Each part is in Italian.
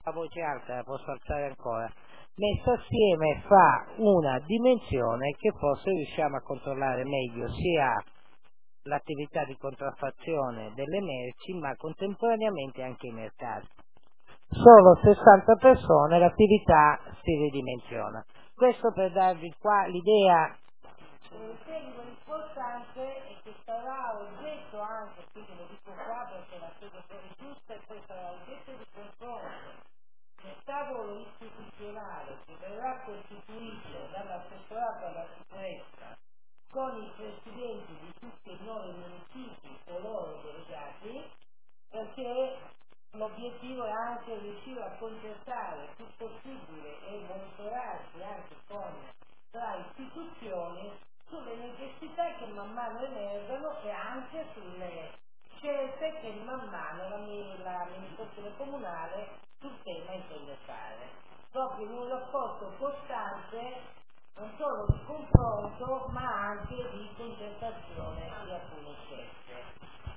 La voce alta la posso alzare ancora. Messa assieme fa una dimensione che forse riusciamo a controllare meglio sia l'attività di contraffazione delle merci, ma contemporaneamente anche i mercati. Solo 60 persone l'attività si ridimensiona. Questo per darvi qua l'idea. Ritengo importante e che sarà oggetto anche, quindi lo dico qua perché la credo fuori giusta, e poi sarà oggetto di confronto nel tavolo istituzionale che verrà costituito dall'assessorato alla sicurezza con i presidenti di tutti i 9 municipi o loro delegati, perché l'obiettivo è anche riuscire a concertare il più possibile e monitorarsi anche tra istituzioni sulle necessità che man mano emergono e anche sulle scelte che man mano l'amministrazione comunale sul tema intende fare, proprio in un rapporto costante non solo di confronto ma anche di concertazione di alcune scelte.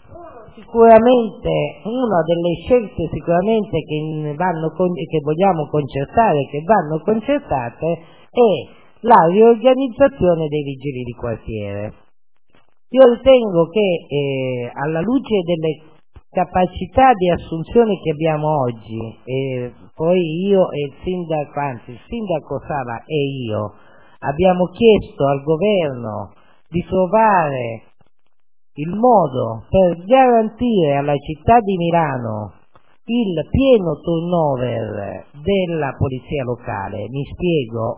Una delle scelte sicuramente che vogliamo concertare, che vanno concertate, è la riorganizzazione dei vigili di quartiere. Io ritengo che alla luce delle capacità di assunzione che abbiamo oggi, poi io e il sindaco Sala e io abbiamo chiesto al governo di trovare il modo per garantire alla città di Milano il pieno turnover della polizia locale. Mi spiego,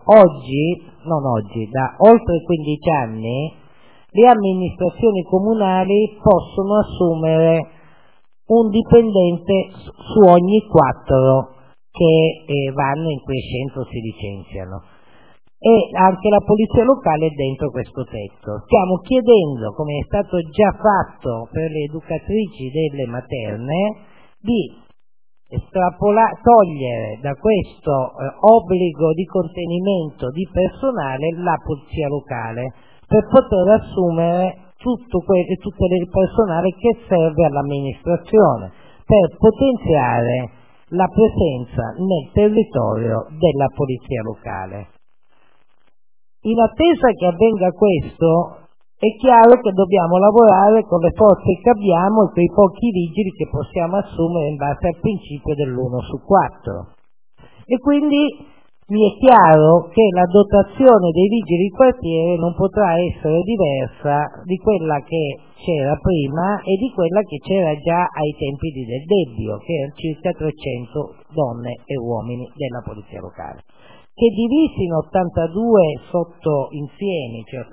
da oltre 15 anni le amministrazioni comunali possono assumere un dipendente su ogni 4 che vanno in quiescenza, si licenziano, e anche la polizia locale è dentro questo tetto. Stiamo chiedendo, come è stato già fatto per le educatrici delle materne, di togliere da questo obbligo di contenimento di personale la polizia locale per poter assumere tutto il personale che serve all'amministrazione per potenziare la presenza nel territorio della polizia locale. In attesa che avvenga questo, è chiaro che dobbiamo lavorare con le forze che abbiamo e con i pochi vigili che possiamo assumere in base al principio dell'1 su 4. E quindi mi è chiaro che la dotazione dei vigili di quartiere non potrà essere diversa di quella che c'era prima e di quella che c'era già ai tempi di Del Debbio, che erano circa 300 donne e uomini della polizia locale, che divisi in 82 sottoinsiemi, cioè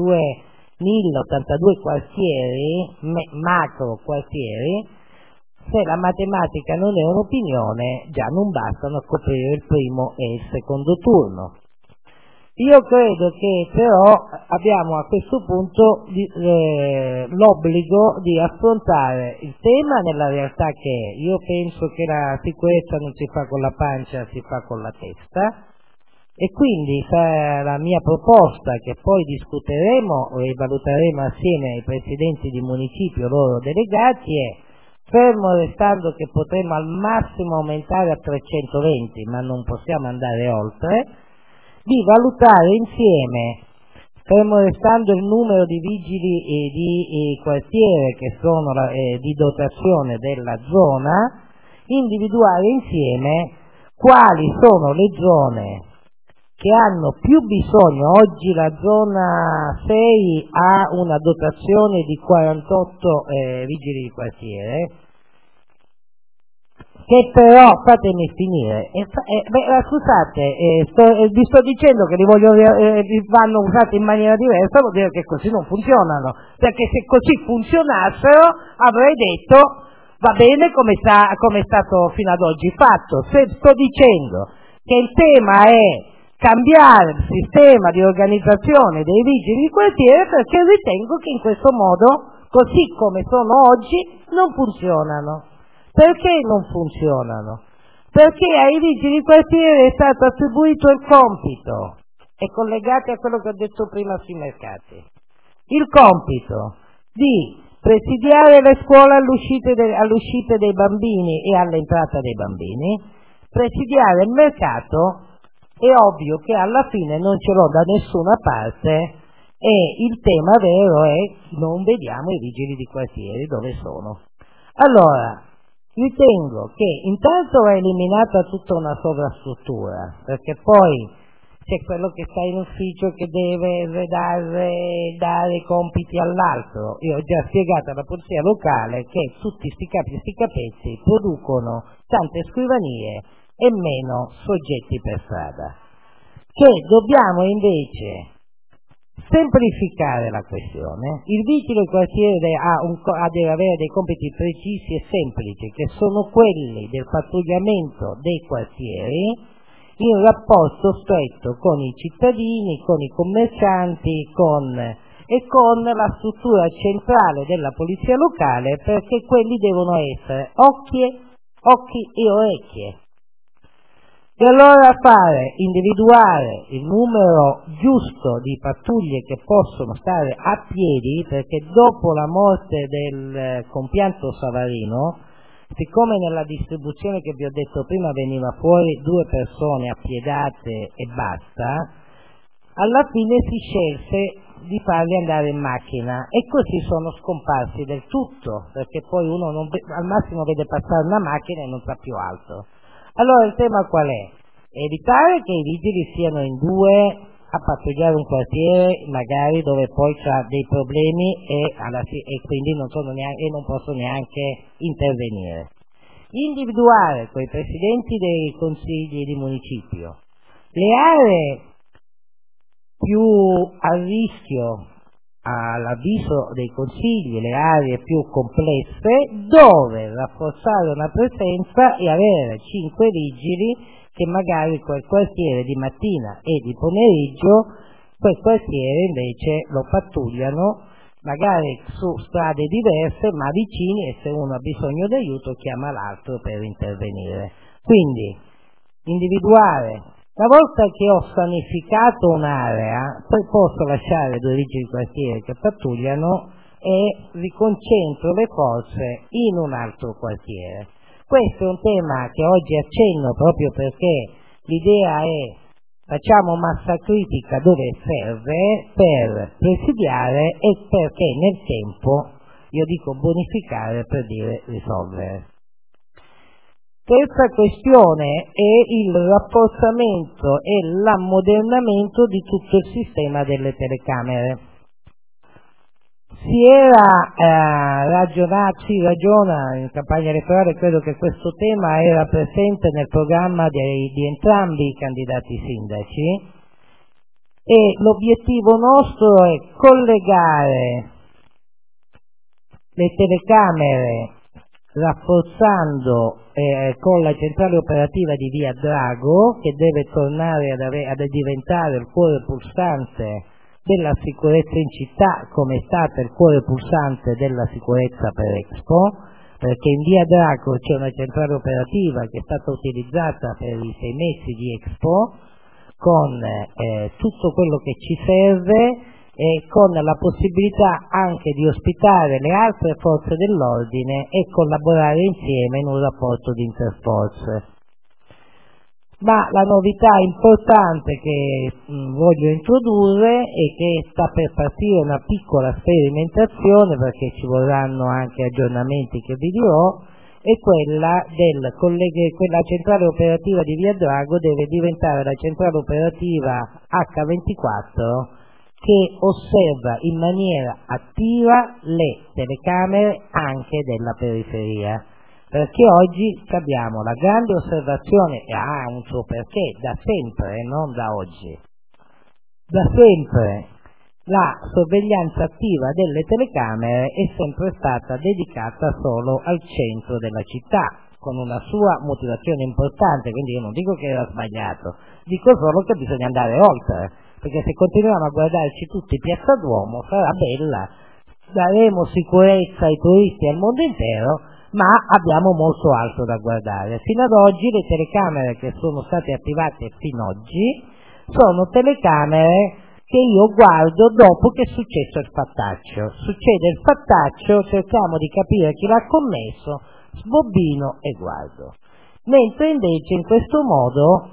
82 quartieri, macro quartieri, se la matematica non è un'opinione, già non bastano a coprire il primo e il secondo turno. Io credo che però abbiamo a questo punto l'obbligo di affrontare il tema nella realtà che è. Io penso che la sicurezza non si fa con la pancia, si fa con la testa, e quindi la mia proposta, che poi discuteremo e valuteremo assieme ai presidenti di municipio, loro delegati, è, fermo restando che potremo al massimo aumentare a 320, ma non possiamo andare oltre, di valutare insieme, fermo restando il numero di vigili e di quartiere che sono di dotazione della zona, individuare insieme quali sono le zone che hanno più bisogno. Oggi la zona 6 ha una dotazione di 48 vigili di quartiere, che però, fatemi finire, scusate, vi sto dicendo che vanno usati in maniera diversa, vuol dire che così non funzionano, perché se così funzionassero avrei detto va bene come è stato fino ad oggi fatto. Se sto dicendo che il tema è cambiare il sistema di organizzazione dei vigili di quartiere, perché ritengo che in questo modo, così come sono oggi, non funzionano. Perché non funzionano? Perché ai vigili di quartiere è stato attribuito il compito, è collegato a quello che ho detto prima sui mercati, il compito di presidiare le scuole all'uscita dei bambini e all'entrata dei bambini, presidiare il mercato è ovvio che alla fine non ce l'ho da nessuna parte e il tema vero è non vediamo i vigili di quartiere dove sono. Allora, ritengo che intanto va eliminata tutta una sovrastruttura, perché poi c'è quello che sta in ufficio che deve dare compiti all'altro. Io ho già spiegato alla polizia locale che tutti sti capezzi producono tante scrivanie e meno soggetti per strada. Che dobbiamo invece semplificare la questione. Il vigile del quartiere deve avere dei compiti precisi e semplici, che sono quelli del pattugliamento dei quartieri in rapporto stretto con i cittadini, con i commercianti e con la struttura centrale della polizia locale, perché quelli devono essere occhi e orecchie. E allora individuare il numero giusto di pattuglie che possono stare a piedi, perché dopo la morte del compianto Savarino, siccome nella distribuzione che vi ho detto prima veniva fuori 2 persone appiedate e basta, alla fine si scelse di farli andare in macchina e così sono scomparsi del tutto, perché poi uno al massimo vede passare una macchina e non sa più altro. Allora il tema qual è? Evitare che i vigili siano in 2 a pattugliare un quartiere magari dove poi c'ha dei problemi e quindi non posso neanche intervenire. Individuare con i presidenti dei consigli di municipio le aree più a rischio all'avviso dei consigli, le aree più complesse, dove rafforzare una presenza e avere 5 vigili che magari quel quartiere di mattina e di pomeriggio, quel quartiere invece lo pattugliano, magari su strade diverse ma vicini, e se uno ha bisogno di aiuto chiama l'altro per intervenire. Quindi individuare. Una volta che ho sanificato un'area, poi posso lasciare 2 vigili di quartiere che pattugliano e riconcentro le forze in un altro quartiere. Questo è un tema che oggi accenno proprio perché l'idea è facciamo massa critica dove serve per presidiare e perché nel tempo, io dico bonificare per dire risolvere. Terza questione è il rafforzamento e l'ammodernamento di tutto il sistema delle telecamere. Si ragiona in campagna elettorale, credo che questo tema era presente nel programma di entrambi i candidati sindaci e l'obiettivo nostro è collegare le telecamere rafforzando con la centrale operativa di Via Drago, che deve tornare a diventare il cuore pulsante della sicurezza in città, come è stata il cuore pulsante della sicurezza per Expo, perché in Via Drago c'è una centrale operativa che è stata utilizzata per i 6 mesi di Expo, con tutto quello che ci serve e con la possibilità anche di ospitare le altre forze dell'ordine e collaborare insieme in un rapporto di interforze. Ma la novità importante che voglio introdurre e che sta per partire una piccola sperimentazione, perché ci vorranno anche aggiornamenti che vi dirò, è quella quella centrale operativa di Via Drago deve diventare la centrale operativa H24 che osserva in maniera attiva le telecamere anche della periferia, perché oggi abbiamo la grande osservazione, e ha un suo perché, da sempre, non da oggi, da sempre la sorveglianza attiva delle telecamere è sempre stata dedicata solo al centro della città, con una sua motivazione importante, quindi io non dico che era sbagliato, dico solo che bisogna andare oltre, perché se continuiamo a guardarci tutti Piazza Duomo sarà bella, daremo sicurezza ai turisti e al mondo intero, ma abbiamo molto altro da guardare. Fino ad oggi le telecamere che sono state attivate fino ad oggi sono telecamere che io guardo dopo che è successo il fattaccio. Succede il fattaccio, cerchiamo di capire chi l'ha commesso, sbobbino e guardo. mentre invece in questo modo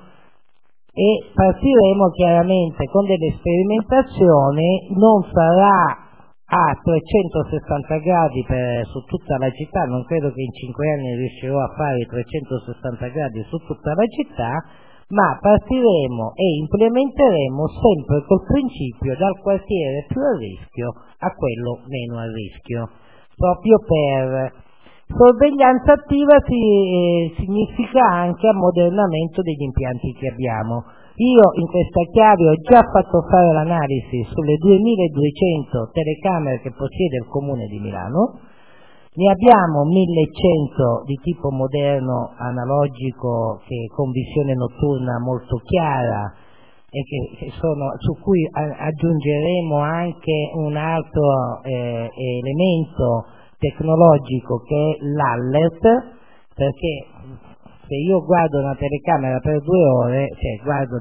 partiremo chiaramente con delle sperimentazioni, non sarà a 360 gradi su tutta la città, non credo che in 5 anni riuscirò a fare 360 gradi su tutta la città, ma partiremo e implementeremo sempre col principio dal quartiere più a rischio a quello meno a rischio, proprio per sorveglianza attiva significa anche ammodernamento degli impianti che abbiamo. Io in questa chiave ho già fatto fare l'analisi sulle 2200 telecamere che possiede il Comune di Milano, ne abbiamo 1100 di tipo moderno analogico con visione notturna molto chiara e su cui aggiungeremo anche un altro elemento tecnologico che è l'alert, perché se io guardo una telecamera per 2 ore, cioè guardo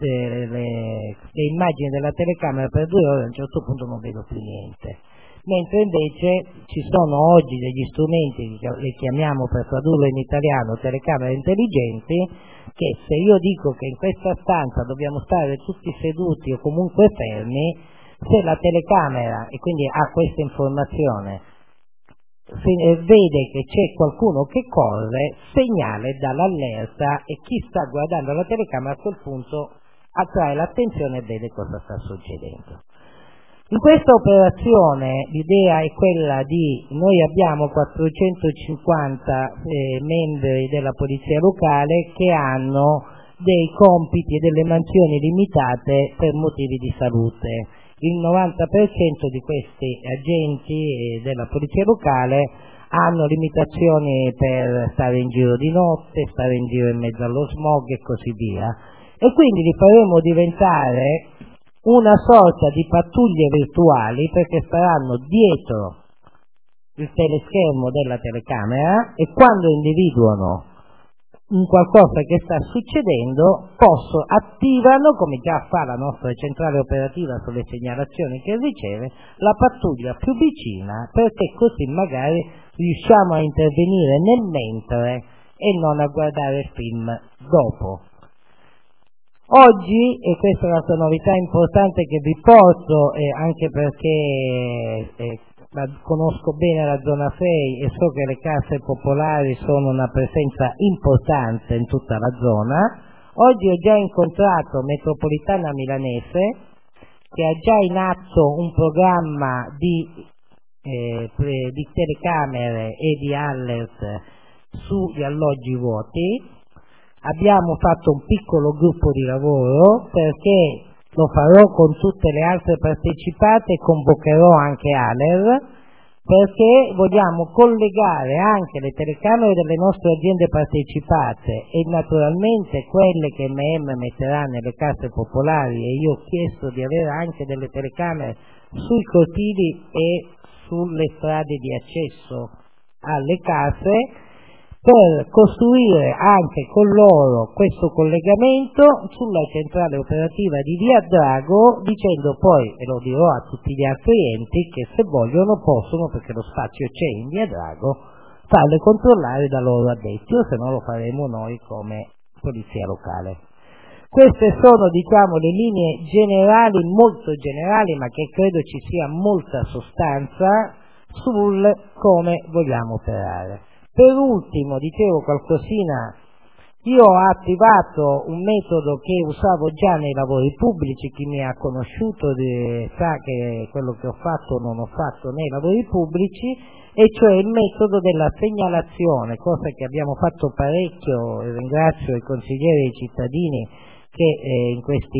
le immagini della telecamera per 2 ore, a un certo punto non vedo più niente. Mentre invece ci sono oggi degli strumenti, le chiamiamo per tradurlo in italiano telecamere intelligenti, che se io dico che in questa stanza dobbiamo stare tutti seduti o comunque fermi, se la telecamera, e quindi ha questa informazione, vede che c'è qualcuno che corre, segnale dall'allerta e chi sta guardando la telecamera a quel punto attrae l'attenzione e vede cosa sta succedendo. In questa operazione l'idea è quella noi abbiamo 450 membri della polizia locale che hanno dei compiti e delle mansioni limitate per motivi di salute. Il 90% di questi agenti della polizia locale hanno limitazioni per stare in giro di notte, stare in giro in mezzo allo smog e così via, e quindi li faremo diventare una sorta di pattuglie virtuali, perché staranno dietro il teleschermo della telecamera e quando individuano un qualcosa che sta succedendo attivano, come già fa la nostra centrale operativa sulle segnalazioni che riceve, la pattuglia più vicina, perché così magari riusciamo a intervenire nel mentre e non a guardare film dopo. Oggi, e questa è un'altra novità importante che vi porto, anche perché conosco bene la zona 6 e so che le casse popolari sono una presenza importante in tutta la zona, oggi ho già incontrato Metropolitana Milanese, che ha già in atto un programma di telecamere e di alert sugli alloggi vuoti. Abbiamo fatto un piccolo gruppo di lavoro, perché lo farò con tutte le altre partecipate e convocherò anche ALER, perché vogliamo collegare anche le telecamere delle nostre aziende partecipate e naturalmente quelle che MM metterà nelle case popolari, e io ho chiesto di avere anche delle telecamere sui cortili e sulle strade di accesso alle case, per costruire anche con loro questo collegamento sulla centrale operativa di Via Drago, dicendo poi, e lo dirò a tutti gli altri enti, che se vogliono possono, perché lo spazio c'è in Via Drago, farle controllare da loro addetti, o se no lo faremo noi come polizia locale. Queste sono, le linee generali, molto generali, ma che credo ci sia molta sostanza sul come vogliamo operare. Per ultimo, dicevo qualcosina, io ho attivato un metodo che usavo già nei lavori pubblici, chi mi ha conosciuto sa che quello che ho fatto non ho fatto nei lavori pubblici, e cioè il metodo della segnalazione, cosa che abbiamo fatto parecchio, e ringrazio i consiglieri e i cittadini che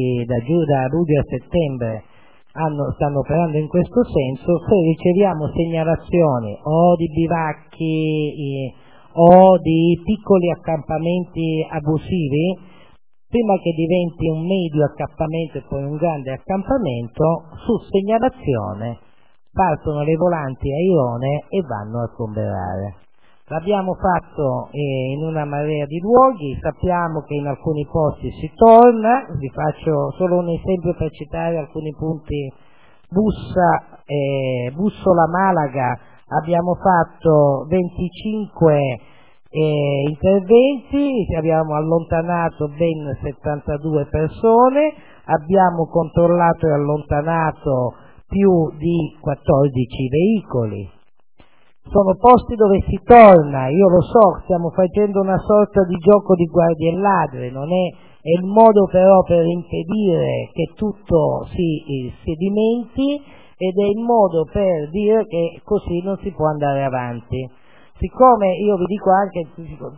da luglio a settembre stanno operando in questo senso. Se riceviamo segnalazioni o di bivacchi o di piccoli accampamenti abusivi, prima che diventi un medio accampamento e poi un grande accampamento, su segnalazione partono le volanti a Ione e vanno a sgomberare. L'abbiamo fatto in una marea di luoghi, sappiamo che in alcuni posti si torna, vi faccio solo un esempio per citare alcuni punti. Bussola Malaga abbiamo fatto 25 interventi, abbiamo allontanato ben 72 persone, abbiamo controllato e allontanato più di 14 veicoli. Sono posti dove si torna, io lo so, stiamo facendo una sorta di gioco di guardie e ladri, non è il modo però per impedire che tutto si sedimenti ed è il modo per dire che così non si può andare avanti. Siccome io vi dico anche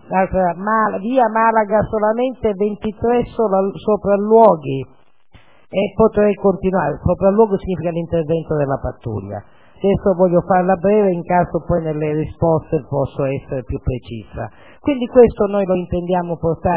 via Malaga solamente 23 sopralluoghi e potrei continuare, sopralluogo significa l'intervento della pattuglia. Adesso voglio farla breve, in caso poi nelle risposte posso essere più precisa. Quindi questo noi lo intendiamo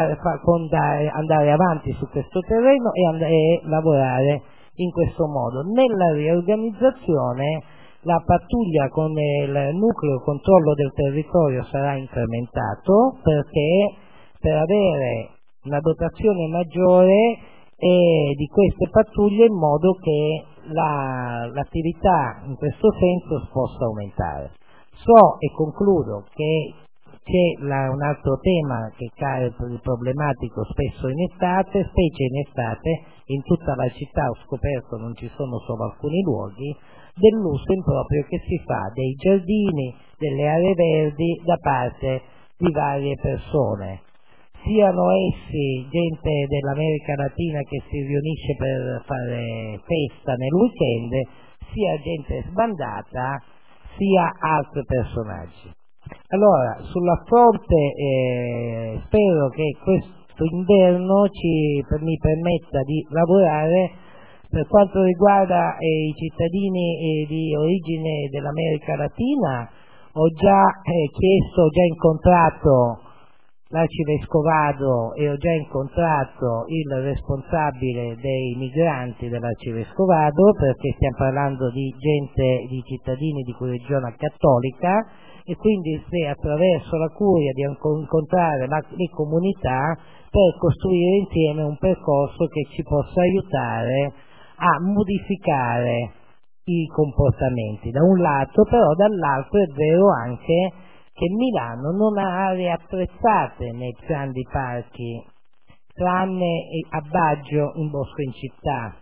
andare avanti su questo terreno e lavorare in questo modo. Nella riorganizzazione la pattuglia con il nucleo controllo del territorio sarà incrementato perché per avere una dotazione maggiore di queste pattuglie in modo che l'attività in questo senso possa aumentare. So e concludo che c'è un altro tema che è problematico spesso in estate, specie in estate, in tutta la città ho scoperto non ci sono solo alcuni luoghi, dell'uso improprio che si fa dei giardini, delle aree verdi da parte di varie persone. Siano essi gente dell'America Latina che si riunisce per fare festa nel weekend, sia gente sbandata, sia altri personaggi. Allora, sulla fronte spero che questo inverno mi permetta di lavorare per quanto riguarda i cittadini di origine dell'America Latina. Ho già incontrato l'arcivescovado e ho già incontrato il responsabile dei migranti dell'arcivescovado, perché stiamo parlando di di cittadini di cui regione cattolica, e quindi se attraverso la curia di incontrare le comunità per costruire insieme un percorso che ci possa aiutare a modificare i comportamenti da un lato, però dall'altro è vero anche che Milano non ha aree attrezzate nei grandi parchi, tranne a Baggio in Bosco in Città,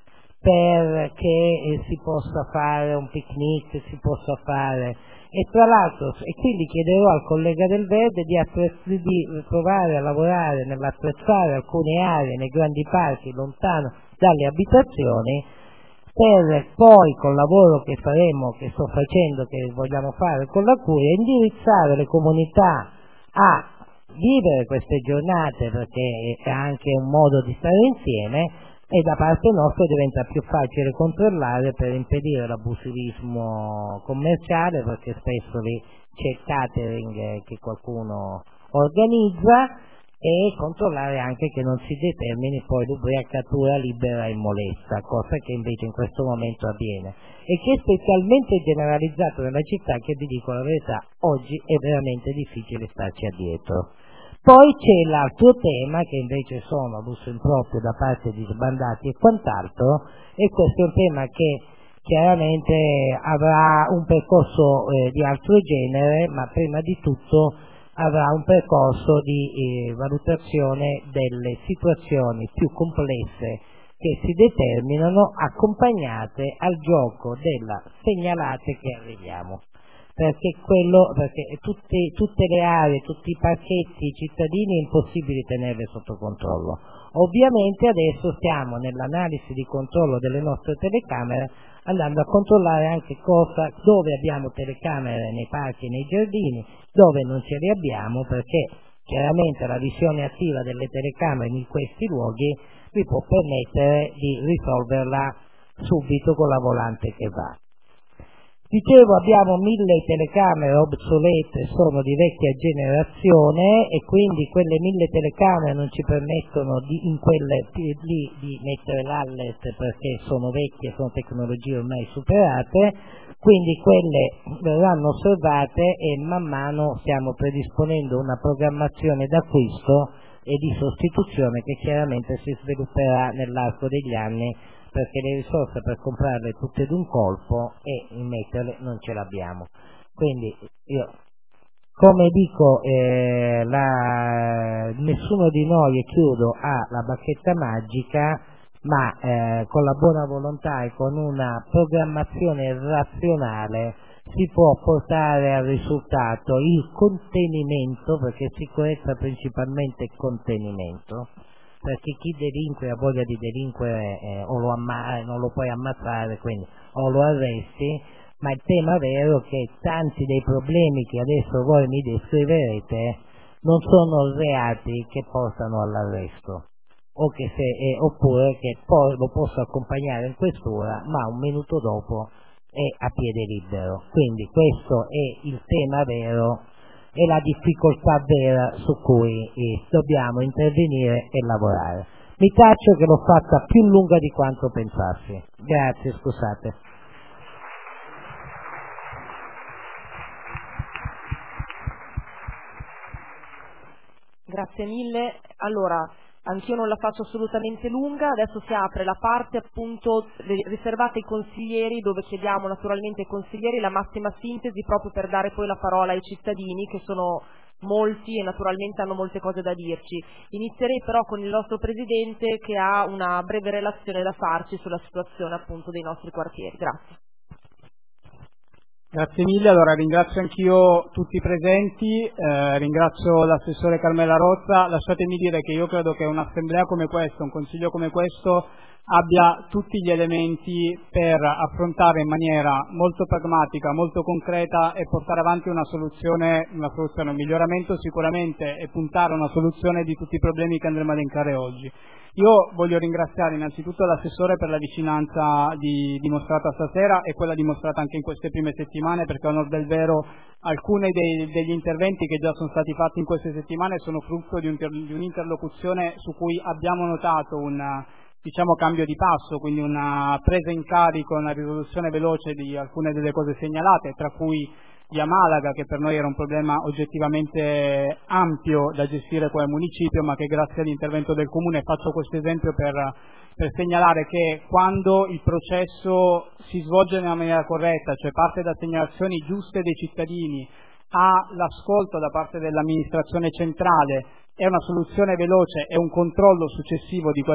perché si possa fare un picnic, si possa fare, e tra l'altro, e quindi chiederò al collega del Verde di provare a lavorare nell'attrezzare alcune aree nei grandi parchi lontano dalle abitazioni, per poi col lavoro che faremo, che sto facendo, che vogliamo fare con la curia, indirizzare le comunità a vivere queste giornate, perché è anche un modo di stare insieme, e da parte nostra diventa più facile controllare per impedire l'abusivismo commerciale, perché spesso c'è il catering che qualcuno organizza, e controllare anche che non si determini poi l'ubriacatura libera e molesta, cosa che invece in questo momento avviene e che è specialmente generalizzato nella città, che vi dico la verità, oggi è veramente difficile starci addietro. Poi c'è l'altro tema che invece sono l'uso improprio da parte di sbandati e quant'altro, e questo è un tema che chiaramente avrà un percorso di altro genere, ma prima di tutto avrà un percorso di valutazione delle situazioni più complesse che si determinano, accompagnate al gioco della segnalate che arriviamo, perché tutte le aree, tutti i parchetti, i cittadini è impossibile tenerle sotto controllo. Ovviamente adesso stiamo nell'analisi di controllo delle nostre telecamere, andando a controllare anche dove abbiamo telecamere nei parchi e nei giardini, dove non ce le abbiamo, perché chiaramente la visione attiva delle telecamere in questi luoghi vi può permettere di risolverla subito con la volante che va. Dicevo, abbiamo 1000 telecamere obsolete, sono di vecchia generazione, e quindi quelle 1000 telecamere non ci permettono di mettere l'alert, perché sono vecchie, sono tecnologie ormai superate, quindi quelle verranno osservate e man mano stiamo predisponendo una programmazione d'acquisto e di sostituzione che chiaramente si svilupperà nell'arco degli anni, perché le risorse per comprarle tutte d'un colpo e metterle non ce l'abbiamo. Quindi io Come dico, nessuno di noi, e chiudo, ha la bacchetta magica, ma con la buona volontà e con una programmazione razionale si può portare al risultato il contenimento, perché sicurezza principalmente è contenimento, perché chi delinque ha voglia di delinquere o non lo puoi ammazzare, quindi o lo arresti. Ma il tema vero è che tanti dei problemi che adesso voi mi descriverete non sono reati che portano all'arresto, oppure che poi lo posso accompagnare in questura, ma un minuto dopo è a piede libero. Quindi questo è il tema vero e la difficoltà vera su cui dobbiamo intervenire e lavorare. Mi taccio che l'ho fatta più lunga di quanto pensassi. Grazie, scusate. Grazie mille. Allora, anch'io non la faccio assolutamente lunga, adesso si apre la parte appunto riservata ai consiglieri, dove chiediamo naturalmente ai consiglieri la massima sintesi proprio per dare poi la parola ai cittadini, che sono molti e naturalmente hanno molte cose da dirci. Inizierei però con il nostro Presidente, che ha una breve relazione da farci sulla situazione appunto dei nostri quartieri. Grazie. Grazie mille, allora ringrazio anch'io tutti i presenti, ringrazio l'assessore Carmela Rozza. Lasciatemi dire che io credo che un'assemblea come questa, un consiglio come questo abbia tutti gli elementi per affrontare in maniera molto pragmatica, molto concreta e portare avanti una soluzione, un miglioramento sicuramente, e puntare a una soluzione di tutti i problemi che andremo ad elencare oggi. Io voglio ringraziare innanzitutto l'assessore per la vicinanza dimostrata stasera e quella dimostrata anche in queste prime settimane, perché a onor del vero alcuni degli interventi che già sono stati fatti in queste settimane sono frutto di un'interlocuzione su cui abbiamo notato un cambio di passo, quindi una presa in carico, una risoluzione veloce di alcune delle cose segnalate, tra cui via Malaga, che per noi era un problema oggettivamente ampio da gestire come municipio, ma che grazie all'intervento del Comune, faccio questo esempio per segnalare che quando il processo si svolge nella maniera corretta, cioè parte da segnalazioni giuste dei cittadini, all'ascolto da parte dell'amministrazione centrale, è una soluzione veloce e un controllo successivo di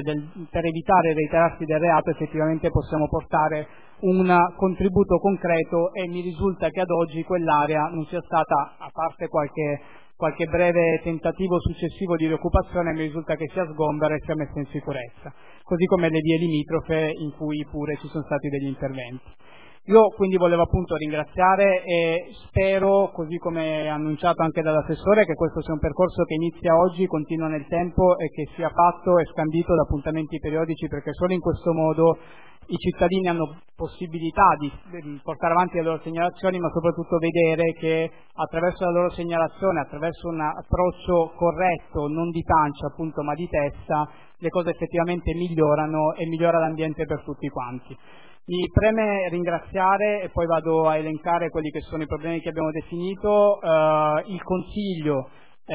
per evitare il reiterarsi del reato, effettivamente possiamo portare un contributo concreto, e mi risulta che ad oggi quell'area non sia stata, a parte qualche breve tentativo successivo di rioccupazione, mi risulta che sia sgombera e sia messa in sicurezza, così come le vie limitrofe in cui pure ci sono stati degli interventi. Io quindi volevo appunto ringraziare e spero, così come annunciato anche dall'assessore, che questo sia un percorso che inizia oggi, continua nel tempo e che sia fatto e scandito da appuntamenti periodici, perché solo in questo modo i cittadini hanno possibilità di portare avanti le loro segnalazioni, ma soprattutto vedere che attraverso la loro segnalazione, attraverso un approccio corretto, non di pancia appunto ma di testa, le cose effettivamente migliorano e migliora l'ambiente per tutti quanti. Mi preme ringraziare, e poi vado a elencare quelli che sono i problemi che abbiamo definito, il Consiglio,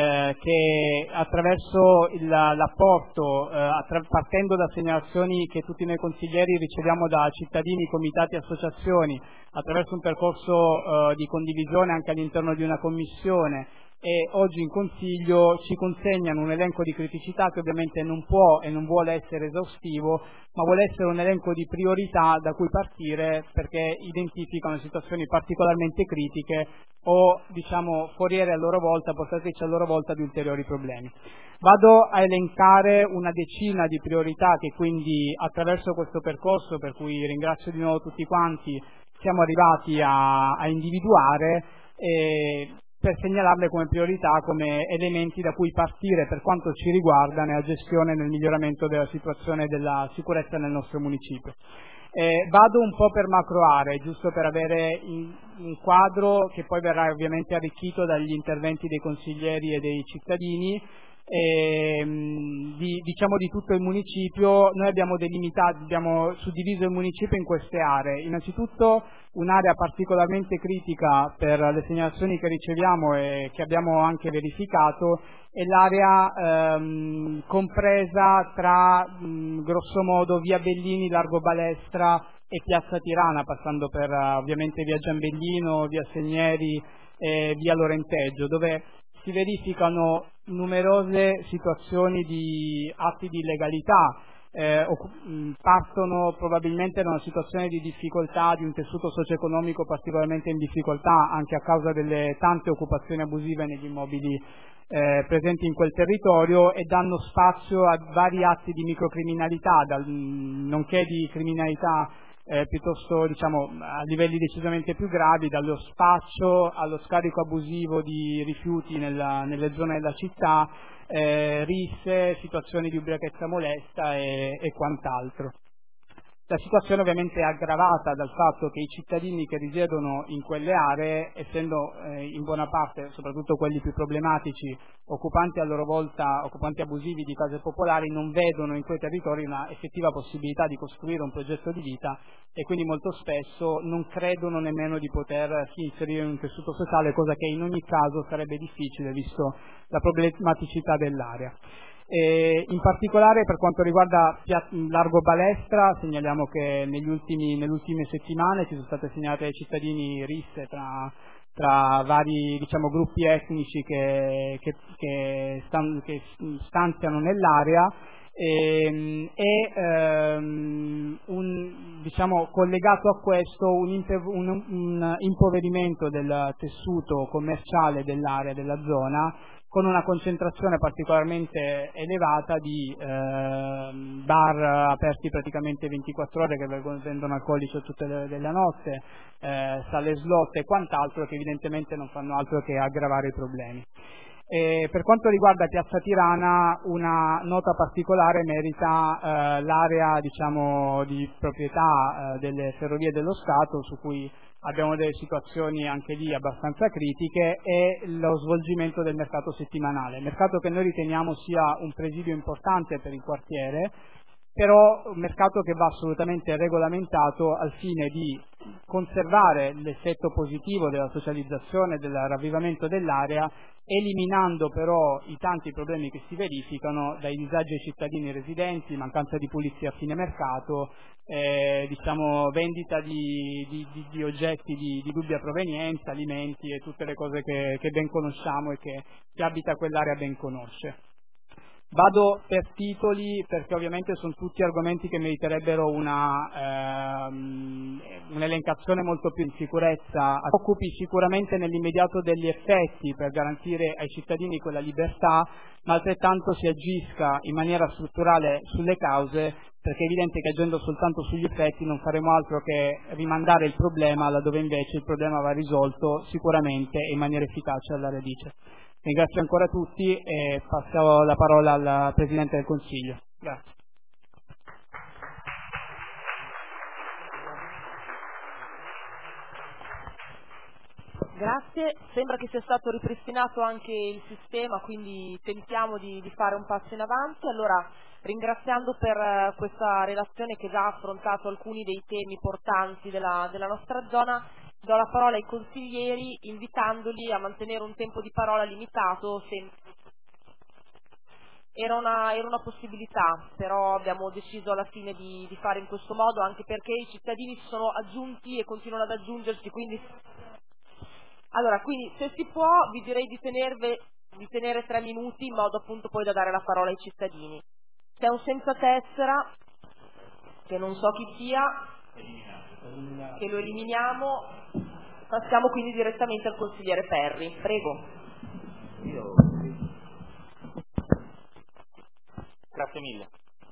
che attraverso l'apporto, partendo da segnalazioni che tutti noi consiglieri riceviamo da cittadini, comitati e associazioni, attraverso un percorso di condivisione anche all'interno di una commissione, e oggi in Consiglio ci consegnano un elenco di criticità che ovviamente non può e non vuole essere esaustivo, ma vuole essere un elenco di priorità da cui partire, perché identificano situazioni particolarmente critiche o foriere a loro volta, portatrici a loro volta di ulteriori problemi. Vado a elencare una decina di priorità che quindi attraverso questo percorso, per cui ringrazio di nuovo tutti quanti, siamo arrivati a individuare, per segnalarle come priorità, come elementi da cui partire per quanto ci riguarda nella gestione e nel miglioramento della situazione della sicurezza nel nostro municipio. Vado un po' per macro aree, giusto per avere un quadro che poi verrà ovviamente arricchito dagli interventi dei consiglieri e dei cittadini, di tutto il municipio. Noi abbiamo suddiviso il municipio in queste aree. Innanzitutto un'area particolarmente critica per le segnalazioni che riceviamo e che abbiamo anche verificato è l'area compresa tra grosso modo via Bellini, Largo Balestra e piazza Tirana, passando per ovviamente via Giambellino, via Segneri via Lorenteggio, dove si verificano numerose situazioni di atti di illegalità. Partono probabilmente da una situazione di difficoltà di un tessuto socio-economico particolarmente in difficoltà anche a causa delle tante occupazioni abusive negli immobili presenti in quel territorio, e danno spazio a vari atti di microcriminalità, nonché di criminalità piuttosto a livelli decisamente più gravi, dallo spaccio allo scarico abusivo di rifiuti nelle zone della città, risse, situazioni di ubriachezza molesta e quant'altro. La situazione ovviamente è aggravata dal fatto che i cittadini che risiedono in quelle aree, essendo in buona parte, soprattutto quelli più problematici, occupanti a loro volta, occupanti abusivi di case popolari, non vedono in quei territori una effettiva possibilità di costruire un progetto di vita e quindi molto spesso non credono nemmeno di potersi inserire in un tessuto sociale, cosa che in ogni caso sarebbe difficile visto la problematicità dell'area. In particolare per quanto riguarda Largo Balestra segnaliamo che nelle ultime settimane ci sono state segnalate ai cittadini risse tra vari gruppi etnici che stanziano nell'area collegato a questo un impoverimento del tessuto commerciale dell'area, della zona, con una concentrazione particolarmente elevata di bar aperti praticamente 24 ore che vendono alcolici a tutte le notte, sale slot e quant'altro, che evidentemente non fanno altro che aggravare i problemi. Per quanto riguarda Piazza Tirana, una nota particolare merita l'area di proprietà delle Ferrovie dello Stato, su cui abbiamo delle situazioni anche lì abbastanza critiche, e lo svolgimento del mercato settimanale, mercato che noi riteniamo sia un presidio importante per il quartiere, però un mercato che va assolutamente regolamentato al fine di conservare l'effetto positivo della socializzazione, del ravvivamento dell'area, eliminando però i tanti problemi che si verificano, dai disagi ai cittadini residenti, mancanza di pulizia a fine mercato, vendita di oggetti di dubbia provenienza, alimenti e tutte le cose che ben conosciamo e che chi abita quell'area ben conosce. Vado per titoli perché ovviamente sono tutti argomenti che meriterebbero un'elencazione molto più in sicurezza. Occupi sicuramente nell'immediato degli effetti per garantire ai cittadini quella libertà, ma altrettanto si agisca in maniera strutturale sulle cause, perché è evidente che agendo soltanto sugli effetti non faremo altro che rimandare il problema laddove invece il problema va risolto sicuramente e in maniera efficace alla radice. Ringrazio ancora tutti e passo la parola al Presidente del Consiglio. Grazie. Grazie, sembra che sia stato ripristinato anche il sistema, quindi tentiamo di fare un passo in avanti. Allora, ringraziando per questa relazione che già ha affrontato alcuni dei temi portanti della nostra zona, do la parola ai consiglieri invitandoli a mantenere un tempo di parola limitato. Era una possibilità, però abbiamo deciso alla fine di fare in questo modo, anche perché i cittadini si sono aggiunti e continuano ad aggiungersi, quindi se si può vi direi di tenere 3 minuti in modo appunto poi da dare la parola ai cittadini. C'è un senza tessera che non so chi sia, che lo eliminiamo. Passiamo quindi direttamente al consigliere Perri. Prego. Grazie mille.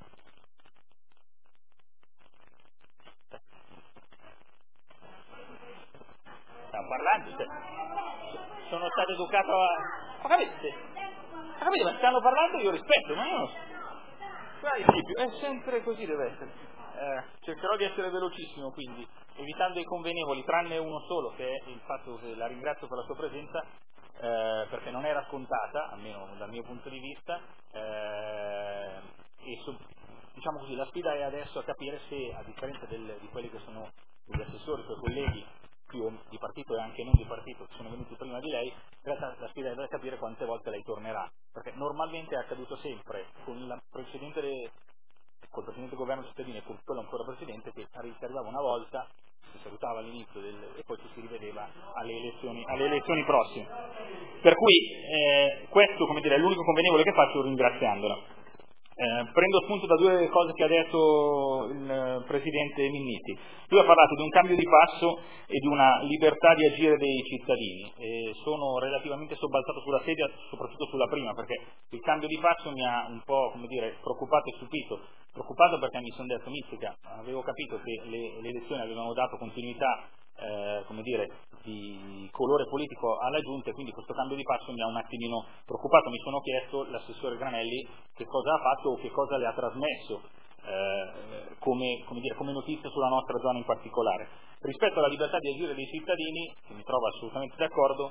Stiamo parlando, sono stato educato a... Ho capito, ma stanno parlando, io rispetto, ma io è sempre così, deve essere. Cercherò di essere velocissimo, quindi evitando i convenevoli, tranne uno solo, che è il fatto che la ringrazio per la sua presenza, perché non era scontata, almeno dal mio punto di vista, diciamo così, la sfida è adesso a capire se, a differenza di quelli che sono gli assessori, i suoi colleghi più di partito e anche non di partito che sono venuti prima di lei, in realtà la sfida è da capire quante volte lei tornerà, perché normalmente è accaduto sempre con il precedente governo cittadino e con quello ancora precedente, che si arrivava una volta, si salutava all'inizio e poi ci si rivedeva alle elezioni prossime. Per cui questo, come dire, è l'unico convenevole che faccio, ringraziandola. Prendo spunto da due cose che ha detto il Presidente Minniti. Lui ha parlato di un cambio di passo e di una libertà di agire dei cittadini. Sono relativamente sobbalzato sulla sedia, soprattutto sulla prima, perché il cambio di passo mi ha un po', come dire, preoccupato e stupito. Preoccupato perché mi sono detto, mistica, avevo capito che le elezioni avevano dato continuità, come dire, di colore politico alla Giunta, e quindi questo cambio di passo mi ha un attimino preoccupato. Mi sono chiesto l'assessore Granelli che cosa ha fatto o che cosa le ha trasmesso come notizia sulla nostra zona in particolare. Rispetto alla libertà di agire dei cittadini, che mi trovo assolutamente d'accordo,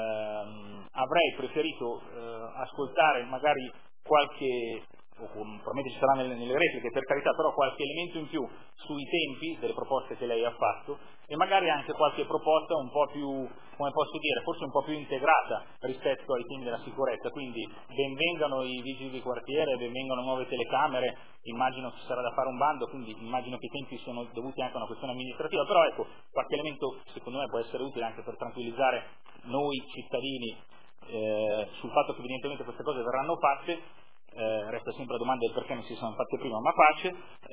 avrei preferito ascoltare magari qualche, probabilmente ci sarà nelle repliche per carità, però qualche elemento in più sui tempi delle proposte che lei ha fatto, e magari anche qualche proposta un po' più, come posso dire, forse un po' più integrata rispetto ai temi della sicurezza. Quindi benvengano i vigili di quartiere, benvengano nuove telecamere, immagino ci sarà da fare un bando, quindi immagino che i tempi sono dovuti anche a una questione amministrativa, però ecco, qualche elemento secondo me può essere utile anche per tranquillizzare noi cittadini sul fatto che evidentemente queste cose verranno fatte. Resta sempre la domanda del perché non si sono fatte prima, ma pace.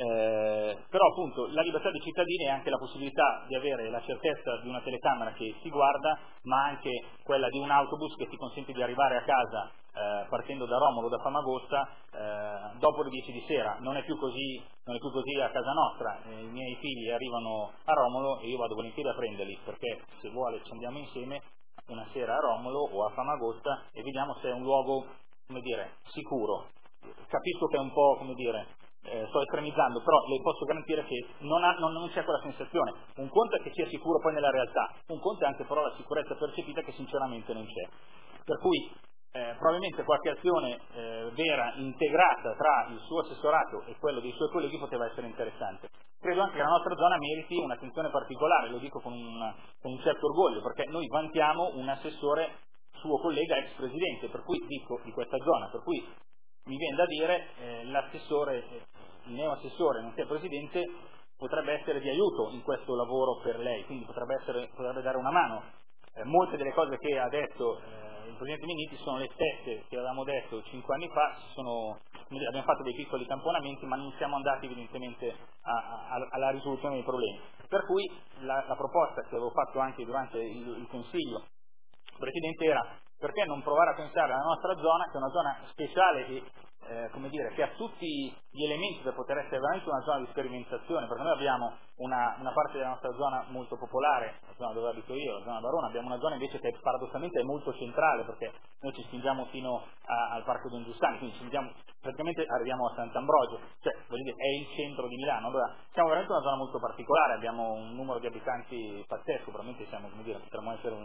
Però appunto la libertà dei cittadini è anche la possibilità di avere la certezza di una telecamera che ti guarda, ma anche quella di un autobus che ti consente di arrivare a casa partendo da Romolo o da Famagosta dopo le 10 di sera. Non è più così a casa nostra. I miei figli arrivano a Romolo e io vado volentieri a prenderli, perché se vuole ci andiamo insieme una sera a Romolo o a Famagosta e vediamo se è un luogo, come dire, sicuro. Capisco che è un po', come dire, sto estremizzando, però le posso garantire che non c'è quella sensazione. Un conto è che sia sicuro poi nella realtà, un conto è anche però la sicurezza percepita, che sinceramente non c'è. Per cui probabilmente qualche azione vera, integrata tra il suo assessorato e quello dei suoi colleghi poteva essere interessante. Credo anche che la nostra zona meriti un'attenzione particolare, lo dico con un certo orgoglio, perché noi vantiamo un assessore suo collega ex presidente, per cui dico di questa zona, per cui mi viene da dire l'assessore, il neoassessore nonché presidente, potrebbe essere di aiuto in questo lavoro per lei, quindi potrebbe dare una mano. Molte delle cose che ha detto il Presidente Minniti sono le stesse che avevamo detto 5 anni fa, abbiamo fatto dei piccoli tamponamenti, ma non siamo andati evidentemente alla risoluzione dei problemi. Per cui la proposta che avevo fatto anche durante il Consiglio Presidente era: perché non provare a pensare alla nostra zona, che è una zona speciale e come dire, che ha tutti gli elementi per poter essere veramente una zona di sperimentazione, perché noi abbiamo una parte della nostra zona molto popolare, la zona dove abito io, la zona Barona, abbiamo una zona invece che paradossalmente è molto centrale, perché noi ci spingiamo fino al Parco Don Giussani, quindi praticamente arriviamo a Sant'Ambrogio, cioè voglio dire, è il centro di Milano. Allora siamo veramente una zona molto particolare, abbiamo un numero di abitanti pazzesco, probabilmente siamo, come dire, potremmo essere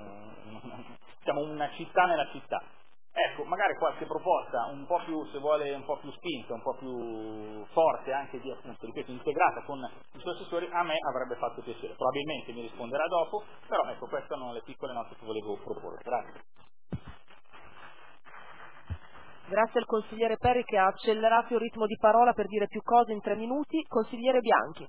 siamo una città nella città. Ecco, magari qualche proposta un po' più, se vuole, un po' più spinta, un po' più forte, anche di, appunto, ripeto, integrata con i suoi assessori, a me avrebbe fatto piacere. Probabilmente mi risponderà dopo, però ecco, queste sono le piccole note che volevo proporre. Grazie. Grazie al consigliere Perri, che ha accelerato il ritmo di parola per dire più cose in 3 minuti. Consigliere Bianchi.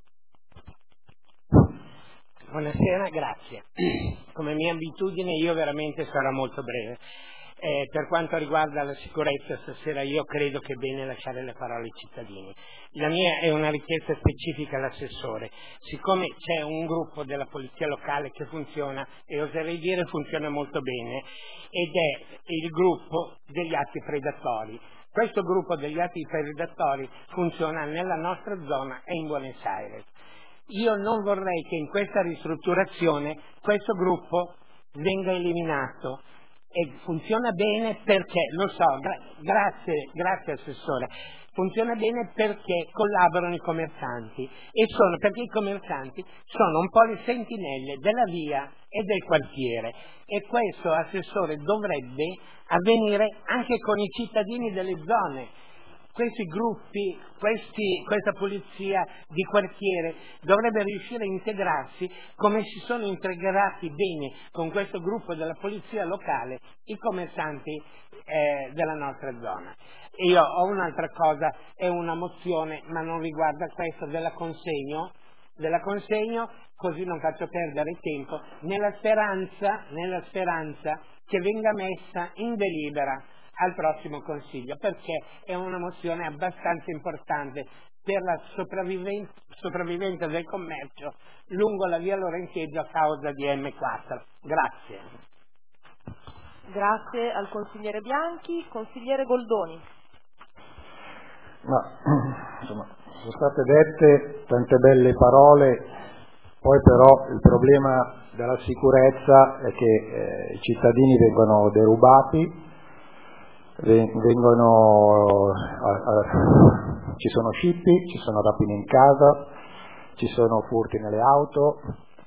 Buonasera, grazie. Come mia abitudine io veramente sarò molto breve. Per quanto riguarda la sicurezza, stasera io credo che è bene lasciare le parole ai cittadini. La mia è una richiesta specifica all'assessore. Siccome c'è un gruppo della polizia locale che funziona, e oserei dire funziona molto bene, ed è il gruppo degli atti predatori. Questo gruppo degli atti predatori funziona nella nostra zona e in Buenos Aires. Io non vorrei che in questa ristrutturazione questo gruppo venga eliminato, e funziona bene perché, lo so, grazie Assessore, funziona bene perché collaborano i commercianti, perché i commercianti sono un po' le sentinelle della via e del quartiere, e questo, Assessore, dovrebbe avvenire anche con i cittadini delle zone. Questi gruppi, questa polizia di quartiere dovrebbe riuscire a integrarsi come si sono integrati bene con questo gruppo della polizia locale i commercianti della nostra zona. E io ho un'altra cosa, è una mozione, ma non riguarda questo, ve la consegno, ve la consegno, così non faccio perdere tempo, nella speranza che venga messa in delibera al prossimo Consiglio, perché è una mozione abbastanza importante per la sopravvivenza del commercio lungo la via Lorenzeggio a causa di M4. Grazie. Grazie al consigliere Bianchi. Consigliere Goldoni. Insomma, sono state dette tante belle parole, poi però il problema della sicurezza è che i cittadini vengono derubati, ci sono scippi, ci sono rapine in casa, ci sono furti nelle auto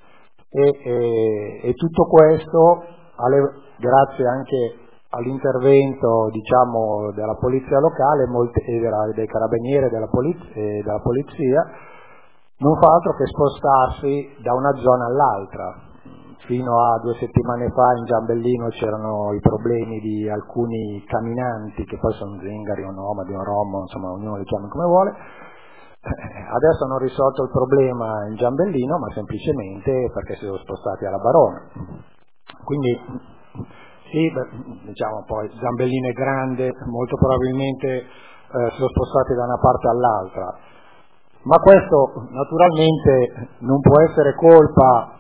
e tutto questo grazie anche all'intervento, diciamo, della polizia locale e dei carabinieri e della polizia, non fa altro che spostarsi da una zona all'altra. Fino a 2 settimane fa in Giambellino c'erano i problemi di alcuni camminanti, che poi sono zingari o nomadi o rom, insomma ognuno li chiama come vuole. Adesso hanno risolto il problema in Giambellino, ma semplicemente perché si sono spostati alla Barona. Quindi sì, diciamo, poi Giambellino è grande, molto probabilmente si sono spostati da una parte all'altra, ma questo naturalmente non può essere colpa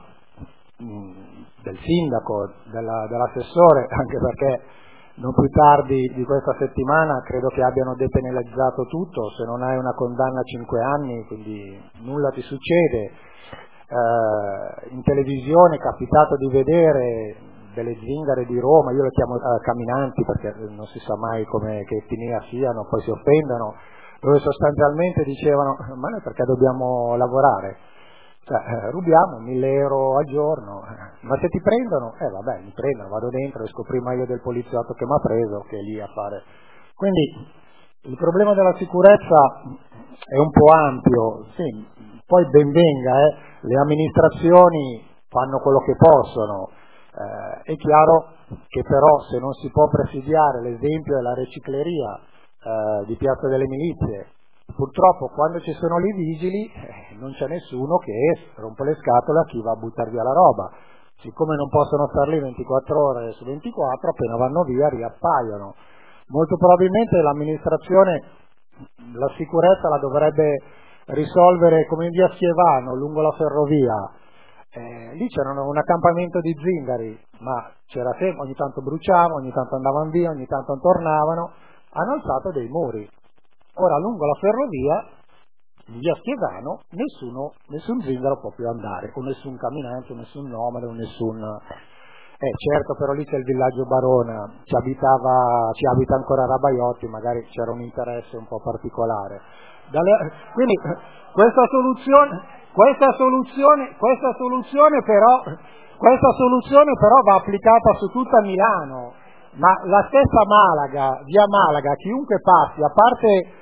del sindaco, dell'assessore, anche perché non più tardi di questa settimana credo che abbiano depenalizzato tutto. Se non hai una condanna a 5 anni, quindi nulla ti succede. In televisione è capitato di vedere delle zingare di Roma, io le chiamo camminanti perché non si sa mai che etnia siano, poi si offendono, dove sostanzialmente dicevano: ma noi perché dobbiamo lavorare? Rubiamo 1.000 euro al giorno, ma se ti prendono, vabbè, mi prendono, vado dentro, esco prima io del poliziotto che mi ha preso, che è lì a fare. Quindi il problema della sicurezza è un po' ampio, sì, poi ben venga, le amministrazioni fanno quello che possono, è chiaro che però se non si può presidiare l'esempio della ricicleria di Piazza delle Milizie, purtroppo quando ci sono i vigili non c'è nessuno che rompe le scatole a chi va a buttare via la roba. Siccome non possono star lì 24 ore su 24, appena vanno via riappaiono. Molto probabilmente l'amministrazione la sicurezza la dovrebbe risolvere come in via Schievano, lungo la ferrovia. Lì c'era un accampamento di zingari, ma c'era sempre, ogni tanto bruciavano, ogni tanto andavano via, ogni tanto tornavano. Hanno alzato dei muri. Ora lungo la ferrovia, in via Schievano, nessun zingaro può più andare, o nessun camminante, o nessun nomade, o nessun... certo, però lì c'è il villaggio Barona, ci abita ancora Rabaiotti, magari c'era un interesse un po' particolare. Quindi questa soluzione però va applicata su tutta Milano, ma la stessa Malaga, via Malaga, chiunque passi, a parte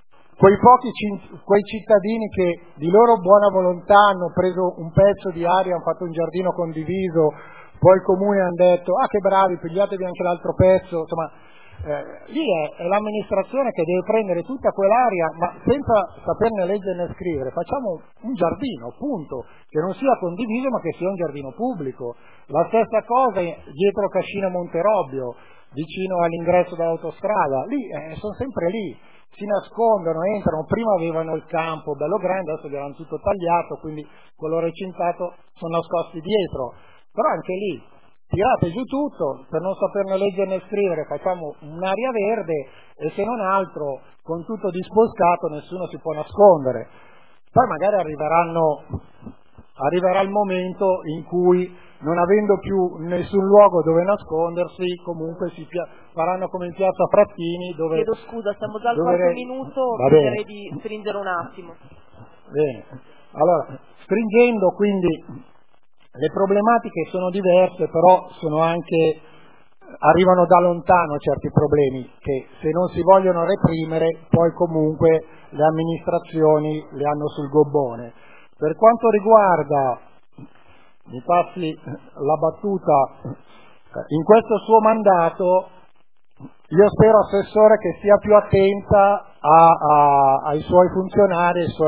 quei cittadini che di loro buona volontà hanno preso un pezzo di aria, hanno fatto un giardino condiviso, poi il comune hanno detto: ah, che bravi, pigliatevi anche l'altro pezzo, insomma, lì è l'amministrazione che deve prendere tutta quell'area, ma senza saperne leggere né scrivere. Facciamo un giardino, punto, che non sia condiviso ma che sia un giardino pubblico. La stessa cosa dietro Cascina Monterobbio, vicino all'ingresso dell'autostrada, lì sono sempre lì, si nascondono, entrano. Prima avevano il campo bello grande, adesso gli hanno tutto tagliato, quindi quello recintato, sono nascosti dietro. Però anche lì tirate giù tutto, per non saperne leggere né scrivere facciamo un'area verde, e se non altro con tutto disboscato nessuno si può nascondere. Poi magari arriverà il momento in cui, non avendo più nessun luogo dove nascondersi, comunque faranno come in piazza Frattini, dove... Chiedo scusa, siamo già al quarto minuto, chiederei di stringere un attimo. Bene, allora, stringendo, quindi le problematiche sono diverse, però arrivano da lontano certi problemi che, se non si vogliono reprimere, poi comunque le amministrazioni le hanno sul gobbone. Per quanto riguarda, mi passi la battuta, in questo suo mandato, io spero, assessore, che sia più attenta ai suoi funzionari, ai suoi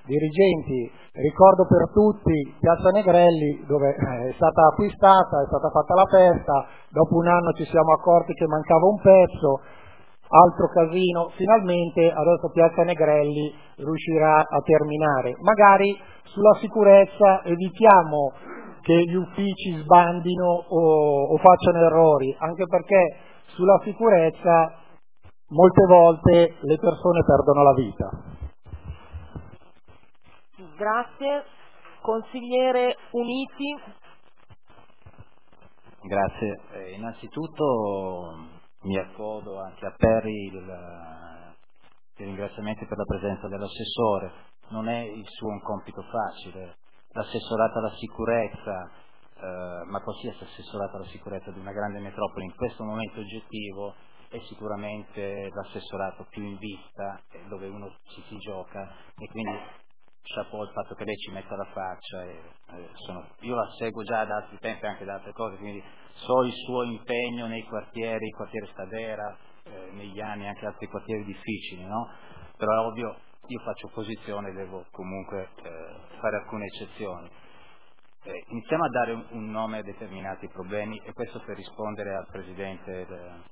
dirigenti. Ricordo per tutti Piazza Negrelli, dove è stata acquistata, è stata fatta la festa, dopo un anno ci siamo accorti che mancava un pezzo, altro casino, finalmente adesso Piazza Negrelli riuscirà a terminare. Magari sulla sicurezza evitiamo che gli uffici sbandino o facciano errori, anche perché sulla sicurezza molte volte le persone perdono la vita. Grazie. Consigliere Uniti. Grazie. Innanzitutto mi accodo anche a Perri i ringraziamenti per la presenza dell'assessore. Non è il suo un compito facile. L'assessorato alla sicurezza, ma qualsiasi assessorato alla sicurezza di una grande metropoli in questo momento oggettivo è sicuramente l'assessorato più in vista, dove uno si gioca, e quindi chapeau il fatto che lei ci metta la faccia. Io la seguo già da altri tempi, anche da altre cose, quindi so il suo impegno nei quartieri, il quartiere Stadera, negli anni anche altri quartieri difficili, no? Però è ovvio, io faccio opposizione, devo comunque fare alcune eccezioni. Iniziamo a dare un nome a determinati problemi, e questo per rispondere al presidente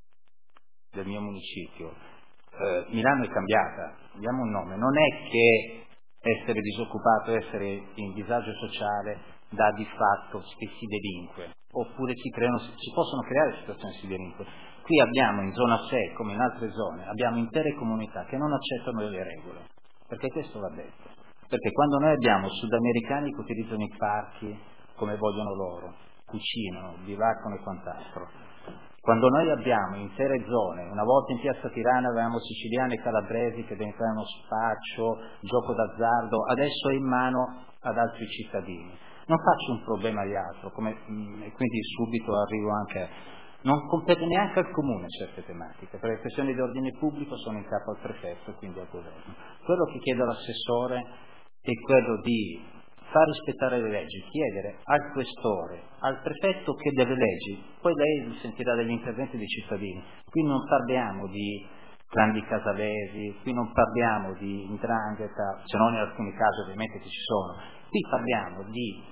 del mio municipio. Milano è cambiata, diamo un nome. Non è che essere disoccupato, essere in disagio sociale dà di fatto che si delinque, oppure si possono creare situazioni si delinque. Qui abbiamo in zona 6, come in altre zone, abbiamo intere comunità che non accettano le regole, perché questo va detto. Perché quando noi abbiamo sudamericani che utilizzano i parchi come vogliono loro, cucinano, bivaccano e quant'altro, quando noi abbiamo intere zone, una volta in Piazza Tirana avevamo siciliani e calabresi che diventavano spaccio, gioco d'azzardo, adesso è in mano ad altri cittadini. Non faccio un problema di altro, e quindi subito arrivo anche, non compete neanche al comune certe tematiche, perché le questioni di ordine pubblico sono in capo al prefetto e quindi al governo. Quello che chiedo all'assessore è quello di far rispettare le leggi, chiedere al questore, al prefetto che delle leggi, poi lei sentirà degli interventi dei cittadini. Qui non parliamo di clan di Casalesi, qui non parliamo di 'ndrangheta, se non in alcuni casi ovviamente che ci sono, qui parliamo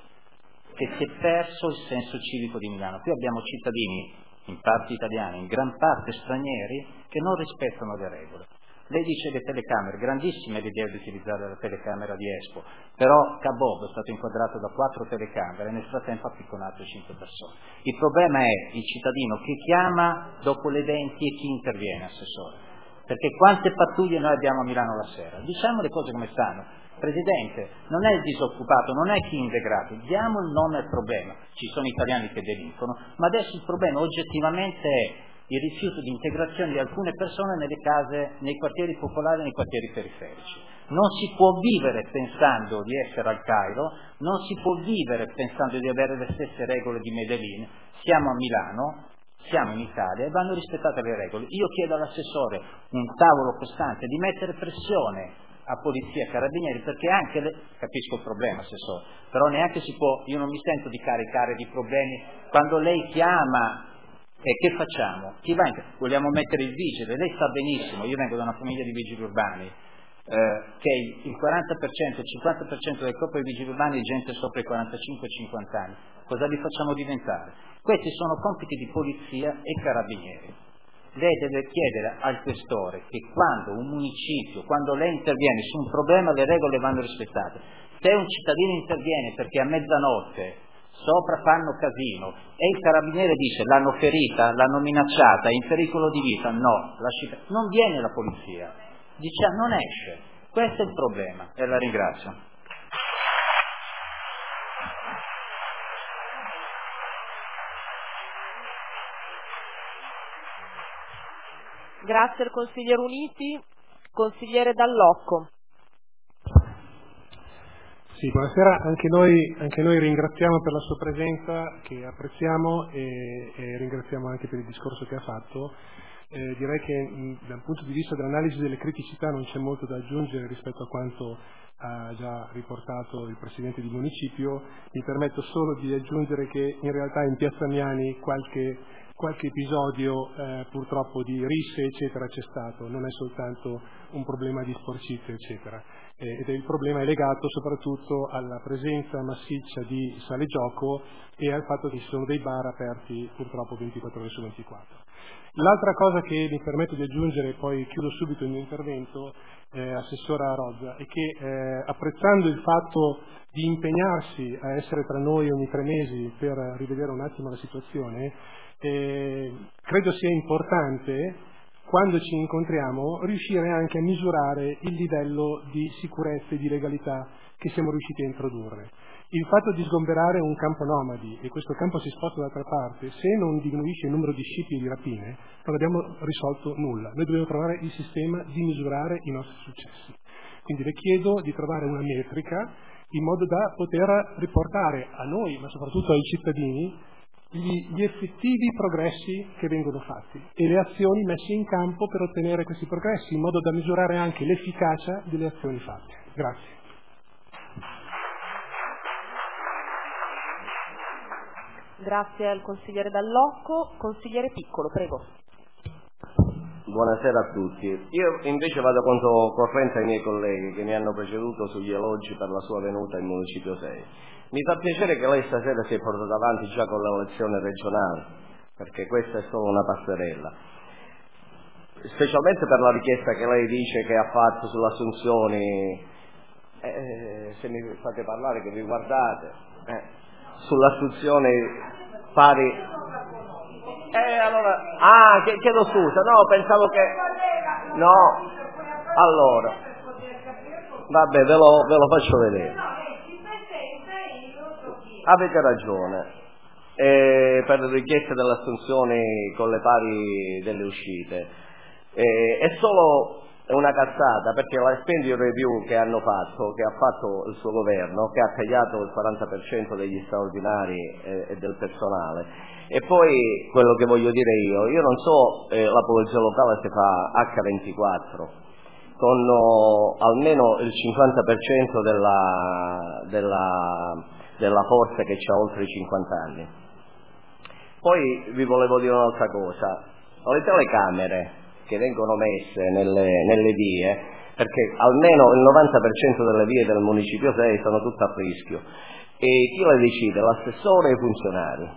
che si è perso il senso civico di Milano. Qui abbiamo cittadini, in parte italiani, in gran parte stranieri, che non rispettano le regole. Lei dice le telecamere, grandissima l'idea di utilizzare la telecamera di Expo, però Cabob è stato inquadrato da 4 telecamere e nel frattempo ha picconato 5 persone. Il problema è il cittadino che chiama dopo le 20 e chi interviene, assessore. Perché quante pattuglie noi abbiamo a Milano la sera? Diciamo le cose come stanno. Presidente, non è il disoccupato, non è chi è integrato, diamo il nome al problema. Ci sono italiani che delinquono, ma adesso il problema oggettivamente è il rifiuto di integrazione di alcune persone nelle case, nei quartieri popolari e nei quartieri periferici. Non si può vivere pensando di essere al Cairo, non si può vivere pensando di avere le stesse regole di Medellin. Siamo a Milano, siamo in Italia e vanno rispettate le regole. Io chiedo all'assessore un tavolo costante, di mettere pressione a polizia e carabinieri, perché anche capisco il problema, assessore, però neanche si può, io non mi sento di caricare di problemi quando lei chiama. E che facciamo? Vogliamo mettere il vigile? Lei sa benissimo, io vengo da una famiglia di vigili urbani, che il 40%, il 50% del corpo dei vigili urbani è gente sopra i 45-50 anni. Cosa li facciamo diventare? Questi sono compiti di polizia e carabinieri. Lei deve chiedere al questore che quando un municipio, quando lei interviene su un problema, le regole vanno rispettate. Se un cittadino interviene perché a mezzanotte sopra fanno casino e il carabiniere dice l'hanno ferita, l'hanno minacciata, è in pericolo di vita, no, non viene la polizia, dice non esce. Questo è il problema e la ringrazio. Grazie al consigliere Uniti. Consigliere Dall'Occo. Sì, buonasera, anche noi ringraziamo per la sua presenza, che apprezziamo, e ringraziamo anche per il discorso che ha fatto. Direi che dal punto di vista dell'analisi delle criticità non c'è molto da aggiungere rispetto a quanto ha già riportato il Presidente di Municipio. Mi permetto solo di aggiungere che in realtà in Piazza Miani qualche qualche episodio purtroppo di risse eccetera c'è stato, non è soltanto un problema di sporcizia eccetera, ed il problema è legato soprattutto alla presenza massiccia di sale gioco e al fatto che ci sono dei bar aperti purtroppo 24 ore su 24. L'altra cosa che mi permetto di aggiungere, poi chiudo subito il mio intervento, Assessora Rozza, è che apprezzando il fatto di impegnarsi a essere tra noi ogni 3 mesi per rivedere un attimo la situazione, credo sia importante, quando ci incontriamo, riuscire anche a misurare il livello di sicurezza e di legalità che siamo riusciti a introdurre. Il fatto di sgomberare un campo nomadi e questo campo si sposta dall'altra parte, se non diminuisce il numero di scippi e di rapine, non abbiamo risolto nulla. Noi dobbiamo trovare il sistema di misurare i nostri successi. Quindi le chiedo di trovare una metrica in modo da poter riportare a noi, ma soprattutto ai cittadini, gli effettivi progressi che vengono fatti e le azioni messe in campo per ottenere questi progressi, in modo da misurare anche l'efficacia delle azioni fatte. Grazie. Grazie al consigliere Dall'Occo. Consigliere Piccolo, prego. Buonasera a tutti. Io invece vado controcorrente ai miei colleghi che mi hanno preceduto sugli elogi per la sua venuta in Municipio 6. Mi fa piacere che lei stasera si è portato avanti già con le elezioni regionali, perché questa è solo una passerella. Specialmente per la richiesta che lei dice che ha fatto sulle assunzioni, se mi fate parlare che vi guardate, sulle assunzioni pari... allora, chiedo scusa, no, pensavo che... No, allora, vabbè, ve lo faccio vedere. Avete ragione, per le richieste delle assunzioni con le pari delle uscite. È solo una cazzata, perché la spending review che hanno fatto, che ha fatto il suo governo, che ha tagliato il 40% degli straordinari e del personale, e poi quello che voglio dire io non so, la polizia locale si fa H24 con almeno il 50% della forza che ha oltre i 50 anni. Poi vi volevo dire un'altra cosa, le telecamere che vengono messe nelle vie, perché almeno il 90% delle vie del Municipio 6 sono tutte a rischio, e chi le decide? L'assessore e i funzionari.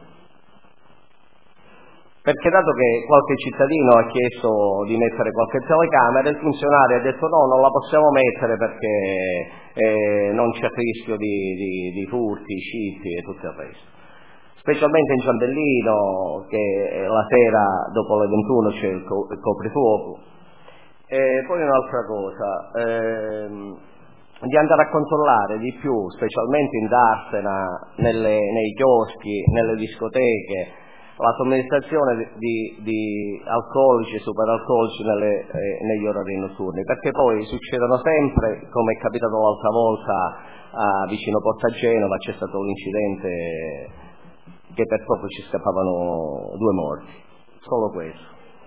Perché dato che qualche cittadino ha chiesto di mettere qualche telecamera, il funzionario ha detto no, non la possiamo mettere perché non c'è rischio di furti, scippi e tutto il resto. Specialmente in Ciambellino, che la sera dopo le 21 c'è il coprifuoco. E poi un'altra cosa, di andare a controllare di più, specialmente in Darsena, nei chioschi, nelle discoteche, la somministrazione di alcolici e superalcolici negli orari notturni, perché poi succedono sempre, come è capitato l'altra volta vicino Porta Genova, c'è stato un incidente che per poco ci scappavano 2 morti. Solo questo.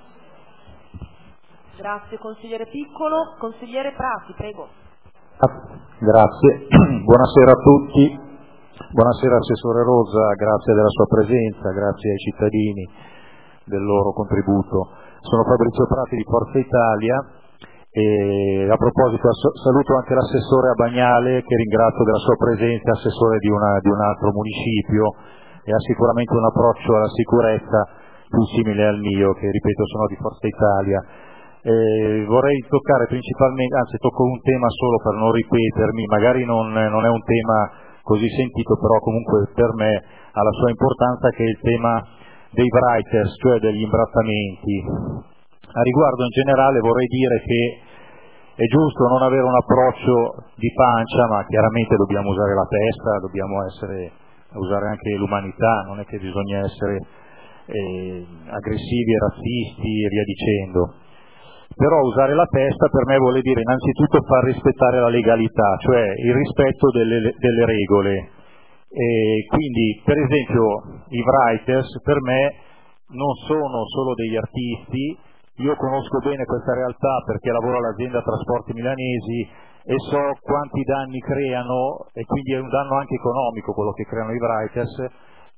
Grazie consigliere Piccolo. Consigliere Prati, prego. Grazie, buonasera a tutti. Buonasera Assessore Rozza, grazie della sua presenza, grazie ai cittadini del loro contributo. Sono Fabrizio Prati di Forza Italia e a proposito saluto anche l'assessore Abagnale, che ringrazio della sua presenza, assessore di un altro municipio, e ha sicuramente un approccio alla sicurezza più simile al mio, che ripeto sono di Forza Italia. Vorrei toccare principalmente, anzi tocco un tema solo per non ripetermi, magari non è un tema così sentito, però comunque per me ha la sua importanza, che è il tema dei writers, cioè degli imbrattamenti. A riguardo in generale vorrei dire che è giusto non avere un approccio di pancia, ma chiaramente dobbiamo usare la testa, dobbiamo usare anche l'umanità, non è che bisogna essere aggressivi e razzisti e via dicendo. Però usare la testa per me vuole dire innanzitutto far rispettare la legalità, cioè il rispetto delle regole. E quindi, per esempio, i writers per me non sono solo degli artisti. Io conosco bene questa realtà perché lavoro all'azienda Trasporti Milanesi e so quanti danni creano, e quindi è un danno anche economico quello che creano i writers,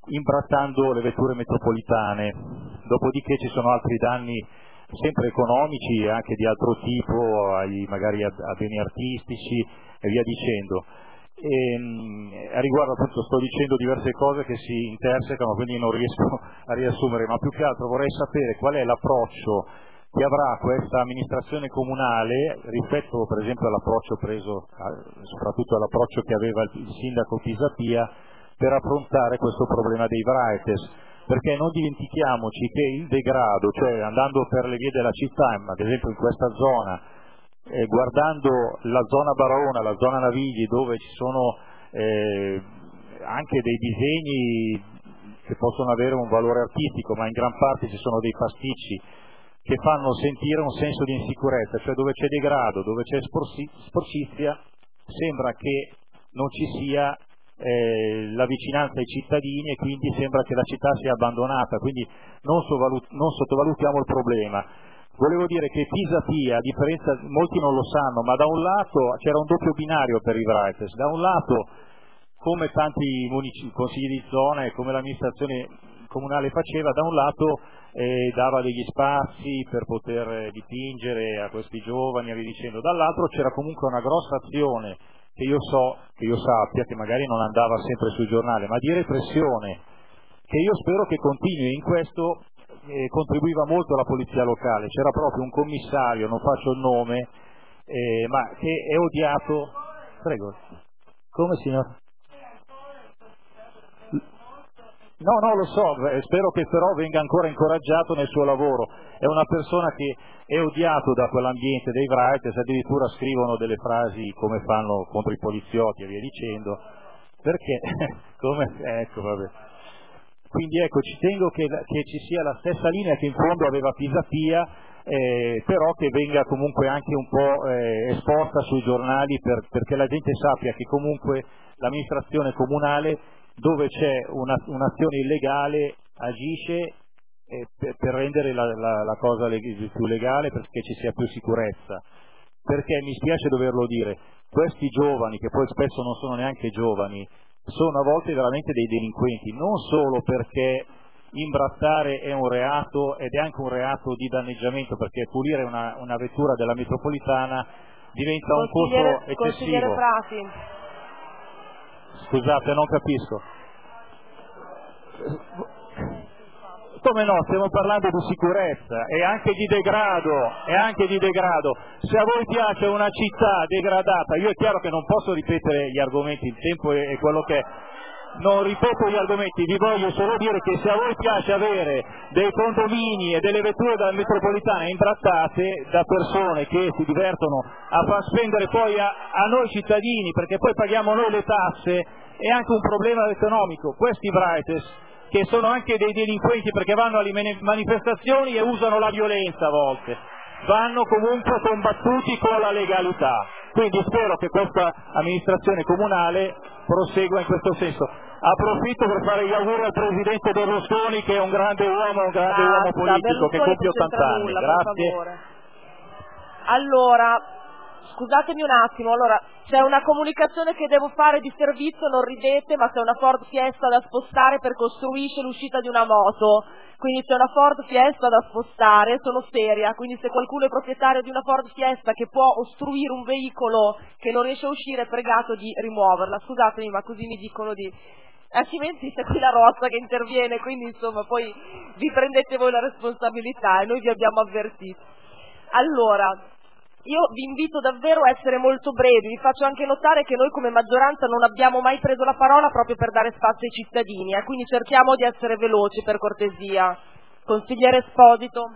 imbrattando le vetture metropolitane. Dopodiché ci sono altri danni sempre economici e anche di altro tipo, magari a beni artistici e via dicendo. A riguardo appunto sto dicendo diverse cose che si intersecano, quindi non riesco a riassumere, ma più che altro vorrei sapere qual è l'approccio che avrà questa amministrazione comunale rispetto per esempio all'approccio preso, soprattutto all'approccio che aveva il sindaco Pisapia, per affrontare questo problema dei Vraites, perché non dimentichiamoci che il degrado, cioè andando per le vie della città, ad esempio in questa zona, guardando la zona Barona, la zona Navigli, dove ci sono anche dei disegni che possono avere un valore artistico, ma in gran parte ci sono dei pasticci che fanno sentire un senso di insicurezza, cioè dove c'è degrado, dove c'è sporcizia, sembra che non ci sia la vicinanza ai cittadini e quindi sembra che la città sia abbandonata, quindi non sottovalutiamo il problema. Volevo dire che Pisapia, a differenza, molti non lo sanno, ma da un lato c'era un doppio binario per i Vraites, da un lato come tanti consigli di zona e come l'amministrazione comunale faceva, da un lato dava degli spazi per poter dipingere a questi giovani e via dicendo, dall'altro c'era comunque una grossa azione che io sappia, che magari non andava sempre sul giornale, ma di repressione, che io spero che continui. In questo contribuiva molto la polizia locale, c'era proprio un commissario, non faccio il nome, ma che è odiato. Prego. Come, signor? No, lo so, spero che però venga ancora incoraggiato nel suo lavoro. È una persona che è odiato da quell'ambiente dei Vraites, addirittura scrivono delle frasi come fanno contro i poliziotti e via dicendo, perché ecco, vabbè. Quindi ecco, ci tengo che ci sia la stessa linea che in fondo aveva Pisapia, però che venga comunque anche un po' esposta sui giornali perché la gente sappia che comunque l'amministrazione comunale, dove c'è un'azione illegale, agisce per rendere la cosa più legale, perché ci sia più sicurezza. Perché mi spiace doverlo dire, questi giovani, che poi spesso non sono neanche giovani, sono a volte veramente dei delinquenti, non solo perché imbrattare è un reato ed è anche un reato di danneggiamento, perché pulire una vettura della metropolitana diventa un costo eccessivo. Consigliere Prati. Scusate, non capisco. Come no, stiamo parlando di sicurezza e anche di degrado, Se a voi piace una città degradata, io è chiaro che non posso ripetere gli argomenti, il tempo è quello che è. Non ripeto gli argomenti, vi voglio solo dire che se a voi piace avere dei condomini e delle vetture della metropolitana imbrattate da persone che si divertono a far spendere poi a noi cittadini, perché poi paghiamo noi le tasse, è anche un problema economico. Questi Vraites, che sono anche dei delinquenti perché vanno alle manifestazioni e usano la violenza a volte, vanno comunque combattuti con la legalità. Quindi spero che questa amministrazione comunale prosegua in questo senso. Approfitto per fare gli auguri al presidente Berlusconi, che è un grande uomo politico, che compie 80 anni. Grazie. Allora, scusatemi un attimo, c'è una comunicazione che devo fare di servizio, non ridete, ma c'è una Ford Fiesta da spostare per costruisce l'uscita di una moto, quindi c'è una Ford Fiesta da spostare, sono seria, quindi se qualcuno è proprietario di una Ford Fiesta che può ostruire un veicolo che non riesce a uscire, è pregato di rimuoverla. Scusatemi, ma così mi dicono di... Altrimenti c'è qui la Rozza che interviene, quindi insomma poi vi prendete voi la responsabilità e noi vi abbiamo avvertiti. Allora, io vi invito davvero a essere molto brevi, vi faccio anche notare che noi come maggioranza non abbiamo mai preso la parola proprio per dare spazio ai cittadini, quindi cerchiamo di essere veloci per cortesia. Consigliere Esposito.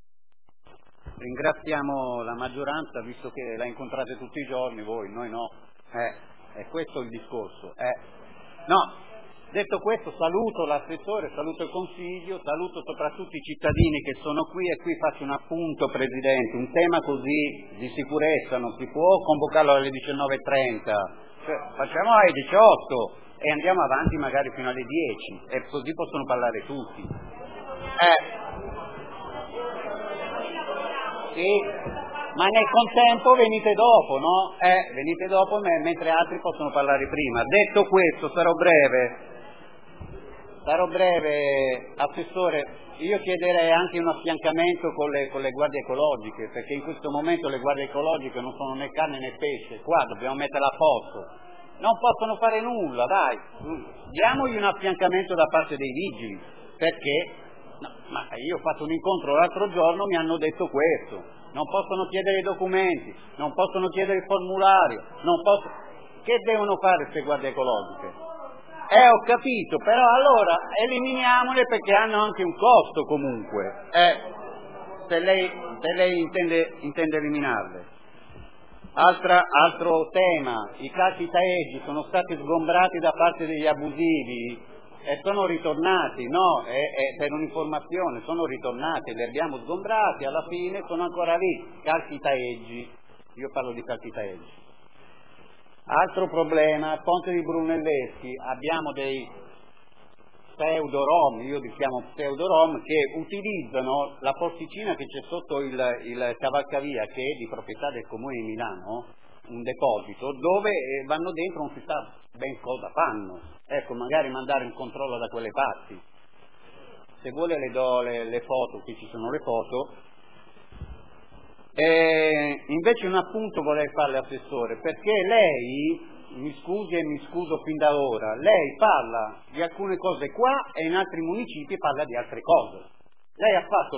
Ringraziamo la maggioranza, visto che la incontrate tutti i giorni, voi, noi no. È questo il discorso. No. Detto questo, saluto l'assessore, saluto il Consiglio, saluto soprattutto i cittadini che sono qui e qui faccio un appunto, Presidente. Un tema così di sicurezza non si può convocarlo alle 19:30, facciamo alle 18 e andiamo avanti magari fino alle 10 e così possono parlare tutti. Sì, ma nel contempo venite dopo, no? Venite dopo mentre altri possono parlare prima. Detto questo, sarò breve. Sarò breve, Assessore. Io chiederei anche un affiancamento con le guardie ecologiche, perché in questo momento le guardie ecologiche non sono né carne né pesce. Qua dobbiamo metterla a posto. Non possono fare nulla, dai. Diamogli un affiancamento da parte dei vigili, perché ma io ho fatto un incontro l'altro giorno, mi hanno detto questo. Non possono chiedere i documenti, non possono chiedere il formulario, che devono fare queste guardie ecologiche? Ho capito, però allora eliminiamole, perché hanno anche un costo comunque, se lei intende eliminarle. Altro tema, i casi taeggi sono stati sgombrati da parte degli abusivi e sono ritornati, per un'informazione, sono ritornati, li abbiamo sgombrati, alla fine sono ancora lì, calchi taeggi, io parlo di calchi taeggi. Altro problema, Ponte di Brunelleschi, abbiamo dei pseudo-rom, io li chiamo pseudo-rom, che utilizzano la porticina che c'è sotto il cavalcavia, che è di proprietà del Comune di Milano, un deposito, dove vanno dentro, non si sa ben cosa fanno. Ecco, magari mandare un controllo da quelle parti. Se vuole le do le foto, qui ci sono le foto. Invece un appunto vorrei farle, Assessore, perché lei, mi scusi e mi scuso fin da ora, lei parla di alcune cose qua e in altri municipi parla di altre cose. Lei ha fatto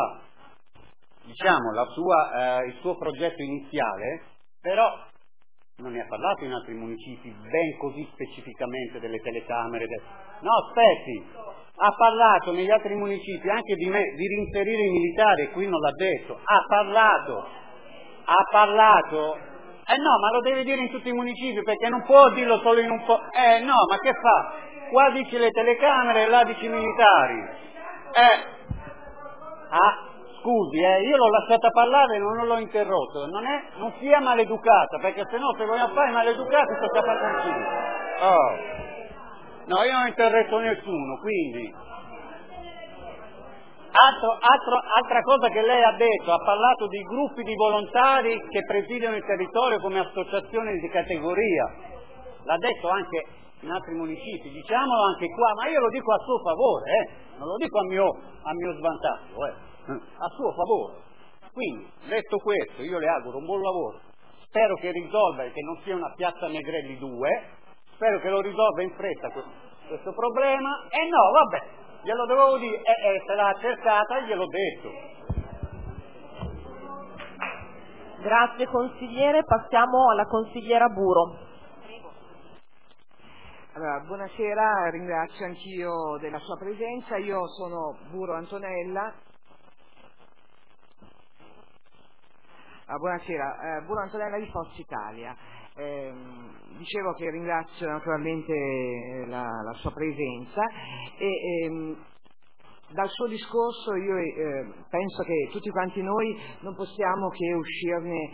il suo progetto iniziale, però non ne ha parlato in altri municipi ben così specificamente delle telecamere. No, aspetti, ha parlato negli altri municipi anche di reinserire i militari, qui non l'ha detto, ha parlato, no, ma lo deve dire in tutti i municipi, perché non può dirlo solo in un po', no, ma che fa? Qua dice le telecamere e là dice i militari, scusi, io l'ho lasciata parlare e non l'ho interrotto, non sia maleducata, perché se vogliamo fare maleducati tocca fare così. No, io non ho interrotto nessuno, quindi. Altra cosa che lei ha detto, ha parlato di gruppi di volontari che presidiano il territorio come associazioni di categoria. L'ha detto anche in altri municipi, diciamolo anche qua, ma io lo dico a suo favore, non lo dico a mio svantaggio, a suo favore. Quindi, detto questo, io le auguro un buon lavoro, spero che risolva e che non sia una piazza Negrelli 2, spero che lo risolva in fretta questo problema, no, vabbè, glielo dovevo dire, se l'ha cercata e gliel'ho detto. Grazie consigliere, passiamo alla consigliera Buro. Allora, buonasera, ringrazio anch'io della sua presenza, io sono Buro Antonella. Buonasera, Buro Antonella di Forza Italia. Dicevo che ringrazio naturalmente la sua presenza e dal suo discorso io penso che tutti quanti noi non possiamo che uscirne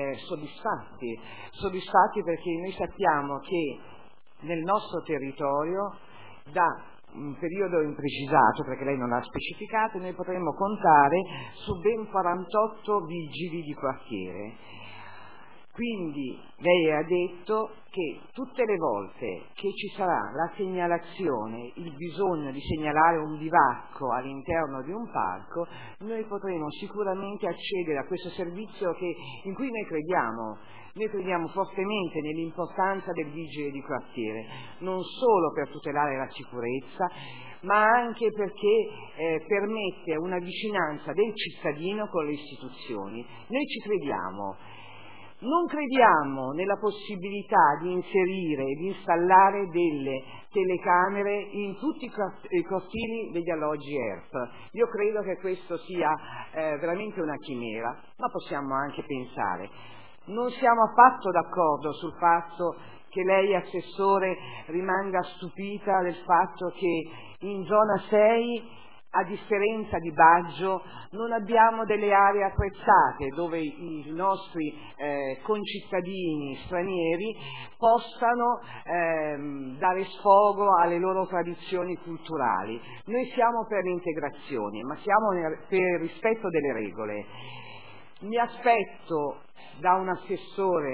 soddisfatti perché noi sappiamo che nel nostro territorio da un periodo imprecisato, perché lei non l'ha specificato, noi potremmo contare su ben 48 vigili di quartiere. Quindi lei ha detto che tutte le volte che ci sarà la segnalazione, il bisogno di segnalare un bivacco all'interno di un parco, noi potremo sicuramente accedere a questo servizio in cui noi crediamo. Noi crediamo fortemente nell'importanza del vigile di quartiere, non solo per tutelare la sicurezza, ma anche perché permette una vicinanza del cittadino con le istituzioni. Noi ci crediamo. Non crediamo nella possibilità di inserire e di installare delle telecamere in tutti i cortili degli alloggi ERP. Io credo che questo sia veramente una chimera, ma possiamo anche pensare. Non siamo affatto d'accordo sul fatto che lei, Assessore, rimanga stupita del fatto che in zona 6, a differenza di Baggio, non abbiamo delle aree attrezzate dove i nostri concittadini stranieri possano dare sfogo alle loro tradizioni culturali. Noi siamo per l'integrazione, ma siamo per il rispetto delle regole. Mi aspetto da un assessore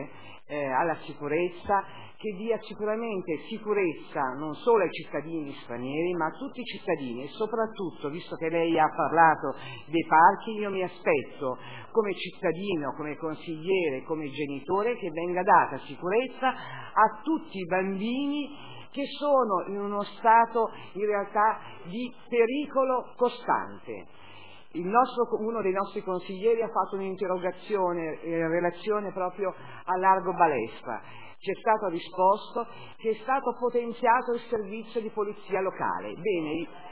alla sicurezza, che dia sicuramente sicurezza non solo ai cittadini stranieri ma a tutti i cittadini, e soprattutto, visto che lei ha parlato dei parchi, io mi aspetto come cittadino, come consigliere, come genitore, che venga data sicurezza a tutti i bambini che sono in uno stato in realtà di pericolo costante. Uno dei nostri consiglieri ha fatto un'interrogazione in relazione proprio a Largo Balestra. Ci è stato risposto che è stato potenziato il servizio di polizia locale. Bene,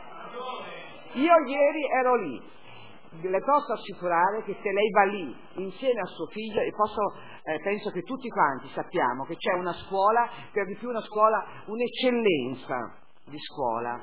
io ieri ero lì. Le posso assicurare che se lei va lì insieme a suo figlio, e penso che tutti quanti sappiamo che c'è una scuola, per di più un'eccellenza di scuola.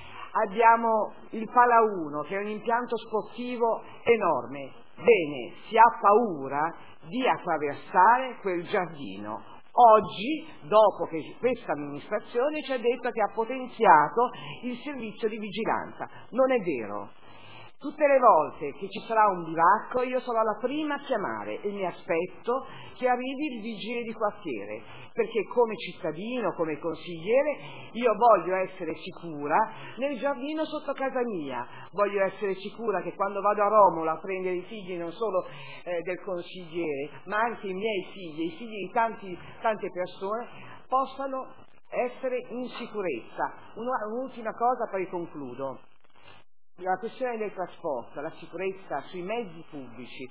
Abbiamo il Pala 1, che è un impianto sportivo enorme. Bene, si ha paura di attraversare quel giardino. Oggi, dopo che questa amministrazione ci ha detto che ha potenziato il servizio di vigilanza. Non è vero. Tutte le volte che ci sarà un bivacco io sarò la prima a chiamare e mi aspetto che arrivi il vigile di quartiere, perché come cittadino, come consigliere, io voglio essere sicura nel giardino sotto casa mia, voglio essere sicura che quando vado a Romolo a prendere i figli non solo del consigliere, ma anche i miei figli, i figli di tante persone, possano essere in sicurezza. Un'ultima cosa, poi concludo. La questione del trasporto, la sicurezza sui mezzi pubblici,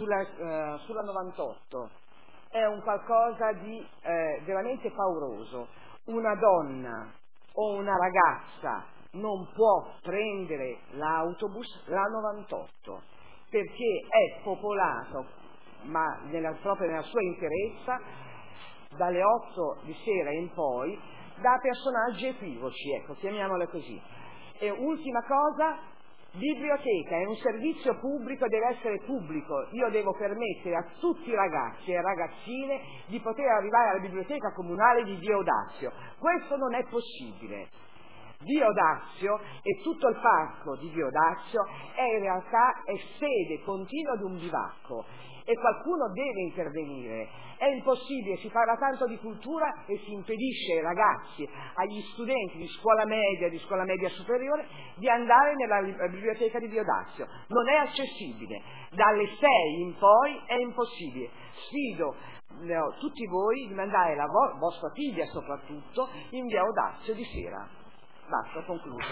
sulla 98, è un qualcosa di veramente pauroso. Una donna o una ragazza non può prendere l'autobus, la 98, perché è popolato, ma proprio nella sua interezza, dalle 8 di sera in poi, da personaggi equivoci, ecco, chiamiamole così. E ultima cosa, biblioteca è un servizio pubblico, deve essere pubblico. Io devo permettere a tutti i ragazzi e ragazzine di poter arrivare alla biblioteca comunale di Via Odazio. Questo non è possibile. Via Odazio e tutto il parco di Via Odazio in realtà è sede continua di un bivacco e qualcuno deve intervenire. È impossibile, si parla tanto di cultura e si impedisce ai ragazzi, agli studenti di scuola media superiore, di andare nella biblioteca di Via Odazio. Non è accessibile. Dalle 6 in poi è impossibile. Sfido tutti voi di mandare la vostra figlia soprattutto in Via Odazio di sera. Basta, ho concluso.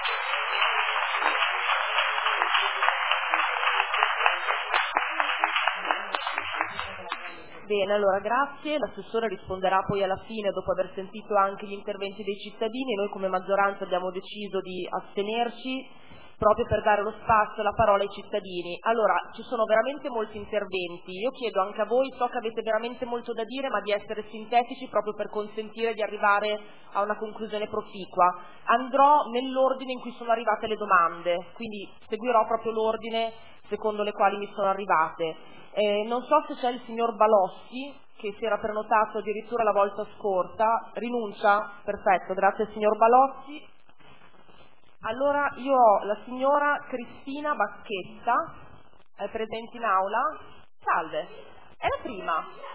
Bene, allora grazie. L'assessore risponderà poi alla fine, dopo aver sentito anche gli interventi dei cittadini. Noi come maggioranza abbiamo deciso di astenerci proprio per dare lo spazio, la parola ai cittadini. Allora, ci sono veramente molti interventi. Io chiedo anche a voi, so che avete veramente molto da dire, ma di essere sintetici proprio per consentire di arrivare a una conclusione proficua. Andrò nell'ordine in cui sono arrivate le domande, quindi seguirò proprio l'ordine secondo le quali mi sono arrivate. Non so se c'è il signor Balossi, che si era prenotato addirittura la volta scorsa. Rinuncia? Perfetto, grazie signor Balossi. Allora io ho la signora Cristina Bacchetta, è presente in aula. Salve, è la prima.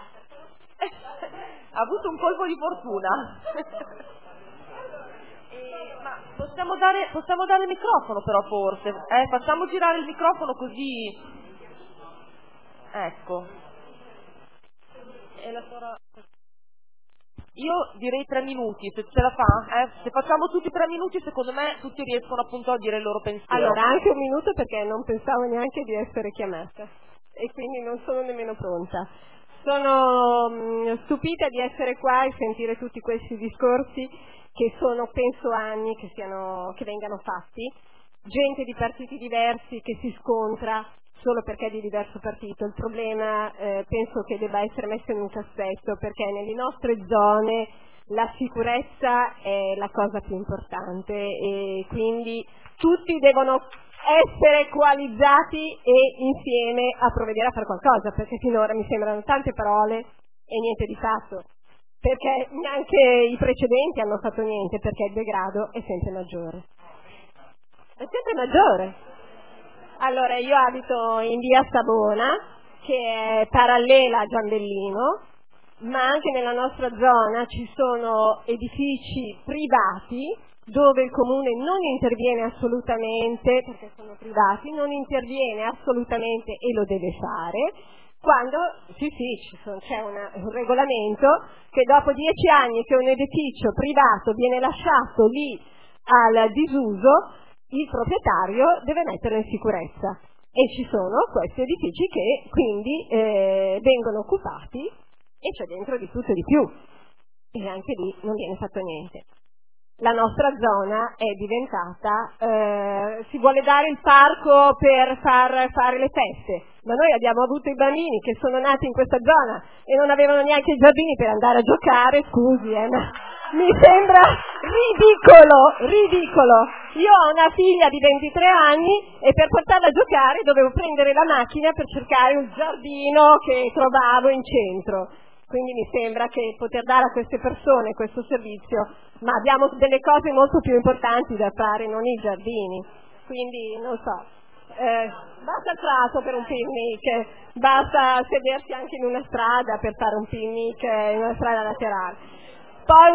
Ha avuto un colpo di fortuna. Ma possiamo dare il microfono però forse. Facciamo girare il microfono così. Ecco. Io direi 3 minuti, se ce la fa. Se facciamo tutti 3 minuti, secondo me tutti riescono appunto a dire il loro pensiero. Allora, anche 1 minuto perché non pensavo neanche di essere chiamata e quindi non sono nemmeno pronta. Sono stupita di essere qua e sentire tutti questi discorsi che sono, penso, anni che vengano fatti. Gente di partiti diversi che si scontra solo perché è di diverso partito. Il problema penso che debba essere messo in un cassetto, perché nelle nostre zone la sicurezza è la cosa più importante e quindi tutti devono essere coalizzati e insieme a provvedere a fare qualcosa, perché finora mi sembrano tante parole e niente di fatto, perché neanche i precedenti hanno fatto niente, perché il degrado è sempre maggiore. È sempre maggiore. Allora, io abito in via Savona, che è parallela a Giambellino, ma anche nella nostra zona ci sono edifici privati dove il comune non interviene assolutamente, perché sono privati, non interviene assolutamente e lo deve fare, quando c'è un regolamento che dopo 10 anni che un edificio privato viene lasciato lì al disuso, il proprietario deve metterlo in sicurezza. E ci sono questi edifici che quindi vengono occupati e c'è dentro di tutto e di più, e anche lì non viene fatto niente. La nostra zona è diventata, si vuole dare il parco per fare le feste, ma noi abbiamo avuto i bambini che sono nati in questa zona e non avevano neanche i giardini per andare a giocare, scusi, ma mi sembra ridicolo. Io ho una figlia di 23 anni e per portarla a giocare dovevo prendere la macchina per cercare un giardino che trovavo in centro. Quindi mi sembra che poter dare a queste persone questo servizio, ma abbiamo delle cose molto più importanti da fare, non i giardini. Quindi non so, basta il prato per un picnic, basta sedersi anche in una strada per fare un picnic in una strada laterale. Poi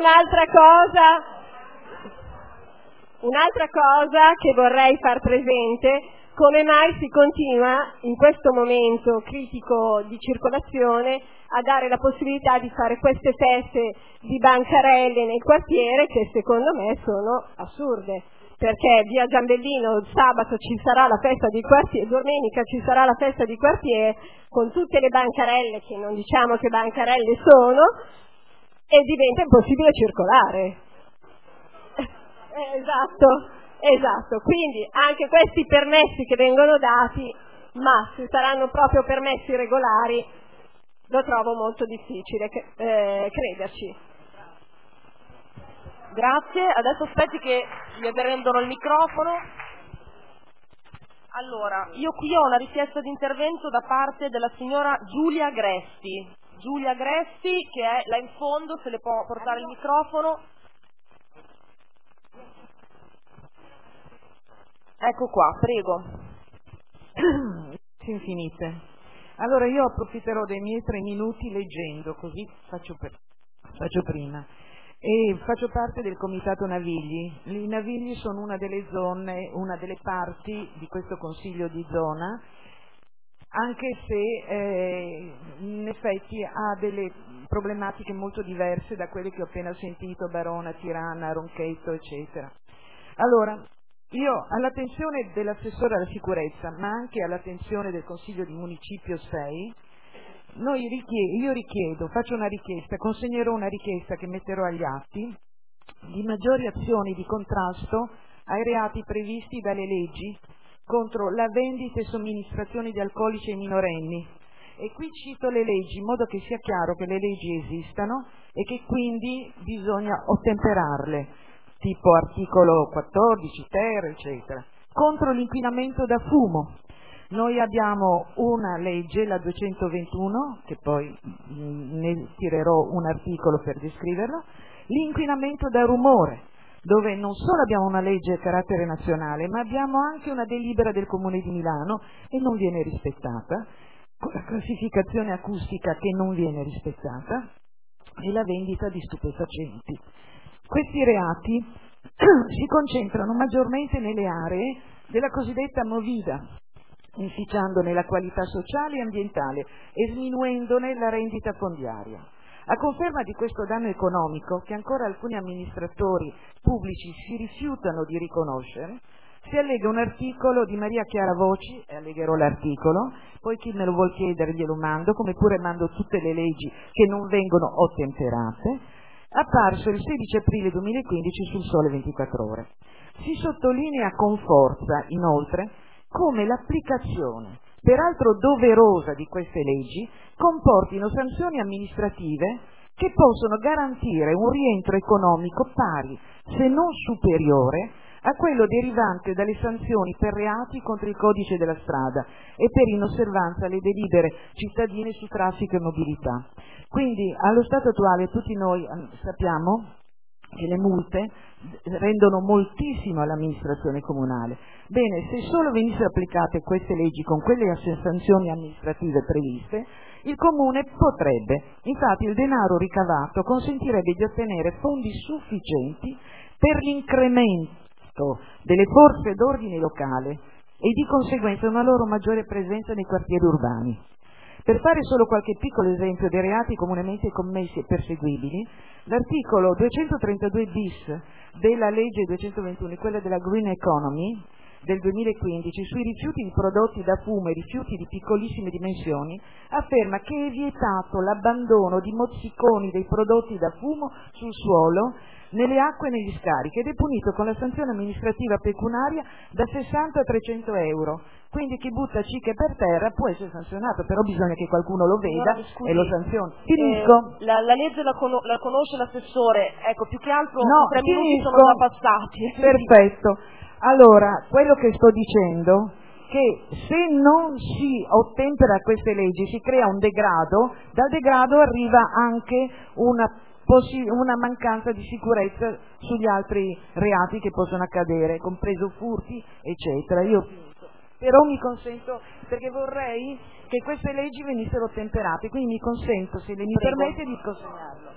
un'altra cosa che vorrei far presente: come mai si continua in questo momento critico di circolazione a dare la possibilità di fare queste feste di bancarelle nel quartiere, che secondo me sono assurde, perché via Giambellino sabato ci sarà la festa di quartiere, domenica ci sarà la festa di quartiere con tutte le bancarelle che non diciamo che bancarelle sono, e diventa impossibile circolare. Esatto, quindi anche questi permessi che vengono dati, ma se saranno proprio permessi regolari, lo trovo molto difficile crederci. Grazie, adesso aspetti che gli prendono il microfono. Allora, io qui ho una richiesta di intervento da parte della signora Giulia Gresti. Giulia Gresti, che è là in fondo, se le può portare il microfono. Ecco qua, prego. Infinite. Allora io approfitterò dei miei 3 minuti leggendo, così faccio prima. E faccio parte del Comitato Navigli. I Navigli sono una delle zone, una delle parti di questo Consiglio di zona, anche se in effetti ha delle problematiche molto diverse da quelle che ho appena sentito, Barona, Tirana, Ronchetto, eccetera. Allora, io all'attenzione dell'assessore alla sicurezza, ma anche all'attenzione del Consiglio di Municipio 6, io richiedo, faccio una richiesta, consegnerò una richiesta che metterò agli atti, di maggiori azioni di contrasto ai reati previsti dalle leggi contro la vendita e somministrazione di alcolici ai minorenni. E qui cito le leggi in modo che sia chiaro che le leggi esistano e che quindi bisogna ottemperarle, tipo articolo 14 ter, eccetera. Contro l'inquinamento da fumo. Noi abbiamo una legge, la 221, che poi ne tirerò un articolo per descriverlo, l'inquinamento da rumore, dove non solo abbiamo una legge a carattere nazionale, ma abbiamo anche una delibera del Comune di Milano e non viene rispettata, la classificazione acustica che non viene rispettata e la vendita di stupefacenti. Questi reati si concentrano maggiormente nelle aree della cosiddetta movida, inficiandone la qualità sociale e ambientale e sminuendone la rendita fondiaria. A conferma di questo danno economico, che ancora alcuni amministratori pubblici si rifiutano di riconoscere, si allega un articolo di Maria Chiara Voci, e allegherò l'articolo, poi chi me lo vuol chiedere glielo mando, come pure mando tutte le leggi che non vengono ottemperate, apparso il 16 aprile 2015 sul Sole 24 Ore. Si sottolinea con forza, inoltre, come l'applicazione, peraltro doverosa, di queste leggi comportino sanzioni amministrative che possono garantire un rientro economico pari, se non superiore, a quello derivante dalle sanzioni per reati contro il codice della strada e per inosservanza alle delibere cittadine su traffico e mobilità. Quindi, allo stato attuale, tutti noi sappiamo che le multe rendono moltissimo all'amministrazione comunale. Bene, se solo venissero applicate queste leggi con quelle sanzioni amministrative previste, il Comune potrebbe. Infatti il denaro ricavato consentirebbe di ottenere fondi sufficienti per l'incremento delle forze d'ordine locale e di conseguenza una loro maggiore presenza nei quartieri urbani. Per fare solo qualche piccolo esempio dei reati comunemente commessi e perseguibili, l'articolo 232 bis della legge 221, quella della Green Economy del 2015, sui rifiuti di prodotti da fumo e rifiuti di piccolissime dimensioni, afferma che è vietato l'abbandono di mozziconi dei prodotti da fumo sul suolo, nelle acque e negli scarichi, ed è punito con la sanzione amministrativa pecuniaria da 60 a 300 euro. Quindi chi butta cicche per terra può essere sanzionato, però bisogna che qualcuno lo veda e lo sanzioni. Finisco. La legge la conosce l'assessore, ecco, più che altro No, 3 minuti finisco. sono già passati. Perfetto. Allora, quello che sto dicendo che se non si ottempera a queste leggi si crea un degrado, dal degrado arriva anche una mancanza di sicurezza sugli altri reati che possono accadere, compreso furti, eccetera. Però mi consento, perché vorrei che queste leggi venissero ottemperate, quindi mi consento, se mi permette, di consegnarlo.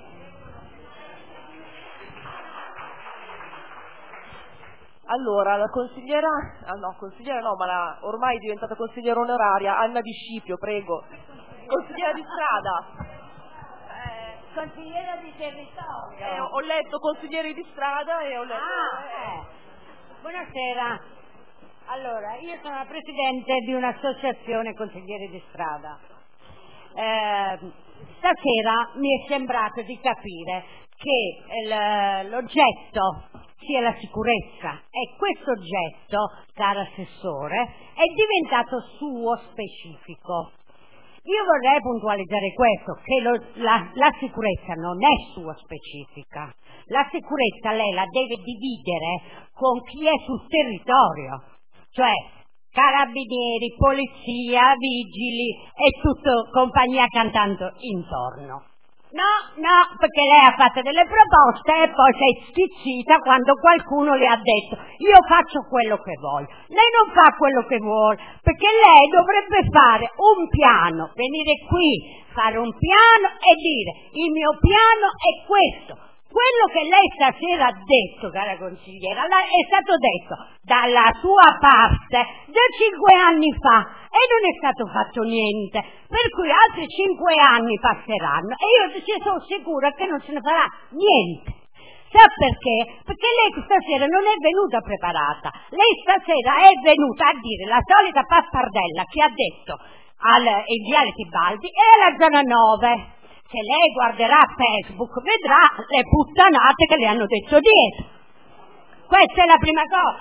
Allora, la consigliera, ma ormai è diventata consigliera onoraria, Anna Di Scipio, prego. Consigliera di strada. Consigliera di territorio. Ho letto consiglieri di strada e ho letto... Buonasera. Allora, io sono la presidente di un'associazione consiglieri di strada. Stasera mi è sembrato di capire che l'oggetto sia la sicurezza e questo oggetto, caro assessore, è diventato suo specifico. Io vorrei puntualizzare questo, che la sicurezza non è sua specifica. La sicurezza lei la deve dividere con chi è sul territorio, cioè carabinieri, polizia, vigili e tutto compagnia cantando intorno. No, perché lei ha fatto delle proposte e poi si è stizzita quando qualcuno le ha detto io faccio quello che voglio. Lei non fa quello che vuole, perché lei dovrebbe fare un piano, venire qui, fare un piano e dire il mio piano è questo. Quello che lei stasera ha detto, cara consigliera, è stato detto dalla sua parte già 5 anni fa e non è stato fatto niente, per cui altri 5 anni passeranno e io ci sono sicura che non se ne farà niente. Sa perché? Perché lei stasera non è venuta preparata, lei stasera è venuta a dire la solita pappardella che ha detto al Viale Tibaldi e alla zona 9. Se lei guarderà Facebook vedrà le puttanate che le hanno detto dietro. Questa è la prima cosa.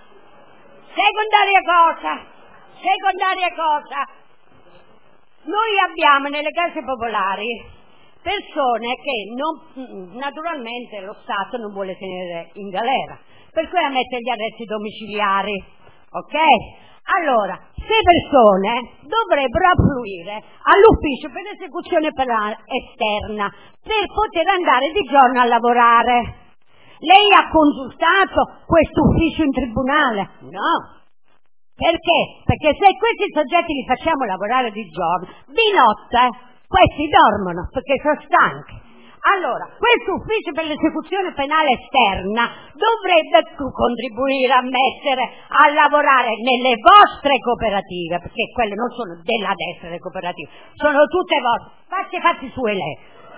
Secondaria cosa. Noi abbiamo nelle case popolari persone che naturalmente lo Stato non vuole tenere in galera, per cui ammette gli arresti domiciliari, ok? Allora, queste persone dovrebbero affluire all'ufficio per l'esecuzione penale esterna per poter andare di giorno a lavorare. Lei ha consultato questo ufficio in tribunale? No. Perché? Perché se questi soggetti li facciamo lavorare di giorno, di notte questi dormono perché sono stanchi. Allora, questo ufficio per l'esecuzione penale esterna dovrebbe contribuire a mettere a lavorare nelle vostre cooperative, perché quelle non sono della destra le cooperative, sono tutte vostre. Facci fatti suoi lei.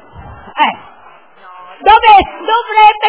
Dovrebbe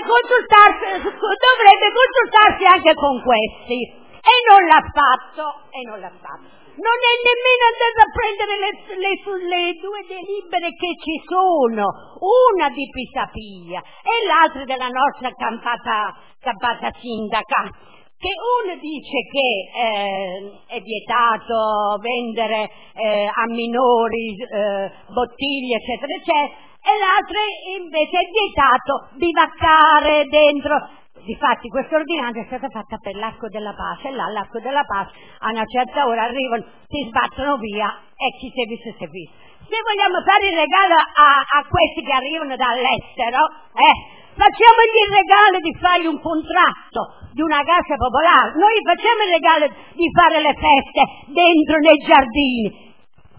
consultarsi anche con questi e non l'ha fatto. Non è nemmeno andato a prendere le 2 delibere che ci sono, una di Pisapia e l'altra della nostra campata sindaca, che uno dice che è vietato vendere a minori bottiglie eccetera eccetera e l'altra invece è vietato bivaccare dentro. Difatti questa ordinanza è stata fatta per l'Arco della Pace e là all'Arco della Pace a una certa ora arrivano, si sbattono via e chi si è visto si è visto. Se vogliamo fare il regalo a questi che arrivano dall'estero, facciamogli il regalo di fargli un contratto di una casa popolare, noi facciamo il regalo di fare le feste dentro nei giardini.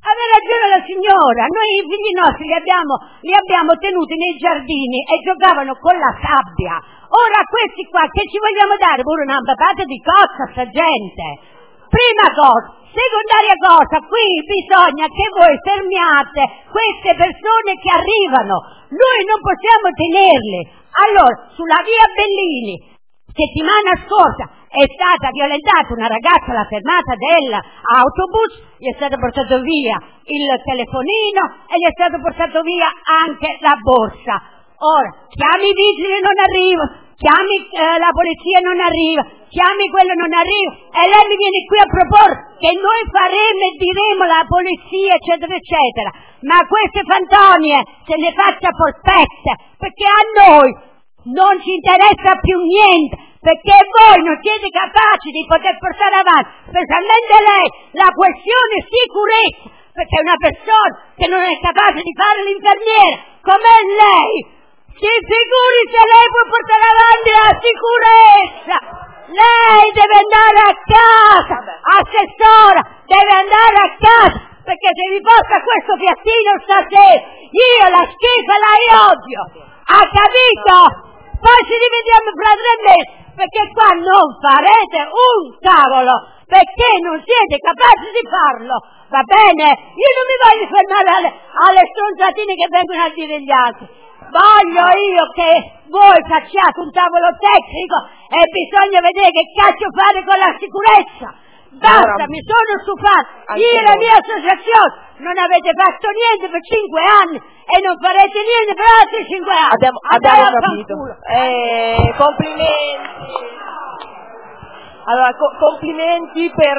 Aveva ragione la signora, noi i figli nostri li abbiamo tenuti nei giardini e giocavano con la sabbia. Ora questi qua, che ci vogliamo dare pure una patata di cozza a sta gente? Prima cosa. Secondaria cosa, qui bisogna che voi fermiate queste persone che arrivano. Noi non possiamo tenerle. Allora, sulla via Bellini, settimana scorsa, è stata violentata una ragazza alla fermata dell'autobus, gli è stato portato via il telefonino e gli è stato portato via anche la borsa. Ora, chiami i vigili non arrivano, chiami la polizia non arriva, chiami quello non arriva e lei mi viene qui a proporre che noi faremo e diremo alla polizia eccetera eccetera, ma queste fantonie se ne faccia polpette, perché a noi non ci interessa più niente, perché voi non siete capaci di poter portare avanti, specialmente lei, la questione sicurezza, perché una persona che non è capace di fare l'infermiera come lei, si figuri se lei può portare avanti la sicurezza. Lei deve andare a casa, assessora, deve andare a casa, perché se vi porta questo piattino stasera, io la schifa la odio, ha capito? Poi ci rivediamo fra 3 mesi, perché qua non farete un cavolo, perché non siete capaci di farlo, va bene? Io non mi voglio fermare alle stronzatine che vengono a dire gli altri. Voglio io che voi facciate un tavolo tecnico e bisogna vedere che cazzo fare con la sicurezza. Basta, mi sono stufata. Io e la mia associazione non avete fatto niente per 5 anni e non farete niente per altri 5 anni. Abbiamo capito. Complimenti. Allora, complimenti per...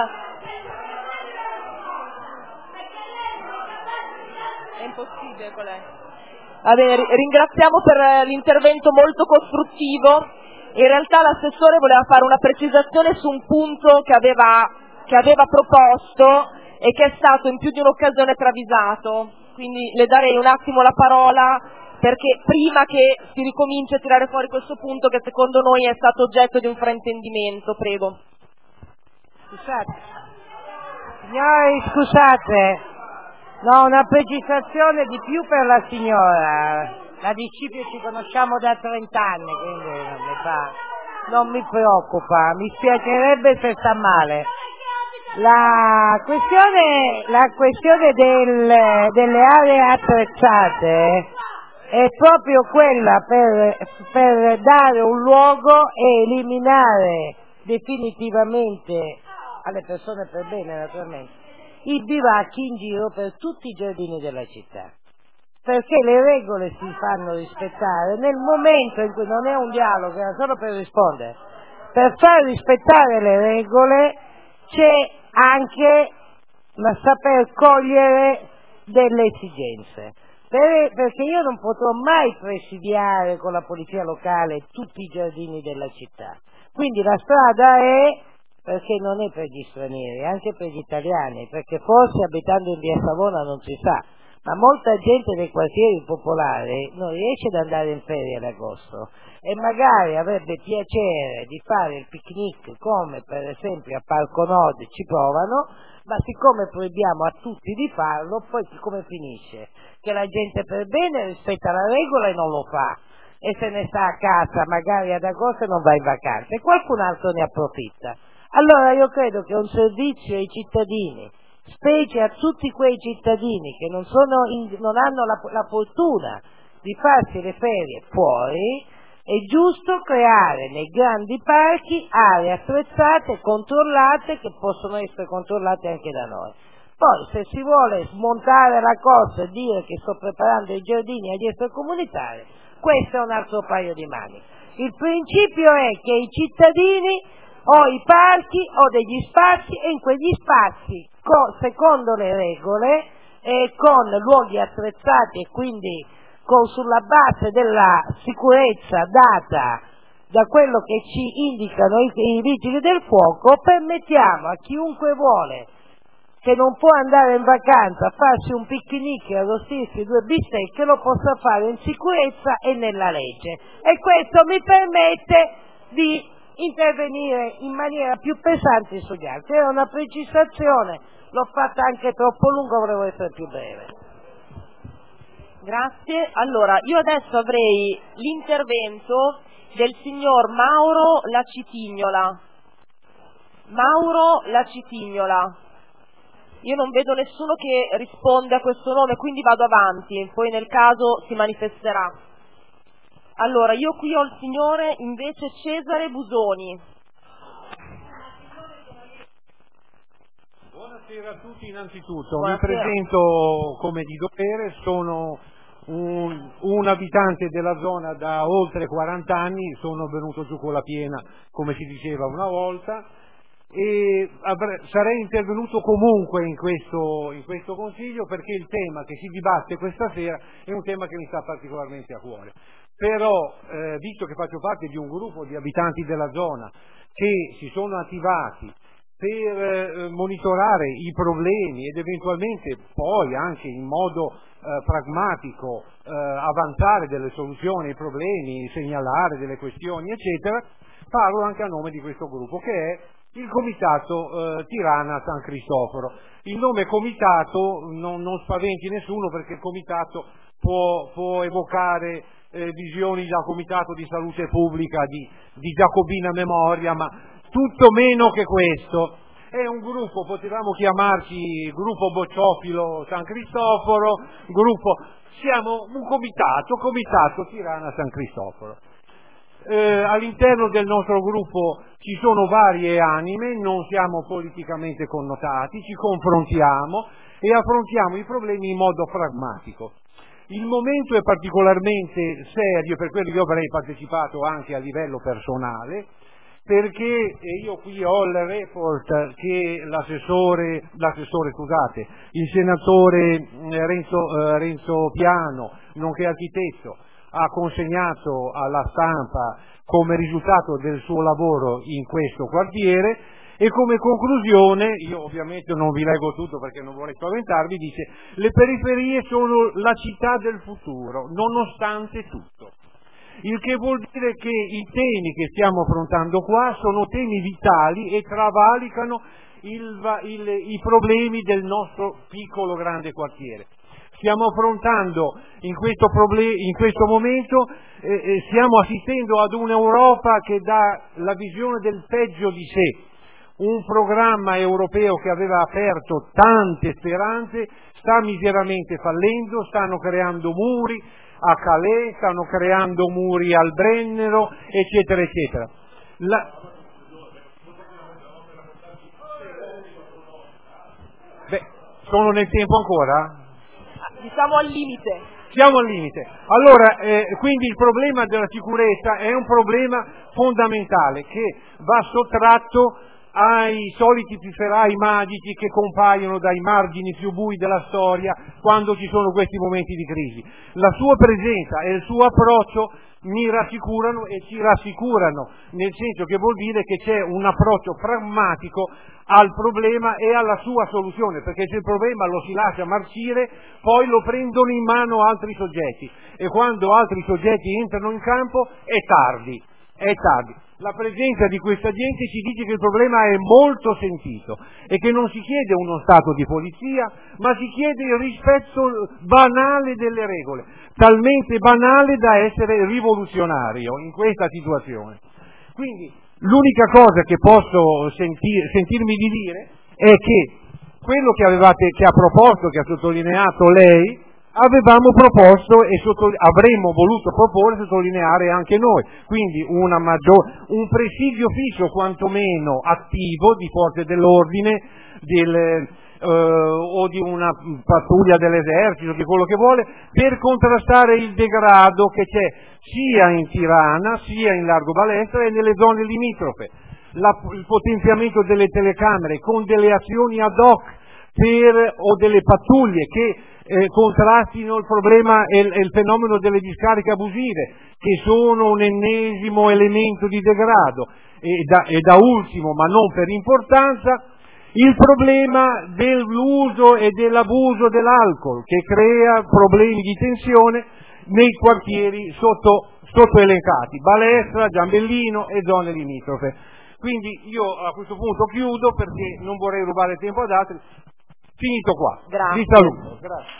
È impossibile con lei. Va bene, ringraziamo per l'intervento molto costruttivo. In realtà l'assessore voleva fare una precisazione su un punto che aveva proposto e che è stato in più di un'occasione travisato. Quindi le darei un attimo la parola, perché prima che si ricominci a tirare fuori questo punto che secondo noi è stato oggetto di un fraintendimento, prego. Scusate, signori, scusate. No, una precisazione di più per la signora. La Discipio ci conosciamo da 30 anni, quindi non mi preoccupa, mi spiacerebbe se sta male. La questione delle aree attrezzate è proprio quella per dare un luogo e eliminare definitivamente alle persone per bene, naturalmente, i bivacchi in giro per tutti i giardini della città, perché le regole si fanno rispettare nel momento in cui non è un dialogo, era solo per rispondere. Per far rispettare le regole c'è anche saper cogliere delle esigenze, perché io non potrò mai presidiare con la polizia locale tutti i giardini della città, quindi la strada è, perché non è per gli stranieri, anche per gli italiani, perché forse abitando in via Savona non si sa, ma molta gente dei quartieri popolari non riesce ad andare in ferie ad agosto e magari avrebbe piacere di fare il picnic come per esempio a Parco Nord ci provano, ma siccome proibiamo a tutti di farlo, poi come finisce? Che la gente per bene rispetta la regola e non lo fa e se ne sta a casa magari ad agosto e non va in vacanza e qualcun altro ne approfitta. Allora io credo che un servizio ai cittadini, specie a tutti quei cittadini che non hanno la fortuna di farsi le ferie fuori, è giusto creare nei grandi parchi aree attrezzate, controllate, che possono essere controllate anche da noi. Poi se si vuole smontare la cosa e dire che sto preparando i giardini agli extracomunitari, questo è un altro paio di mani. Il principio è che i cittadini o i parchi o degli spazi e in quegli spazi secondo le regole e con luoghi attrezzati e quindi sulla base della sicurezza data da quello che ci indicano i vigili del fuoco, permettiamo a chiunque vuole che non può andare in vacanza a farsi un picnic e arrostirsi 2 bistecche lo possa fare in sicurezza e nella legge, e questo mi permette di intervenire in maniera più pesante sugli altri. Era una precisazione l'ho fatta anche troppo lunga, volevo essere più breve. Grazie. Allora, io adesso avrei l'intervento del signor Mauro Lacitignola. Mauro Lacitignola. Io non vedo nessuno che risponde a questo nome, quindi vado avanti, poi nel caso si manifesterà. Allora, io qui ho il signore invece Cesare Busoni. Buonasera a tutti innanzitutto. Buonasera. Mi presento come di dovere, sono un abitante della zona da oltre 40 anni, sono venuto giù con la piena, come si diceva una volta, e sarei intervenuto comunque in questo consiglio perché il tema che si dibatte questa sera è un tema che mi sta particolarmente a cuore. Però, visto che faccio parte di un gruppo di abitanti della zona che si sono attivati per monitorare i problemi ed eventualmente poi anche in modo pragmatico avanzare delle soluzioni ai problemi, segnalare delle questioni, eccetera, parlo anche a nome di questo gruppo che è il Comitato Tirana San Cristoforo. Il nome Comitato non spaventi nessuno perché il Comitato può evocare visioni da Comitato di Salute Pubblica di Giacobina memoria, ma tutto meno che questo. È un gruppo, potevamo chiamarci Gruppo Bocciofilo San Cristoforo, siamo un Comitato Tirana San Cristoforo. All'interno del nostro gruppo ci sono varie anime, non siamo politicamente connotati, ci confrontiamo e affrontiamo i problemi in modo pragmatico. Il momento è particolarmente serio, per quello io avrei partecipato anche a livello personale, perché io qui ho il report che il senatore Renzo Piano, nonché architetto, ha consegnato alla stampa come risultato del suo lavoro in questo quartiere, e come conclusione, io ovviamente non vi leggo tutto perché non vorrei spaventarvi, dice: le periferie sono la città del futuro, nonostante tutto. Il che vuol dire che i temi che stiamo affrontando qua sono temi vitali e travalicano i problemi del nostro piccolo grande quartiere. Stiamo affrontando in questo momento, stiamo assistendo ad un'Europa che dà la visione del peggio di sé. Un programma europeo che aveva aperto tante speranze sta miseramente fallendo, stanno creando muri a Calais, stanno creando muri al Brennero, eccetera, eccetera. Sono nel tempo ancora? Siamo al limite. Siamo al limite. Allora, quindi il problema della sicurezza è un problema fondamentale che va sottratto ai soliti pifferai magici che compaiono dai margini più bui della storia quando ci sono questi momenti di crisi. La sua presenza e il suo approccio mi rassicurano e ci rassicurano, nel senso che vuol dire che c'è un approccio pragmatico al problema e alla sua soluzione, perché se il problema lo si lascia marcire, poi lo prendono in mano altri soggetti, e quando altri soggetti entrano in campo è tardi. La presenza di questa gente ci dice che il problema è molto sentito e che non si chiede uno stato di polizia, ma si chiede il rispetto banale delle regole, talmente banale da essere rivoluzionario in questa situazione. Quindi l'unica cosa che posso sentirmi di dire è che quello che ha proposto, che ha sottolineato lei, avevamo proposto e avremmo voluto proporre e sottolineare anche noi, quindi un presidio fisso quantomeno attivo di forze dell'ordine o di una pattuglia dell'esercito, di quello che vuole, per contrastare il degrado che c'è sia in Tirana, sia in Largo Balestra e nelle zone limitrofe. Il potenziamento delle telecamere con delle azioni ad hoc o delle pattuglie che contrastino il problema e il fenomeno delle discariche abusive, che sono un ennesimo elemento di degrado, e da ultimo, ma non per importanza, il problema dell'uso e dell'abuso dell'alcol, che crea problemi di tensione nei quartieri sotto elencati: Balestra, Giambellino e zone limitrofe. Quindi io a questo punto chiudo, perché non vorrei rubare tempo ad altri. Finito qua. Grazie. Vi saluto. Grazie.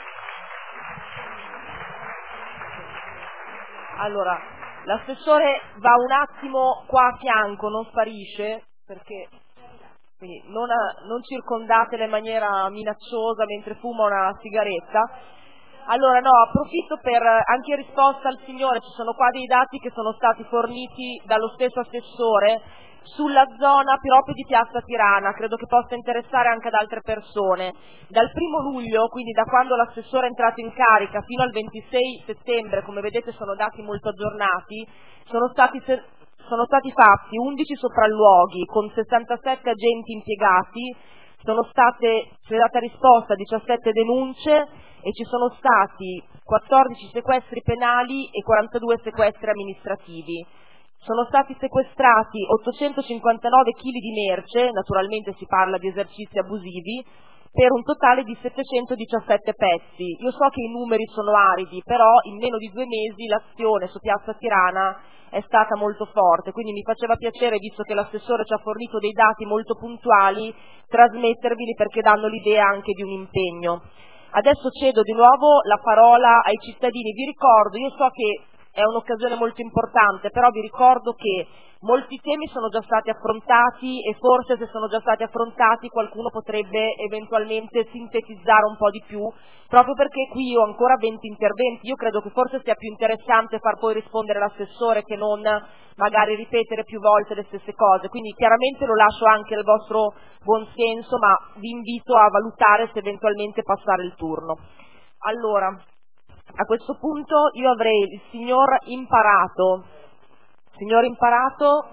Allora, l'assessore va un attimo qua a fianco, non sparisce, perché quindi non circondatela in maniera minacciosa mentre fuma una sigaretta. Allora no, approfitto per anche in risposta al signore, ci sono qua dei dati che sono stati forniti dallo stesso assessore sulla zona proprio di Piazza Tirana, credo che possa interessare anche ad altre persone. Dal 1° luglio, quindi da quando l'assessore è entrato in carica, fino al 26 settembre, come vedete sono dati molto aggiornati, sono stati fatti 11 sopralluoghi con 67 agenti impiegati, c'è data risposta a 17 denunce e ci sono stati 14 sequestri penali e 42 sequestri amministrativi. Sono stati sequestrati 859 kg di merce, naturalmente si parla di esercizi abusivi, per un totale di 717 pezzi. Io so che i numeri sono aridi, però in meno di 2 mesi l'azione su Piazza Tirana è stata molto forte, quindi mi faceva piacere, visto che l'assessore ci ha fornito dei dati molto puntuali, trasmetterveli perché danno l'idea anche di un impegno. Adesso cedo di nuovo la parola ai cittadini. Vi ricordo, io so che è un'occasione molto importante, però vi ricordo che molti temi sono già stati affrontati e forse se sono già stati affrontati qualcuno potrebbe eventualmente sintetizzare un po' di più, proprio perché qui ho ancora 20 interventi. Io credo che forse sia più interessante far poi rispondere l'assessore che non magari ripetere più volte le stesse cose, quindi chiaramente lo lascio anche al vostro buon senso, ma vi invito a valutare se eventualmente passare il turno. Allora, a questo punto io avrei il signor Imparato. Signor Imparato?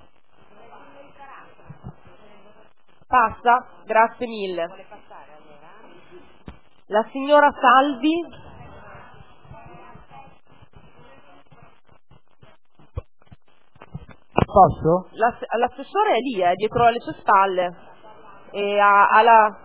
Passa? Grazie mille. La signora Salvi? Posso? L'assessore è lì, dietro alle sue spalle. E ha la...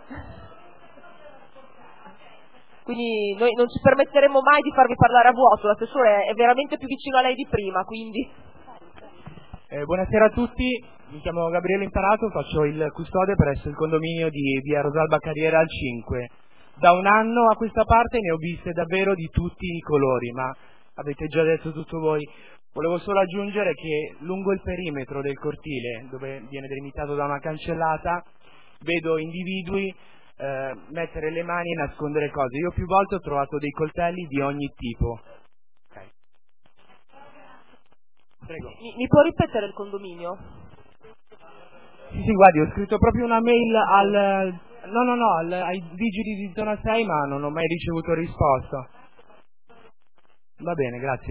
Quindi noi non ci permetteremo mai di farvi parlare a vuoto, l'assessore è veramente più vicino a lei di prima, quindi... Buonasera a tutti, mi chiamo Gabriele Imparato, faccio il custode presso il condominio di via Rosalba Carriera al 5. Da un anno a questa parte ne ho viste davvero di tutti i colori, ma avete già detto tutto voi. Volevo solo aggiungere che lungo il perimetro del cortile, dove viene delimitato da una cancellata, vedo individui mettere le mani e nascondere cose. Io più volte ho trovato dei coltelli di ogni tipo. Okay. Prego. Mi può ripetere il condominio? Sì, guardi, ho scritto proprio una mail ai vigili di zona 6, ma non ho mai ricevuto risposta. Va bene, grazie.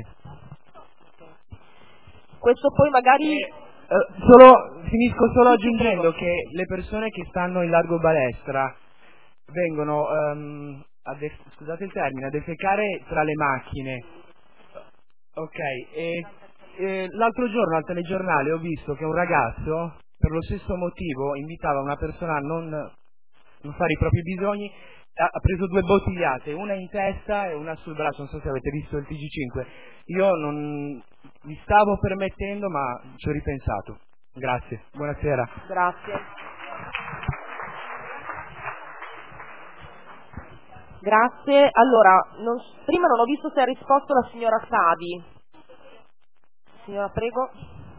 Questo poi magari... Finisco solo aggiungendo che le persone che stanno in largo balestra vengono, scusate il termine, a defecare tra le macchine. Ok, e l'altro giorno al telegiornale ho visto che un ragazzo, per lo stesso motivo, invitava una persona a non fare i propri bisogni, ha preso 2 bottigliate, una in testa e una sul braccio. Non so se avete visto il TG5. Io non mi stavo permettendo, ma ci ho ripensato. Grazie, buonasera. Grazie. Grazie. Allora, prima non ho visto se ha risposto la signora Savi. Signora, prego.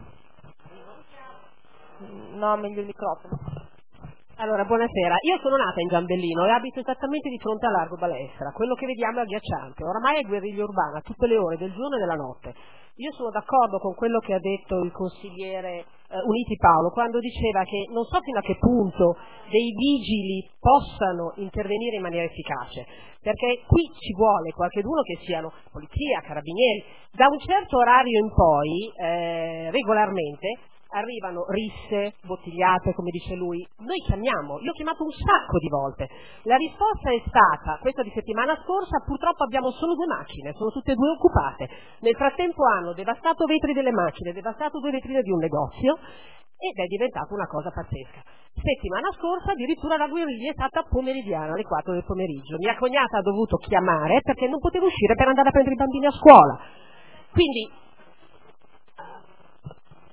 No, meglio il microfono. Allora, buonasera. Io sono nata in Giambellino e abito esattamente di fronte a Largo Balestra. Quello che vediamo è agghiacciante. Oramai è guerriglia urbana, tutte le ore del giorno e della notte. Io sono d'accordo con quello che ha detto il consigliere Uniti Paolo, quando diceva che non so fino a che punto dei vigili possano intervenire in maniera efficace, perché qui ci vuole qualcheduno che siano polizia, carabinieri. Da un certo orario in poi, regolarmente, arrivano risse, bottigliate, come dice lui. Noi chiamiamo, io ho chiamato un sacco di volte. La risposta è stata, questa di settimana scorsa, purtroppo abbiamo solo 2 macchine, sono tutte e 2 occupate. Nel frattempo hanno devastato vetri delle macchine, devastato 2 vetrine di un negozio ed è diventata una cosa pazzesca. Settimana scorsa addirittura la guerriglia è stata pomeridiana, alle 4 del pomeriggio. Mia cognata ha dovuto chiamare perché non poteva uscire per andare a prendere i bambini a scuola. Quindi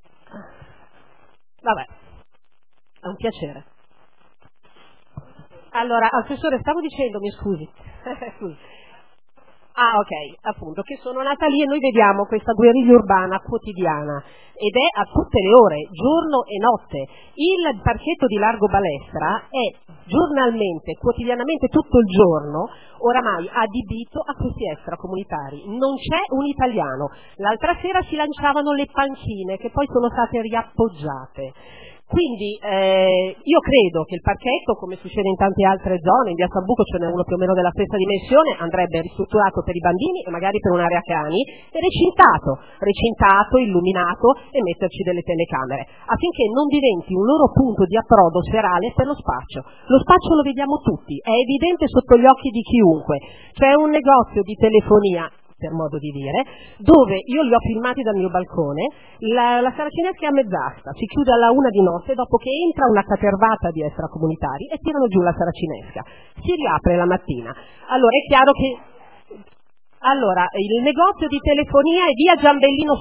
vabbè, è un piacere. Allora, assessore, stavo dicendo, mi scusi. Scusi. Ah, ok, appunto, che sono nata lì e noi vediamo questa guerriglia urbana quotidiana ed è a tutte le ore, giorno e notte. Il parchetto di Largo Balestra è giornalmente, quotidianamente, tutto il giorno, oramai adibito a questi extracomunitari. Non c'è un italiano. L'altra sera si lanciavano le panchine che poi sono state riappoggiate. Quindi io credo che il parchetto, come succede in tante altre zone, in via Sambuco ce n'è uno più o meno della stessa dimensione, andrebbe ristrutturato per i bambini e magari per un'area cani e recintato, illuminato e metterci delle telecamere, affinché non diventi un loro punto di approdo serale per lo spaccio. Lo spaccio lo vediamo tutti, è evidente sotto gli occhi di chiunque. C'è un negozio di telefonia, per modo di dire, dove io li ho filmati dal mio balcone, la saracinesca è a mezz'asta, si chiude alla 1 di notte dopo che entra una catervata di extracomunitari e tirano giù la saracinesca, si riapre la mattina. Allora è chiaro che il negozio di telefonia è via Giambellino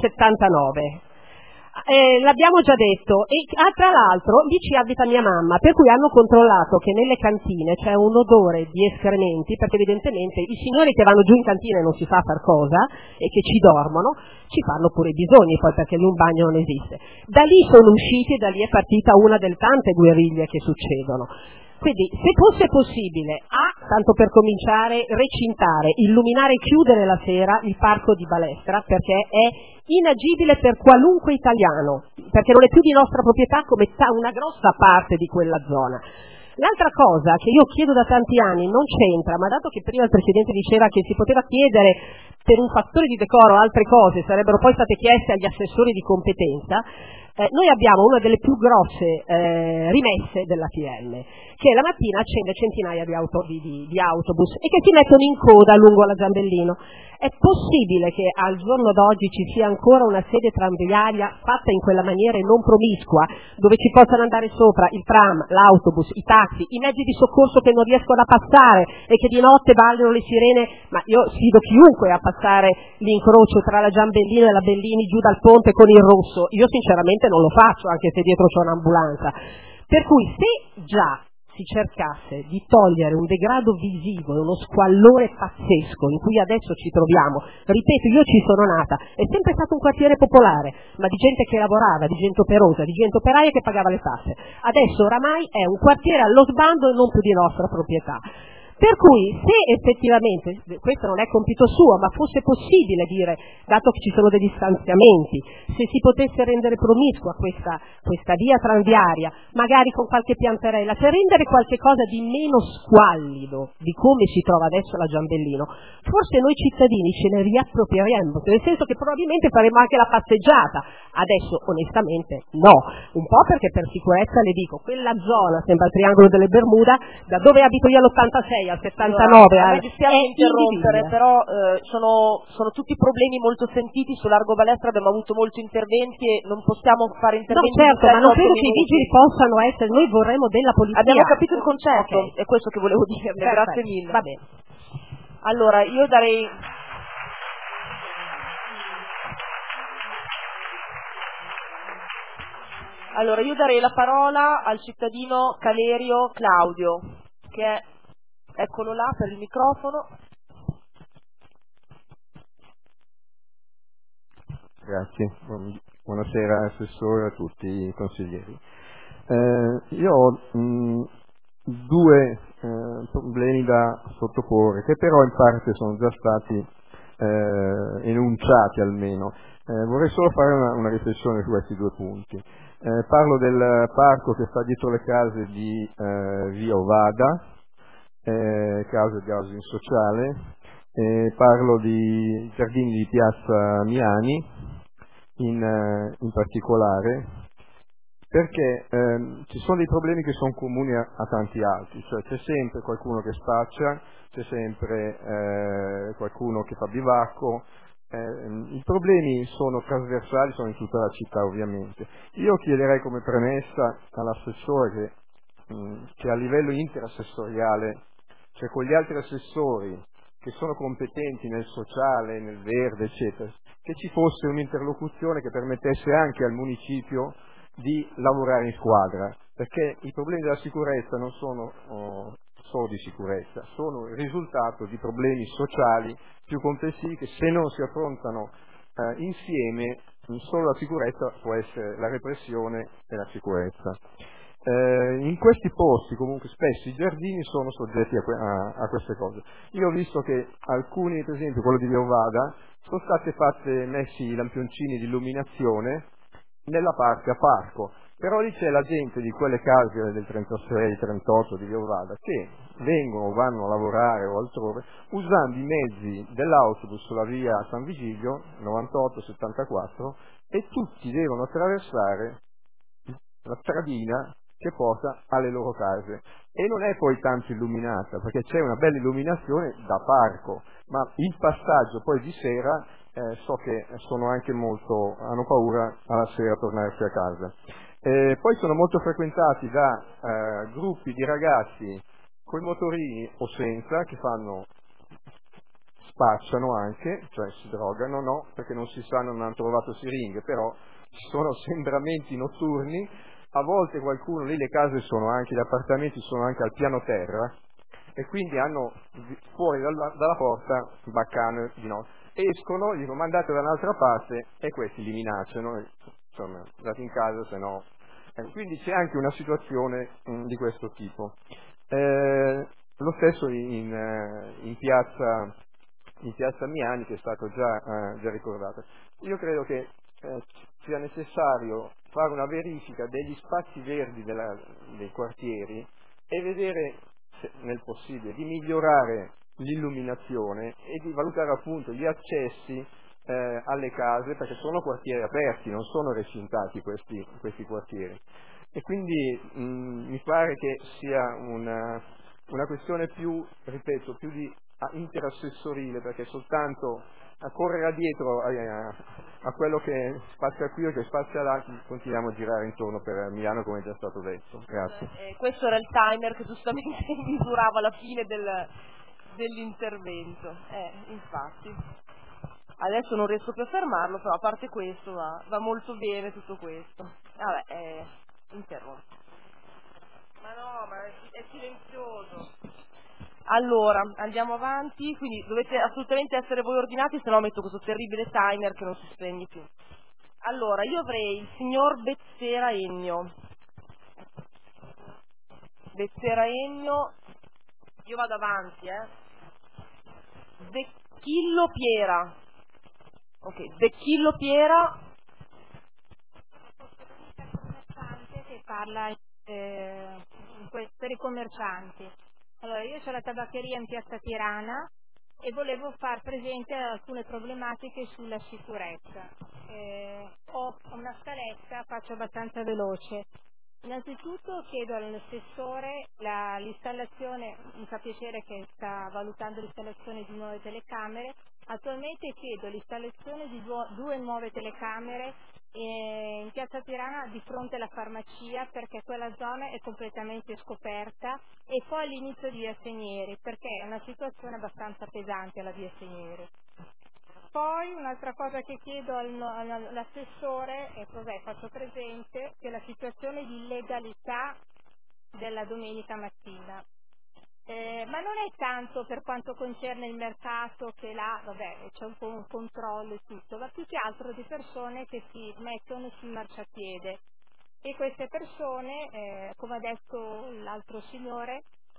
79. L'abbiamo già detto e tra l'altro lì ci abita mia mamma, per cui hanno controllato che nelle cantine c'è un odore di escrementi, perché evidentemente i signori che vanno giù in cantina e non si sa far cosa e che ci dormono ci fanno pure i bisogni, poi perché lì un bagno non esiste. Da lì sono usciti e da lì è partita una delle tante guerriglie che succedono. Quindi se fosse possibile, tanto per cominciare, recintare, illuminare e chiudere la sera il parco di Balestra, perché è inagibile per qualunque italiano, perché non è più di nostra proprietà come una grossa parte di quella zona. L'altra cosa che io chiedo da tanti anni non c'entra, ma dato che prima il Presidente diceva che si poteva chiedere per un fattore di decoro altre cose, sarebbero poi state chieste agli assessori di competenza, noi abbiamo una delle più grosse rimesse dell'ATM, che la mattina accende centinaia di autobus e che si mettono in coda lungo la Giambellino. È possibile che al giorno d'oggi ci sia ancora una sede tranviaria fatta in quella maniera e non promiscua, dove ci possano andare sopra il tram, l'autobus, i taxi, i mezzi di soccorso che non riescono a passare e che di notte ballano le sirene, ma io sfido chiunque a passare l'incrocio tra la Giambellino e la Bellini giù dal ponte con il rosso. Io sinceramente non lo faccio, anche se dietro c'è un'ambulanza. Per cui se già si cercasse di togliere un degrado visivo e uno squallore pazzesco in cui adesso ci troviamo, ripeto, io ci sono nata, è sempre stato un quartiere popolare, ma di gente che lavorava, di gente operosa, di gente operaia che pagava le tasse. Adesso oramai è un quartiere allo sbando e non più di nostra proprietà. Per cui se effettivamente, questo non è compito suo, ma fosse possibile dire, dato che ci sono degli stanziamenti, se si potesse rendere promiscua questa via tranviaria, magari con qualche pianterella, per rendere qualche cosa di meno squallido di come si trova adesso la Giambellino, forse noi cittadini ce ne riapproprieremmo, nel senso che probabilmente faremo anche la passeggiata. Adesso onestamente no, un po' perché per sicurezza le dico, quella zona sembra il triangolo delle Bermuda, da dove abito io all'86 al 79 a me dispiace interrompere, però sono tutti problemi molto sentiti su Largo Balestra, abbiamo avuto molti interventi e non possiamo fare interventi. No, certo, ma non credo che i vigili possano essere, noi vorremmo della polizia. Abbiamo capito il concetto, okay. È questo che volevo dire, grazie mille. Va bene. Allora, io darei la parola al cittadino Calerio Claudio, che è, eccolo là per il microfono. Grazie, buonasera Assessore, a tutti i consiglieri. Io ho due problemi da sottoporre, che però in parte sono già stati enunciati almeno. Vorrei solo fare una riflessione su questi due punti. Parlo del parco che sta dietro le case di Via Ovada, case di housing sociale, parlo di giardini di Piazza Miani in particolare, perché ci sono dei problemi che sono comuni a tanti altri, cioè c'è sempre qualcuno che spaccia, c'è sempre qualcuno che fa bivacco. I problemi sono trasversali, sono in tutta la città ovviamente. Io chiederei come premessa all'assessore che a livello interassessoriale, cioè con gli altri assessori che sono competenti nel sociale, nel verde, eccetera, che ci fosse un'interlocuzione che permettesse anche al municipio di lavorare in squadra, perché i problemi della sicurezza non sono solo di sicurezza, sono il risultato di problemi sociali più complessivi che, se non si affrontano insieme, solo la sicurezza può essere la repressione e la sicurezza. In questi posti comunque spesso i giardini sono soggetti a queste cose. Io ho visto che alcuni, per esempio quello di Leovada, sono stati messi i lampioncini di illuminazione nella parte a parco, però lì c'è la gente di quelle case del 36, 38 di Leovada che vengono o vanno a lavorare o altrove usando i mezzi dell'autobus sulla via San Vigilio 98-74 e tutti devono attraversare la stradina che porta alle loro case, e non è poi tanto illuminata perché c'è una bella illuminazione da parco, ma il passaggio poi di sera so che sono anche hanno paura alla sera a tornarsi a casa. Poi sono molto frequentati da gruppi di ragazzi con i motorini o senza, che spacciano anche, cioè si drogano, no, perché non si sa, non hanno trovato siringhe, però ci sono sembramenti notturni. A volte qualcuno, lì le case gli appartamenti sono anche al piano terra, e quindi hanno fuori dalla porta baccane di notte. Escono, gli dicono mandate da un'altra parte, e questi li minacciano, insomma, andate in casa, se no. Quindi c'è anche una situazione di questo tipo. Lo stesso in piazza Miani, che è stato già ricordato. Io credo che sia necessario fare una verifica degli spazi verdi dei quartieri e vedere, se nel possibile, di migliorare l'illuminazione e di valutare appunto gli accessi alle case, perché sono quartieri aperti, non sono recintati questi quartieri. E quindi mi pare che sia una questione più di interassessorile, perché soltanto a correre dietro a quello che spazia qui o che spazia là continuiamo a girare intorno per Milano, come è già stato detto. Grazie. Questo era il timer che giustamente misurava la fine dell'intervento. Infatti. Adesso non riesco più a fermarlo, però a parte questo va molto bene tutto questo. Vabbè, interrompo. Ma no, ma è silenzioso. Allora, andiamo avanti, quindi dovete assolutamente essere voi ordinati, se no metto questo terribile timer che non si spegne più. Allora, io avrei il signor Bezzera Ennio. Bezzera Ennio, io vado avanti, Becchillo Piera. Ok, Becchillo Piera. Che parla per i commercianti. Allora, io ho la tabaccheria in piazza Tirana e volevo far presente alcune problematiche sulla sicurezza. Ho una scaletta, faccio abbastanza veloce. Innanzitutto chiedo all'assessore l'installazione, mi fa piacere che sta valutando l'installazione di nuove telecamere. Attualmente chiedo l'installazione di due nuove telecamere in piazza Tirana di fronte alla farmacia, perché quella zona è completamente scoperta, e poi all'inizio di Via Segneri, perché è una situazione abbastanza pesante alla Via Segneri. Poi un'altra cosa che chiedo all'assessore è faccio presente che la situazione di illegalità della domenica mattina, ma non è tanto per quanto concerne il mercato, che là c'è un po' un controllo e tutto, ma più che altro di persone che si mettono sul marciapiede, e queste persone, come ha detto l'altro signore,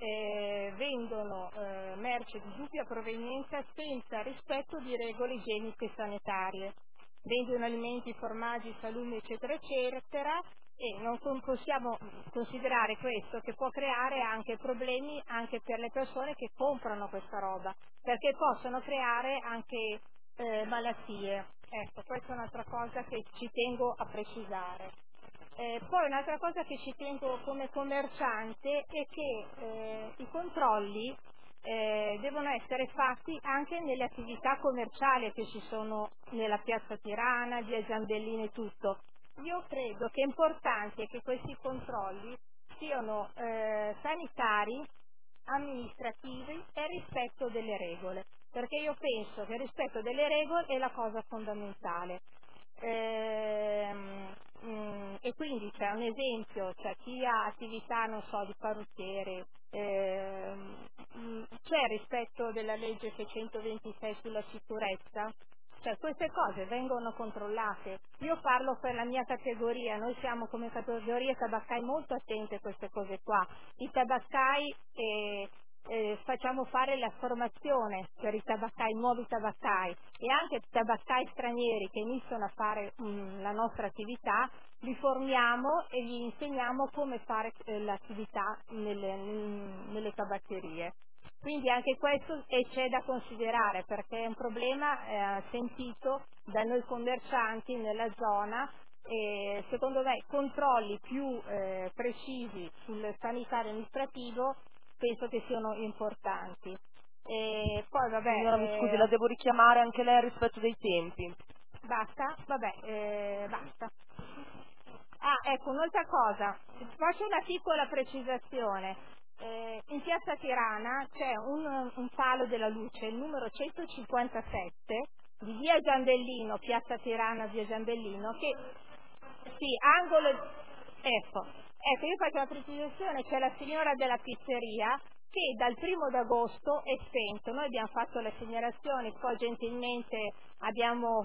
vendono merce di dubbia provenienza senza rispetto di regole igieniche e sanitarie, vendono alimenti, formaggi, salumi eccetera eccetera, e non possiamo considerare questo, che può creare anche problemi anche per le persone che comprano questa roba, perché possono creare anche malattie. Ecco, questa è un'altra cosa che ci tengo a precisare. Poi un'altra cosa che ci tengo come commerciante è che i controlli devono essere fatti anche nelle attività commerciali che ci sono nella piazza Tirana, via Giambellini e tutto. Io credo che è importante che questi controlli siano sanitari, amministrativi e rispetto delle regole, perché io penso che il rispetto delle regole è la cosa fondamentale. E quindi c'è un esempio, c'è chi ha attività, non so, di parrucchiere, c'è rispetto della legge 626 sulla sicurezza? Cioè queste cose vengono controllate. Io parlo per la mia categoria, noi siamo come categoria tabaccai molto attenti a queste cose qua. I tabaccai facciamo fare la formazione per i tabaccai, nuovi tabaccai, e anche tabaccai stranieri che iniziano a fare la nostra attività, li formiamo e gli insegniamo come fare l'attività nelle tabaccherie. Quindi anche questo c'è da considerare, perché è un problema sentito da noi commercianti nella zona, e secondo me controlli più precisi sul sanitario amministrativo penso che siano importanti. E poi vabbè, Signora, mi scusi, la devo richiamare anche lei rispetto dei tempi. Basta? Vabbè, basta. Ecco, un'altra cosa, faccio una piccola precisazione. In piazza Tirana c'è un palo della luce, il numero 157 di via Giambellino, piazza Tirana, via Giambellino, che angolo. Ecco, io faccio una precisazione, c'è la signora della pizzeria che dal 1° d'agosto è spento. Noi abbiamo fatto le segnalazioni, poi gentilmente abbiamo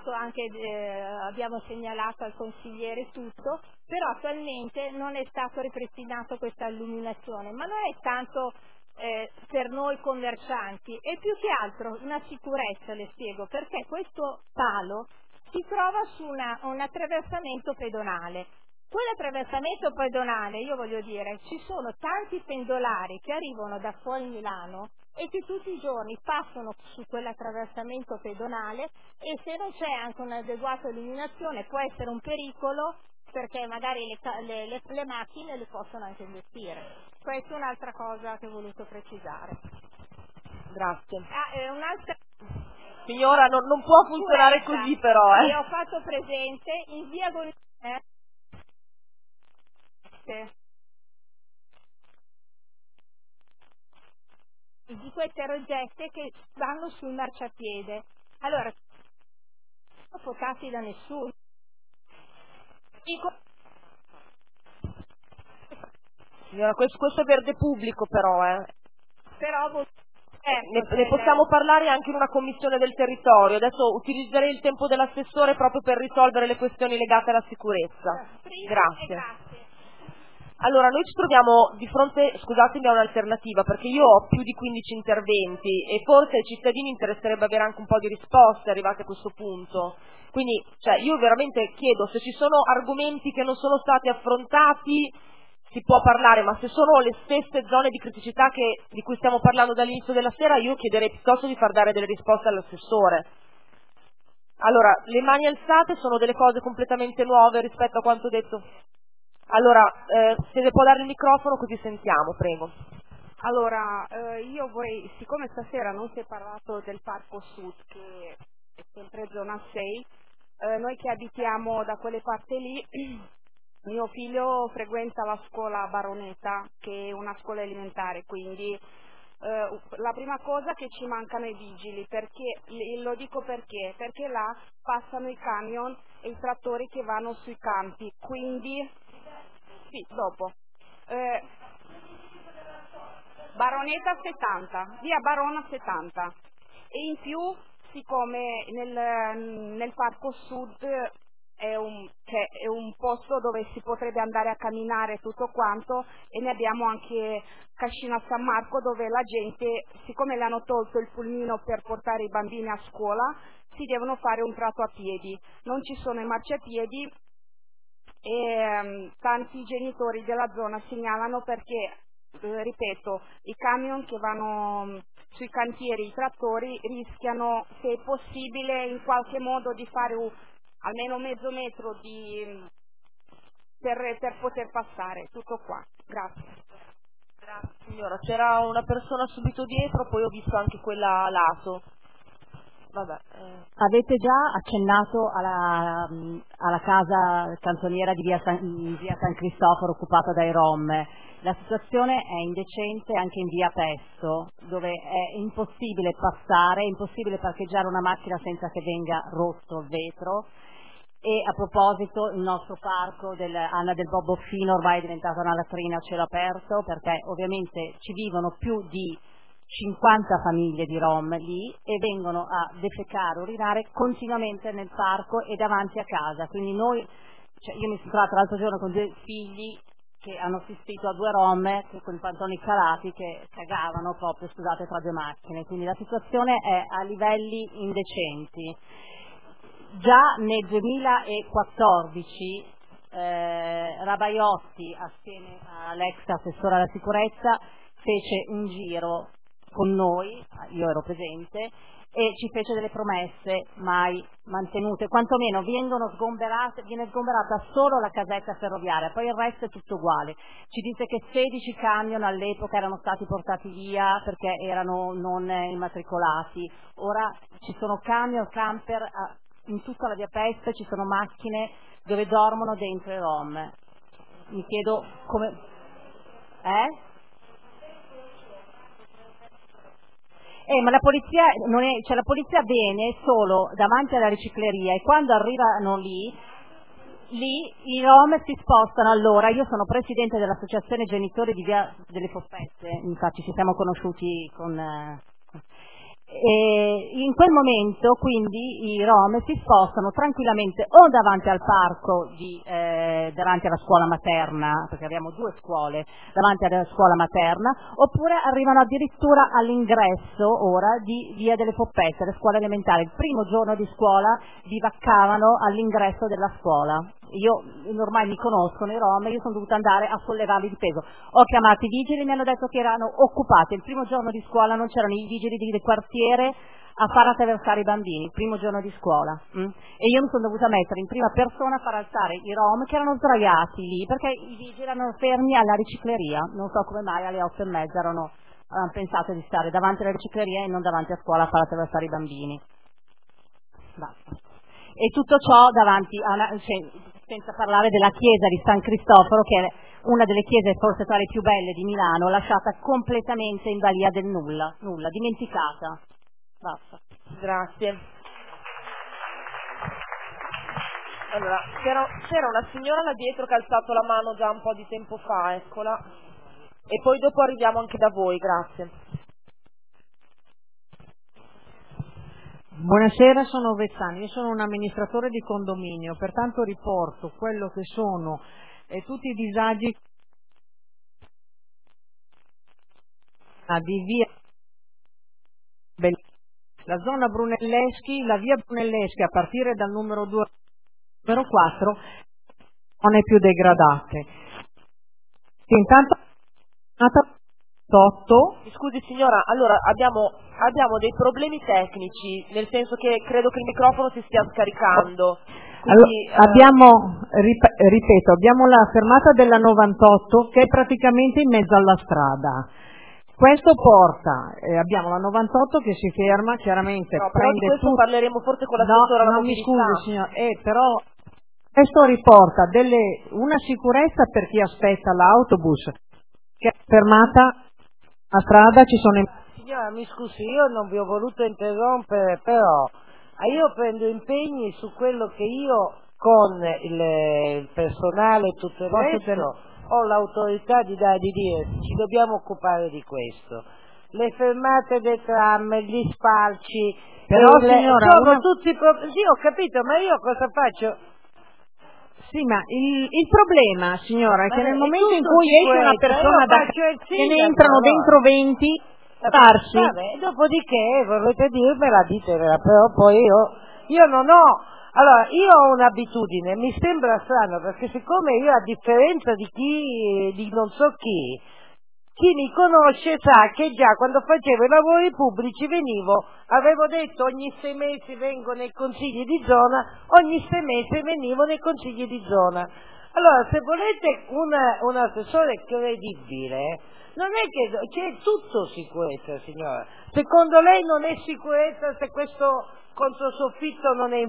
segnalato al consigliere tutto, però attualmente non è stato ripristinato questa illuminazione, ma non è tanto per noi commercianti, è più che altro una sicurezza, le spiego, perché questo palo si trova su un attraversamento pedonale. Quell'attraversamento pedonale, io voglio dire, ci sono tanti pendolari che arrivano da fuori Milano e che tutti i giorni passano su quell'attraversamento pedonale, e se non c'è anche un'adeguata illuminazione può essere un pericolo, perché magari le macchine le possono anche investire. Questa è un'altra cosa che ho voluto precisare. Grazie. Un'altra... Signora, non può funzionare così però. E ho fatto presente in via di queste rogette che vanno sul marciapiede. Allora, non sono fotati da nessuno. Signora, questo è verde pubblico però, Però ne possiamo parlare anche in una commissione del territorio. Adesso utilizzerei il tempo dell'assessore proprio per risolvere le questioni legate alla sicurezza. Grazie. Allora, noi ci troviamo di fronte, scusatemi, a un'alternativa, perché io ho più di 15 interventi e forse ai cittadini interesserebbe avere anche un po' di risposte arrivate a questo punto. Quindi, io veramente chiedo, se ci sono argomenti che non sono stati affrontati, si può parlare, ma se sono le stesse zone di criticità di cui stiamo parlando dall'inizio della sera, io chiederei piuttosto di far dare delle risposte all'assessore. Allora, le mani alzate sono delle cose completamente nuove rispetto a quanto detto. Allora, se le può dare il microfono così sentiamo, prego. Allora, io vorrei, siccome stasera non si è parlato del Parco Sud, che è sempre zona 6, noi che abitiamo da quelle parti lì, mio figlio frequenta la scuola Baroneta, che è una scuola elementare, quindi la prima cosa che ci mancano i vigili, perché lo dico perché là passano i camion e i trattori che vanno sui campi, quindi sì, dopo Baroneta 70, via Barona 70, e in più siccome nel Parco Sud è un posto dove si potrebbe andare a camminare tutto quanto, e ne abbiamo anche Cascina San Marco, dove la gente, siccome le hanno tolto il pulmino per portare i bambini a scuola, si devono fare un tratto a piedi, non ci sono i marciapiedi, e tanti genitori della zona segnalano perché, ripeto, i camion che vanno sui cantieri, i trattori, rischiano, se è possibile, in qualche modo di fare almeno mezzo metro per poter passare. Tutto qua. Grazie. Grazie signora. C'era una persona subito dietro, poi ho visto anche quella a lato. Vabbè. Avete già accennato alla casa cantoniera di via San Cristoforo occupata dai Rom. La situazione è indecente anche in via Pesto, dove è impossibile passare, è impossibile parcheggiare una macchina senza che venga rotto il vetro, E a proposito, il nostro parco Anna del Boboffino ormai è diventato una latrina a cielo aperto, perché ovviamente ci vivono più di 50 famiglie di Rom lì e vengono a defecare, urinare continuamente nel parco e davanti a casa. Quindi io mi sono trovata l'altro giorno con 2 figli che hanno assistito a 2 Rom con i pantaloni calati che cagavano proprio, scusate, tra 2 macchine. Quindi la situazione è a livelli indecenti. Già nel 2014 Rabaiotti, assieme all'ex assessore alla sicurezza, fece un giro con noi, io ero presente, e ci fece delle promesse mai mantenute, quantomeno viene sgomberata solo la casetta ferroviaria, poi il resto è tutto uguale. Ci disse che 16 camion all'epoca erano stati portati via perché erano non immatricolati, ora ci sono camion, camper in tutta la via Peste, ci sono macchine dove dormono dentro i Rom. Mi chiedo come... ma la polizia la polizia viene solo davanti alla ricicleria e quando arrivano lì i Rom si spostano. Allora, io sono presidente dell'associazione genitori di Via delle Foppette, infatti ci siamo conosciuti e in quel momento quindi i Rom si spostano tranquillamente o davanti al parco davanti alla scuola materna, perché abbiamo 2 scuole davanti alla scuola materna, oppure arrivano addirittura all'ingresso ora di Via delle Foppette, le scuole elementari. Il primo giorno di scuola bivaccavano all'ingresso della scuola. Ormai mi conoscono i Rom, io sono dovuta andare a sollevarli di peso. Ho chiamato i vigili, mi hanno detto che erano occupati. Il primo giorno di scuola non c'erano i vigili del quartiere a far attraversare i bambini, il primo giorno di scuola. E io mi sono dovuta mettere in prima persona a far alzare i Rom che erano sdraiati lì, perché i vigili erano fermi alla ricicleria. Non so come mai alle 8:30 hanno pensato di stare davanti alla ricicleria e non davanti a scuola a far attraversare i bambini. Basta. E tutto ciò davanti a senza parlare della chiesa di San Cristoforo, che è una delle chiese forse tra le più belle di Milano, lasciata completamente in balia del nulla, dimenticata. Basta. Grazie. Allora, c'era una signora là dietro che ha alzato la mano già un po' di tempo fa, eccola. E poi dopo arriviamo anche da voi, grazie. Buonasera, sono Vezzani, io sono un amministratore di condominio, pertanto riporto quello che sono tutti i disagi di via la zona Brunelleschi, la via Brunelleschi a partire dal numero 2 numero 4 non è più degradate. Intanto Scusi signora, allora abbiamo dei problemi tecnici, nel senso che credo che il microfono si stia scaricando. Quindi, ripeto, abbiamo la fermata della 98 che è praticamente in mezzo alla strada. Questo porta, abbiamo la 98 che si ferma, chiaramente però prende di questo tutto. parleremo forse con l'assessore alla mi mobilità. scusi signor, però questo riporta una sicurezza per chi aspetta l'autobus che è fermata a strada, ci sono... Signora, mi scusi, io non vi ho voluto interrompere, però io prendo impegni su quello che io con il personale e tutto il resto ho l'autorità di dire ci dobbiamo occupare di questo. Le fermate dei tram, gli spalci, però signora, sono tutti sì, ho capito, ma io cosa faccio? Sì, ma il problema, signora, è che nel momento in cui esce una persona da casa e ne entrano dentro 20, farsi. Vabbè, dopodiché volete dirmela, ditemela, però poi io non ho. Allora, io ho un'abitudine, mi sembra strano, perché siccome io, a differenza di non so chi mi conosce sa che già quando facevo i lavori pubblici avevo detto ogni 6 mesi vengo nei consigli di zona, ogni 6 mesi venivo nei consigli di zona. Allora, se volete un assessore credibile, non è che c'è tutto sicurezza, signora. Secondo lei non è sicurezza se questo controsoffitto non è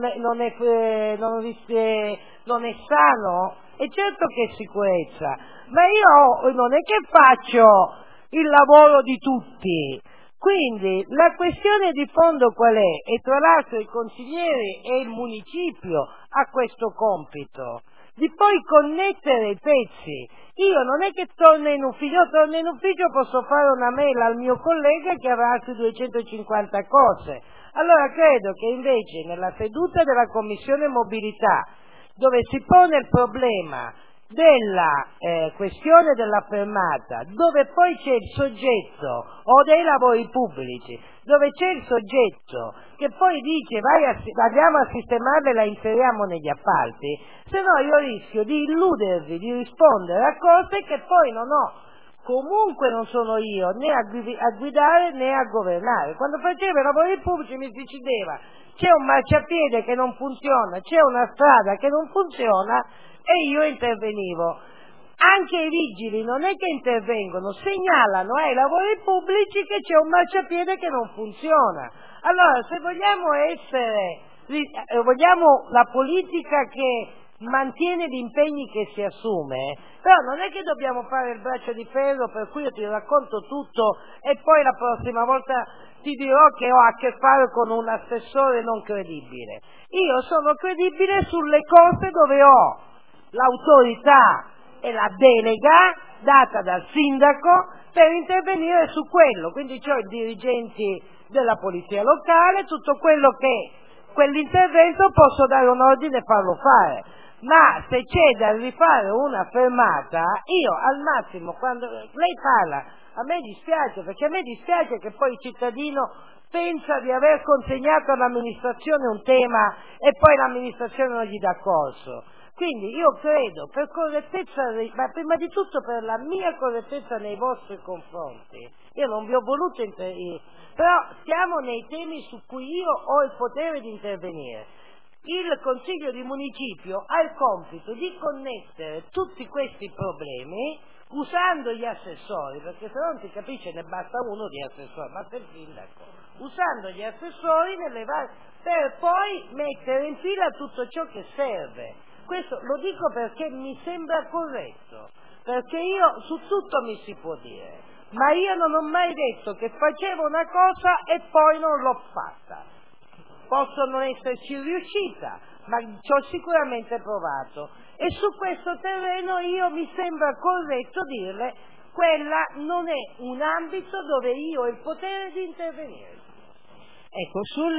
sano? E certo che è sicurezza, ma io non è che faccio il lavoro di tutti. Quindi la questione di fondo qual è? E tra l'altro i consiglieri e il municipio ha questo compito di poi connettere i pezzi. Io non è che torno in ufficio, posso fare una mail al mio collega che avrà altri 250 cose. Allora credo che invece nella seduta della Commissione Mobilità, dove si pone il problema della questione della fermata, dove poi c'è il soggetto, o dei lavori pubblici, dove c'è il soggetto che poi dice andiamo a sistemarla e la inseriamo negli appalti, se no io rischio di illudervi, di rispondere a cose che poi non ho. Comunque non sono io né a guidare né a governare. Quando facevo i lavori pubblici mi si decideva c'è un marciapiede che non funziona, c'è una strada che non funziona, e io intervenivo. Anche i vigili non è che intervengono, segnalano ai lavori pubblici che c'è un marciapiede che non funziona. Allora, se vogliamo la politica che mantiene gli impegni che si assume, però non è che dobbiamo fare il braccio di ferro per cui io ti racconto tutto e poi la prossima volta ti dirò che ho a che fare con un assessore non credibile. Io sono credibile sulle cose dove ho l'autorità e la delega data dal sindaco per intervenire su quello, quindi ho i dirigenti della polizia locale, tutto quello che quell'intervento posso dare un ordine e farlo fare, ma se c'è da rifare una fermata, io al massimo, quando lei parla, a me dispiace, perché a me dispiace che poi il cittadino pensa di aver consegnato all'amministrazione un tema e poi l'amministrazione non gli dà corso. Quindi io credo, per correttezza, ma prima di tutto per la mia correttezza nei vostri confronti, io non vi ho voluto intervenire, però siamo nei temi su cui io ho il potere di intervenire. Il Consiglio di Municipio ha il compito di connettere tutti questi problemi usando gli assessori, perché se non si capisce ne basta uno di assessore, basta il sindaco, usando gli assessori per poi mettere in fila tutto ciò che serve. Questo lo dico perché mi sembra corretto, perché io su tutto mi si può dire, ma io non ho mai detto che facevo una cosa e poi non l'ho fatta. Posso non esserci riuscita, ma ci ho sicuramente provato, e su questo terreno io mi sembra corretto dirle quella non è un ambito dove io ho il potere di intervenire. Ecco,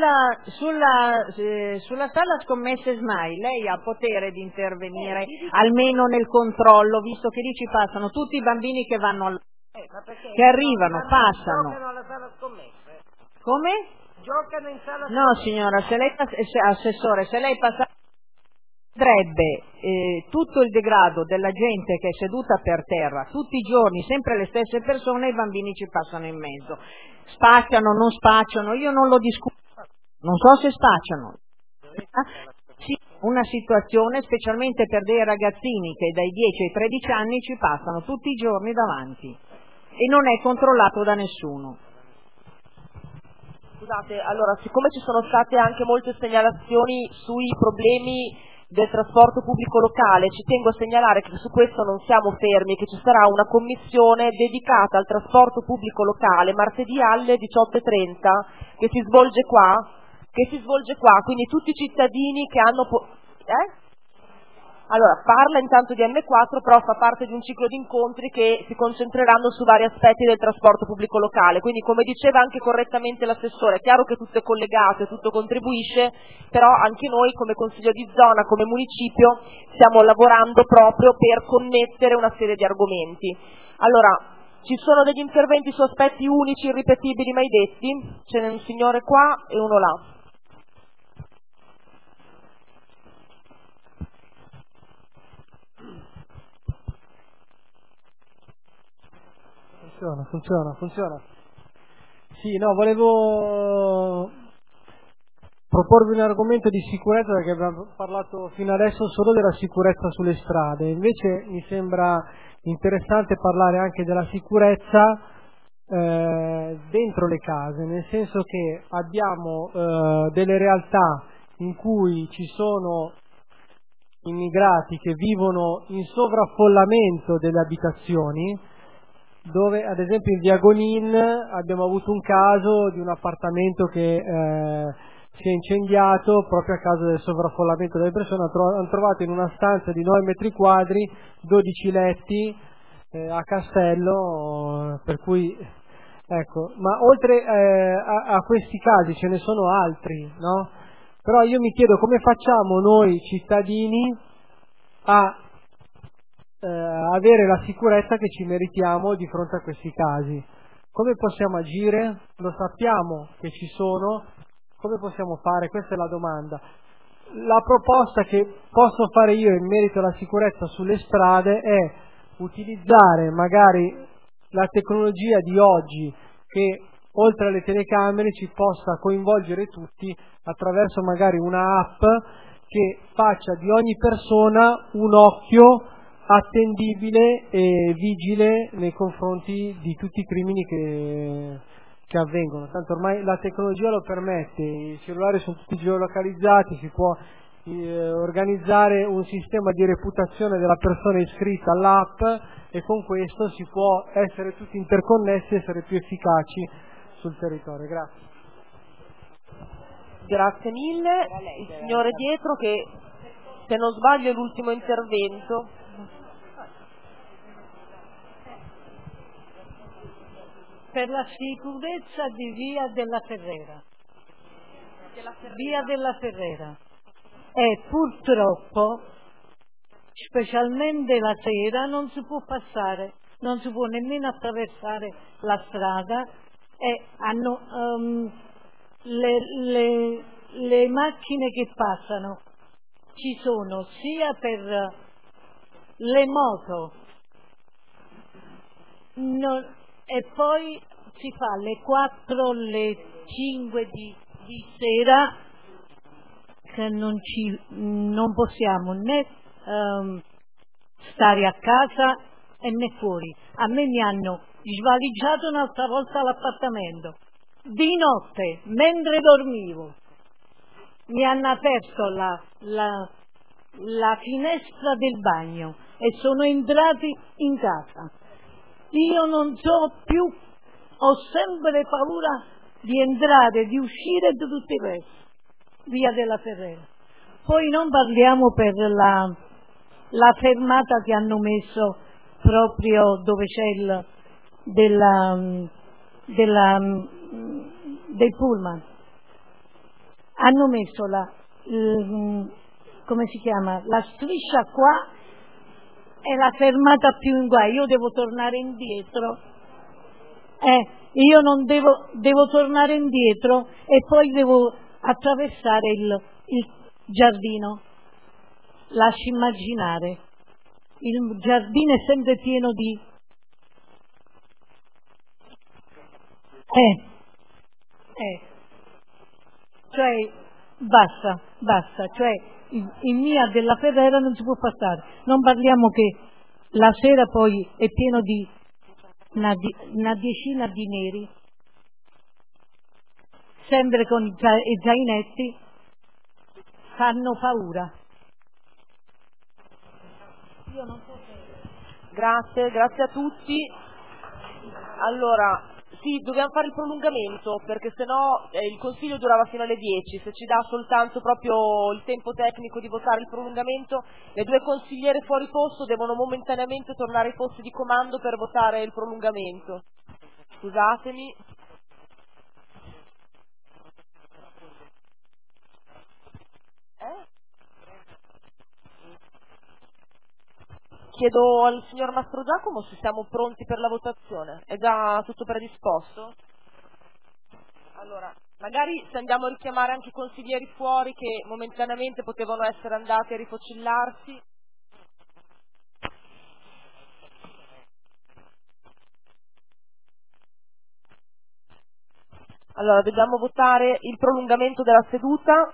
sulla sala scommesse SMAI lei ha potere di intervenire almeno nel controllo, visto che lì ci passano tutti i bambini che vanno che arrivano, passano. Giocano alla sala scommesse? Come? Giocano in sala scommesse? No signora, assessore, se lei vedrebbe tutto il degrado della gente che è seduta per terra tutti i giorni, sempre le stesse persone, i bambini ci passano in mezzo, spacciano, non spacciano, io non lo discuto, non so se spacciano. Sì, una situazione specialmente per dei ragazzini che dai 10 ai 13 anni ci passano tutti i giorni davanti e non è controllato da nessuno. Scusate, allora, siccome ci sono state anche molte segnalazioni sui problemi del trasporto pubblico locale, ci tengo a segnalare che su questo non siamo fermi, che ci sarà una commissione dedicata al trasporto pubblico locale martedì alle 18:30 che si svolge qua, quindi tutti i cittadini che hanno Allora, parla intanto di M4, però fa parte di un ciclo di incontri che si concentreranno su vari aspetti del trasporto pubblico locale, quindi come diceva anche correttamente l'assessore, è chiaro che tutto è collegato e tutto contribuisce, però anche noi come Consiglio di zona, come municipio, stiamo lavorando proprio per connettere una serie di argomenti. Allora, ci sono degli interventi su aspetti unici, irripetibili, mai detti? Ce n'è un signore qua e uno là. Funziona. Sì, no, volevo proporvi un argomento di sicurezza, perché abbiamo parlato fino adesso solo della sicurezza sulle strade, invece mi sembra interessante parlare anche della sicurezza dentro le case, nel senso che abbiamo delle realtà in cui ci sono immigrati che vivono in sovraffollamento delle abitazioni, dove ad esempio in via Gonin abbiamo avuto un caso di un appartamento che si è incendiato proprio a causa del sovraffollamento delle persone. Hanno trovato in una stanza di 9 metri quadri 12 letti a Castello, per cui ecco, ma oltre a questi casi ce ne sono altri, no? Però io mi chiedo come facciamo noi cittadini a avere la sicurezza che ci meritiamo di fronte a questi casi. Come possiamo agire? Lo sappiamo che ci sono, come possiamo fare? Questa è la domanda. La proposta che posso fare io in merito alla sicurezza sulle strade è utilizzare magari la tecnologia di oggi, che oltre alle telecamere ci possa coinvolgere tutti attraverso magari una app che faccia di ogni persona un occhio attendibile e vigile nei confronti di tutti i crimini che avvengono. Tanto ormai la tecnologia lo permette, i cellulari sono tutti geolocalizzati, si può organizzare un sistema di reputazione della persona iscritta all'app e con questo si può essere tutti interconnessi e essere più efficaci sul territorio. Grazie. Grazie mille. Il signore dietro, che se non sbaglio è l'ultimo intervento. Per la sicurezza di Via della Ferrera. Via della Ferrera. E purtroppo, specialmente la sera, non si può passare, non si può nemmeno attraversare la strada e hanno le macchine che passano ci sono sia per le moto e poi si fa alle 4, alle 5 di sera, che non possiamo né stare a casa e né fuori. A me mi hanno svaligiato un'altra volta l'appartamento di notte mentre dormivo, mi hanno aperto la finestra del bagno e sono entrati in casa. Io non so più, ho sempre paura di entrare, di uscire e di tutto il resto. Via della Ferrera. Poi non parliamo per la fermata che hanno messo proprio dove c'è del pullman. Hanno messo come si chiama? La striscia qua e la fermata più in qua. Io devo tornare indietro. Io non devo tornare indietro e poi devo attraversare il giardino. Lasci immaginare, il giardino è sempre pieno di cioè basta, cioè in Via della Ferrera non si può passare. Non parliamo che la sera poi è pieno di una decina di neri, sempre con i zainetti, fanno paura. Io non so se... Grazie a tutti. Allora, sì, dobbiamo fare il prolungamento perché sennò il consiglio durava fino alle 10. Se ci dà soltanto proprio il tempo tecnico di votare il prolungamento, le due consigliere fuori posto devono momentaneamente tornare ai posti di comando per votare il prolungamento. Scusatemi. Chiedo al signor Mastro Giacomo se siamo pronti per la votazione. È già tutto predisposto? Allora, magari se andiamo a richiamare anche i consiglieri fuori che momentaneamente potevano essere andati a rifocillarsi. Allora, dobbiamo votare il prolungamento della seduta.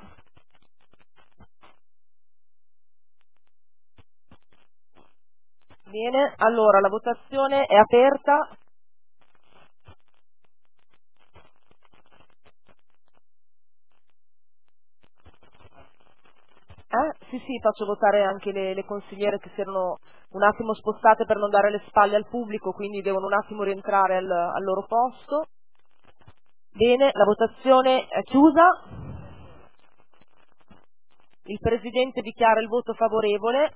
Bene, allora la votazione è aperta. Sì, faccio votare anche le consigliere che si erano un attimo spostate per non dare le spalle al pubblico, quindi devono un attimo rientrare al loro posto. Bene, la votazione è chiusa. Il Presidente dichiara il voto favorevole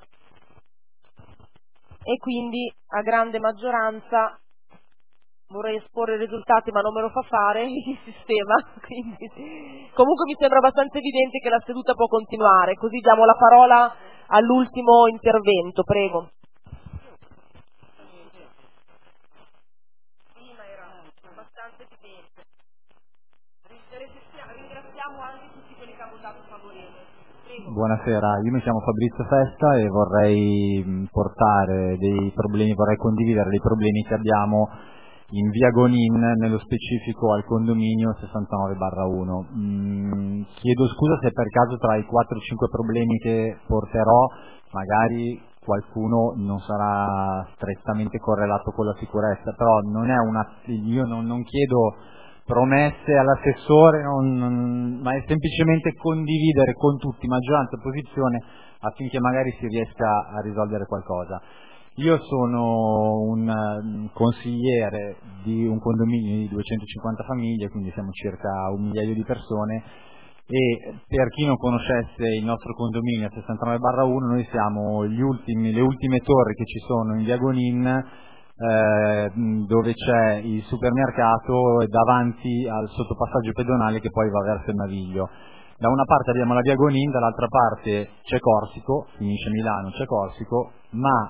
e quindi a grande maggioranza vorrei esporre i risultati ma non me lo fa fare il sistema, quindi comunque mi sembra abbastanza evidente che la seduta può continuare, così diamo la parola all'ultimo intervento, prego. Ringraziamo anche tutti quelli che hanno votato favorevole. Buonasera, io mi chiamo Fabrizio Festa e vorrei vorrei condividere dei problemi che abbiamo in via Gonin, nello specifico al condominio 69/1. Chiedo scusa se per caso tra i 4-5 problemi che porterò magari qualcuno non sarà strettamente correlato con la sicurezza, però io non chiedo promesse all'assessore, ma è semplicemente condividere con tutti, maggioranza e opposizione, affinché magari si riesca a risolvere qualcosa. Io sono un consigliere di un condominio di 250 famiglie, quindi siamo circa 1 migliaio di persone, e per chi non conoscesse il nostro condominio a 69/1, noi siamo le ultime torri che ci sono in via Gonin, dove c'è il supermercato e davanti al sottopassaggio pedonale che poi va verso il Naviglio. Da una parte abbiamo la via Gonin, dall'altra parte c'è Corsico, finisce Milano, c'è Corsico, ma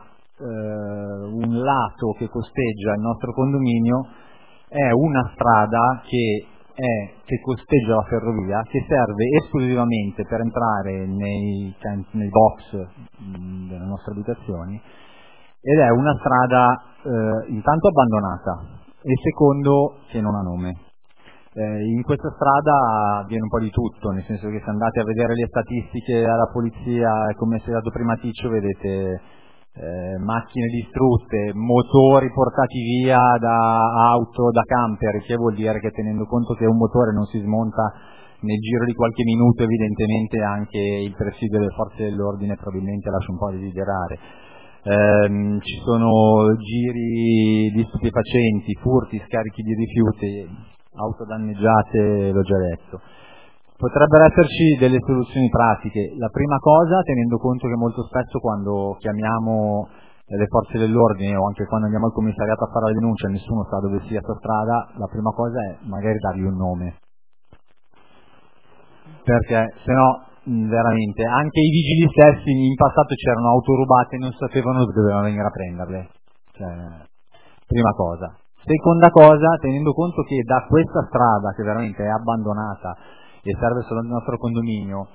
un lato che costeggia il nostro condominio è una strada che costeggia la ferrovia, che serve esclusivamente per entrare nei box delle nostre abitazioni, ed è una strada intanto abbandonata e secondo che non ha nome. In questa strada avviene un po' di tutto, nel senso che se andate a vedere le statistiche alla polizia, come si è dato prima Ticcio, vedete macchine distrutte, motori portati via da auto, da camper, che vuol dire che, tenendo conto che un motore non si smonta nel giro di qualche minuto, evidentemente anche il presidio delle forze dell'ordine probabilmente lascia un po' a desiderare. Ci sono giri di stupefacenti, furti, scarichi di rifiuti, auto danneggiate, l'ho già detto. Potrebbero esserci delle soluzioni pratiche. La prima cosa, tenendo conto che molto spesso quando chiamiamo le forze dell'ordine o anche quando andiamo al commissariato a fare la denuncia nessuno sa dove sia questa strada, la prima cosa è magari dargli un nome, perché sennò veramente anche i vigili stessi in passato c'erano auto rubate e non sapevano dove dovevano venire a prenderle. Prima cosa. Seconda cosa, tenendo conto che da questa strada, che veramente è abbandonata e serve solo al nostro condominio,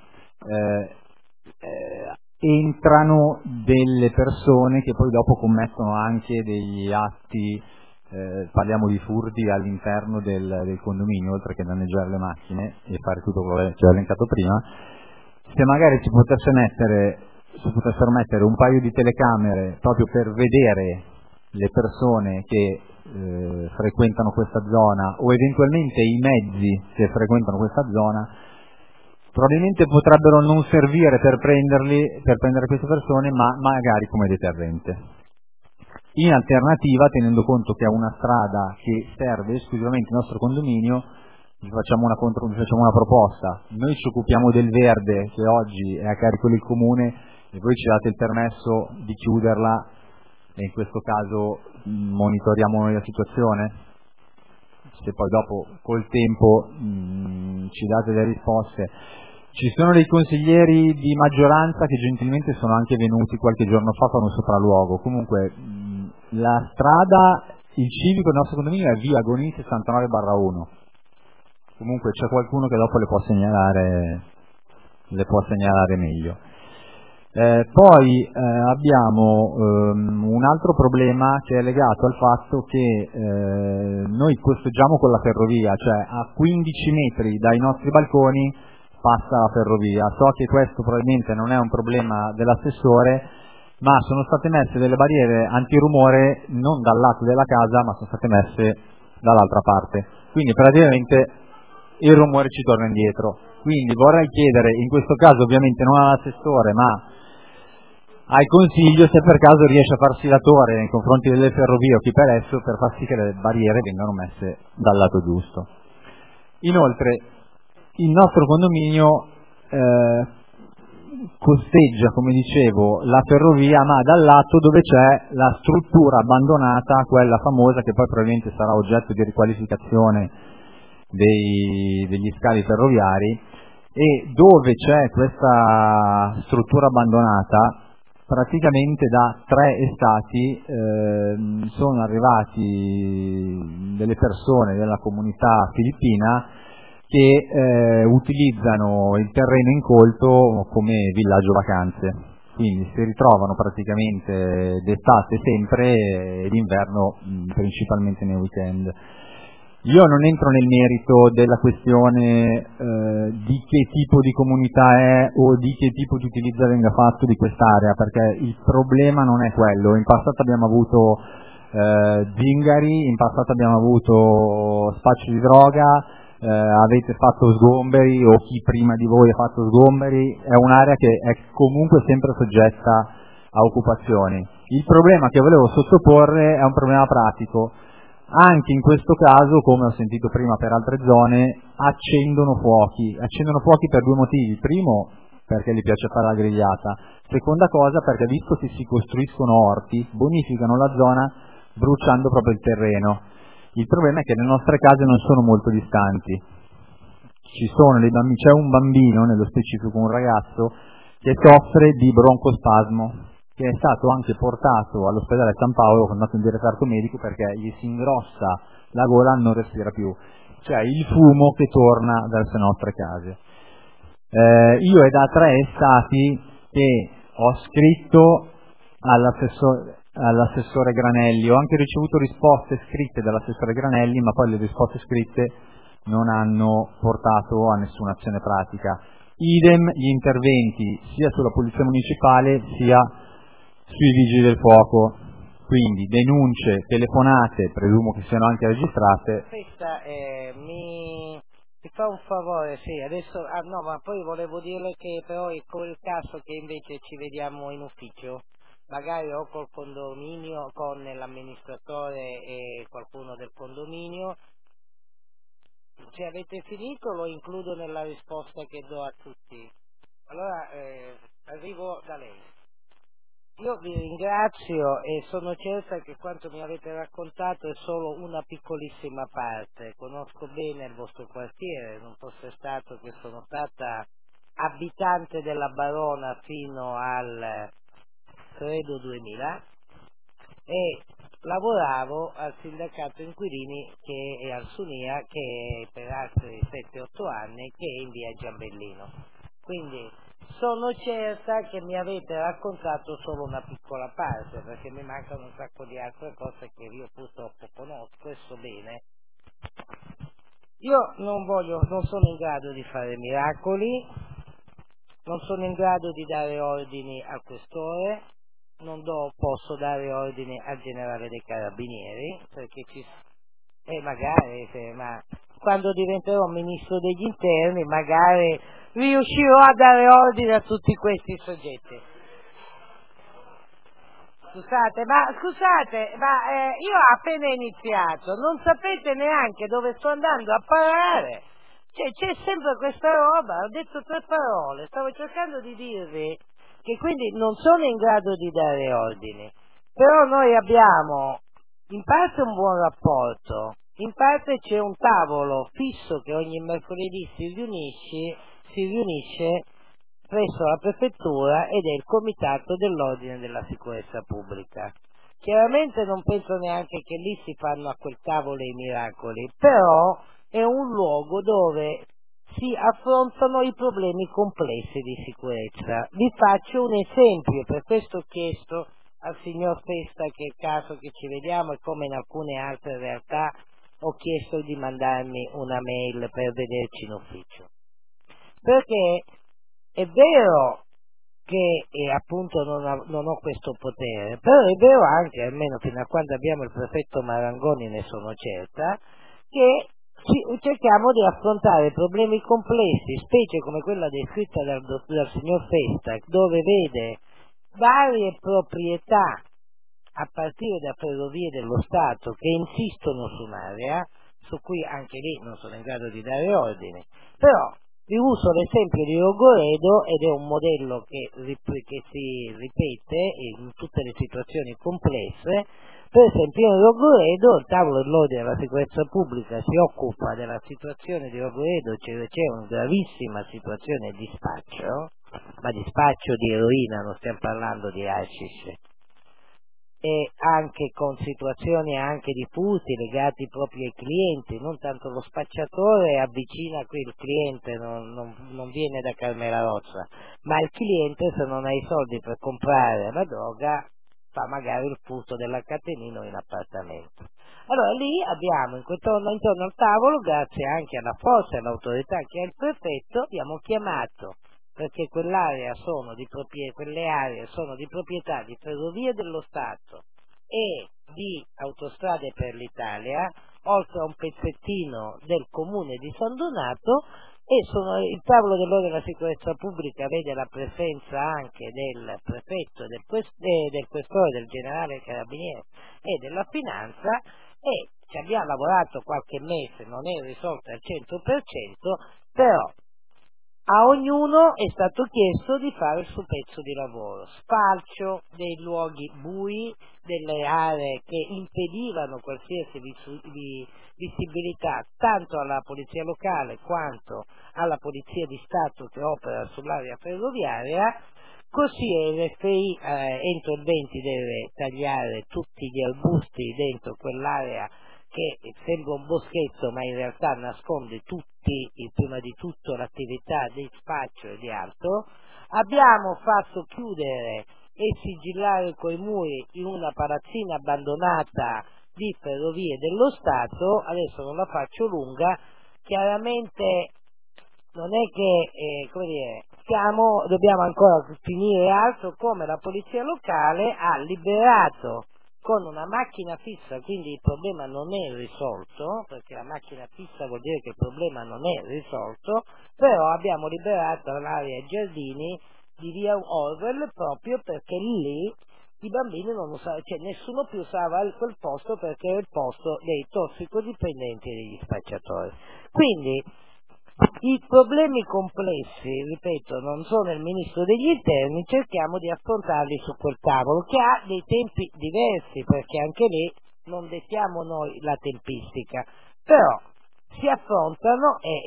entrano delle persone che poi dopo commettono anche degli atti, parliamo di furti all'interno del condominio, oltre che danneggiare le macchine e fare tutto quello che ho elencato prima. Se magari si potessero mettere un paio di telecamere proprio per vedere le persone che frequentano questa zona, o eventualmente i mezzi che frequentano questa zona, probabilmente potrebbero non servire per prendere queste persone, ma magari come deterrente. In alternativa, tenendo conto che è una strada che serve esclusivamente il nostro condominio, vi facciamo una proposta. Noi ci occupiamo del verde, che oggi è a carico del comune, e voi ci date il permesso di chiuderla, e in questo caso monitoriamo noi la situazione. Se poi dopo col tempo ci date delle risposte. Ci sono dei consiglieri di maggioranza che gentilmente sono anche venuti qualche giorno fa a fare un sopralluogo. Comunque la strada, il civico del nostro condominio è via Gonin 69/1. Comunque c'è qualcuno che dopo le può segnalare meglio. Poi abbiamo un altro problema che è legato al fatto che noi costeggiamo con la ferrovia, cioè a 15 metri dai nostri balconi passa la ferrovia. So che questo probabilmente non è un problema dell'assessore, ma sono state messe delle barriere antirumore non dal lato della casa, ma sono state messe dall'altra parte. Quindi praticamente il rumore ci torna indietro. Quindi vorrei chiedere, in questo caso ovviamente non all'assessore ma al Consiglio, se per caso riesce a farsi latore nei confronti delle ferrovie o chi per esso, per far sì che le barriere vengano messe dal lato giusto. Inoltre il nostro condominio costeggia, come dicevo, la ferrovia, ma dal lato dove c'è la struttura abbandonata, quella famosa che poi probabilmente sarà oggetto di riqualificazione degli scali ferroviari, e dove c'è questa struttura abbandonata praticamente da 3 estati sono arrivati delle persone della comunità filippina che utilizzano il terreno incolto come villaggio vacanze, quindi si ritrovano praticamente d'estate sempre e d'inverno principalmente nei weekend. Io non entro nel merito della questione di che tipo di comunità è o di che tipo di utilizzo venga fatto di quest'area, perché il problema non è quello. In passato abbiamo avuto zingari, in passato abbiamo avuto spaccio di droga, avete fatto sgomberi o chi prima di voi ha fatto sgomberi, è un'area che è comunque sempre soggetta a occupazioni. Il problema che volevo sottoporre è un problema pratico. Anche in questo caso, come ho sentito prima per altre zone, accendono fuochi per 2 motivi. Primo, perché gli piace fare la grigliata. Seconda cosa, perché visto che si costruiscono orti, bonificano la zona bruciando proprio il terreno. Il problema è che le nostre case non sono molto distanti. C'è un bambino, nello specifico un ragazzo, che soffre di broncospasmo, che è stato anche portato all'ospedale San Paolo, è andato in reparto medico perché gli si ingrossa la gola, non respira più. Cioè il fumo che torna verso le nostre case. Io è da 3 estati che ho scritto all'assessore Granelli, ho anche ricevuto risposte scritte dall'assessore Granelli, ma poi le risposte scritte non hanno portato a nessuna azione pratica. Idem gli interventi sia sulla polizia municipale sia sui vigili del fuoco, quindi denunce, telefonate, presumo che siano anche registrate. Questa mi fa un favore, sì, adesso, no, ma poi volevo dirle che però è quel caso che invece ci vediamo in ufficio, magari o col condominio, con l'amministratore e qualcuno del condominio. Se avete finito lo includo nella risposta che do a tutti. Allora arrivo da lei. Io vi ringrazio e sono certa che quanto mi avete raccontato è solo una piccolissima parte. Conosco bene il vostro quartiere, non fosse stato che sono stata abitante della Barona fino al credo 2000 e lavoravo al sindacato inquilini che è al Sunia, che è per altri 7-8 anni, che è in via Giambellino. Quindi sono certa che mi avete raccontato solo una piccola parte, perché mi mancano un sacco di altre cose che io purtroppo conosco e so bene. Io non sono in grado di fare miracoli, non sono in grado di dare ordini al questore, posso dare ordini al generale dei carabinieri, perché ma quando diventerò ministro degli interni magari riuscirò a dare ordine a tutti questi soggetti. Scusate, io ho appena iniziato, non sapete neanche dove sto andando a parare. C'è sempre questa roba, ho detto 3 parole, stavo cercando di dirvi che quindi non sono in grado di dare ordini, però noi abbiamo in parte un buon rapporto, in parte c'è un tavolo fisso che ogni mercoledì si riunisce presso la prefettura ed è il comitato dell'ordine e della sicurezza pubblica. Chiaramente non penso neanche che lì si fanno a quel tavolo i miracoli, però è un luogo dove si affrontano i problemi complessi di sicurezza. Vi faccio un esempio, per questo ho chiesto al signor Festa che è il caso che ci vediamo e come in alcune altre realtà ho chiesto di mandarmi una mail per vederci in ufficio. Perché è vero che appunto non ho questo potere, però è vero anche, almeno fino a quando abbiamo il prefetto Marangoni ne sono certa, che cerchiamo di affrontare problemi complessi, specie come quella descritta dal signor Festac, dove vede varie proprietà a partire da Ferrovie dello Stato che insistono su un'area su cui anche lì non sono in grado di dare ordini. Però vi uso l'esempio di Rogoredo, ed è un modello che si ripete in tutte le situazioni complesse. Per esempio in Rogoredo il tavolo dell'ordine della sicurezza pubblica si occupa della situazione di Rogoredo, cioè c'è una gravissima situazione di spaccio, ma di spaccio di eroina, non stiamo parlando di hashish, e anche con situazioni anche di furti legati proprio ai clienti, non tanto lo spacciatore avvicina qui il cliente, non viene da Carmela Rozza, ma il cliente, se non ha i soldi per comprare la droga, fa magari il furto della catenina in appartamento. Allora lì abbiamo intorno al tavolo, grazie anche alla forza e all'autorità che ha il prefetto, abbiamo chiamato, perché quelle aree sono di proprietà di Ferrovie dello Stato e di Autostrade per l'Italia, oltre a un pezzettino del comune di San Donato, e il tavolo dell'ordine della sicurezza pubblica vede la presenza anche del prefetto, del questore, del generale carabiniere e della finanza, e ci abbiamo lavorato qualche mese, non è risolta al 100%, però a ognuno è stato chiesto di fare il suo pezzo di lavoro, spalcio dei luoghi bui, delle aree che impedivano qualsiasi visibilità tanto alla polizia locale quanto alla polizia di Stato che opera sull'area ferroviaria. Così il RFI entro il 20 deve tagliare tutti gli arbusti dentro quell'area che sembra un boschetto ma in realtà nasconde prima di tutto l'attività di spaccio e di altro. Abbiamo fatto chiudere e sigillare coi muri in una palazzina abbandonata di Ferrovie dello Stato. Adesso non la faccio lunga, chiaramente non è che dobbiamo ancora finire altro, come la polizia locale ha liberato con una macchina fissa, quindi il problema non è risolto, perché la macchina fissa vuol dire che il problema non è risolto, però abbiamo liberato l'area Giardini di via Orwell proprio perché lì i bambini non usavano, cioè nessuno più usava quel posto perché era il posto dei tossicodipendenti e degli spacciatori. Quindi i problemi complessi, ripeto, non sono il ministro degli interni, cerchiamo di affrontarli su quel tavolo che ha dei tempi diversi, perché anche lì non dettiamo noi la tempistica, però si affrontano e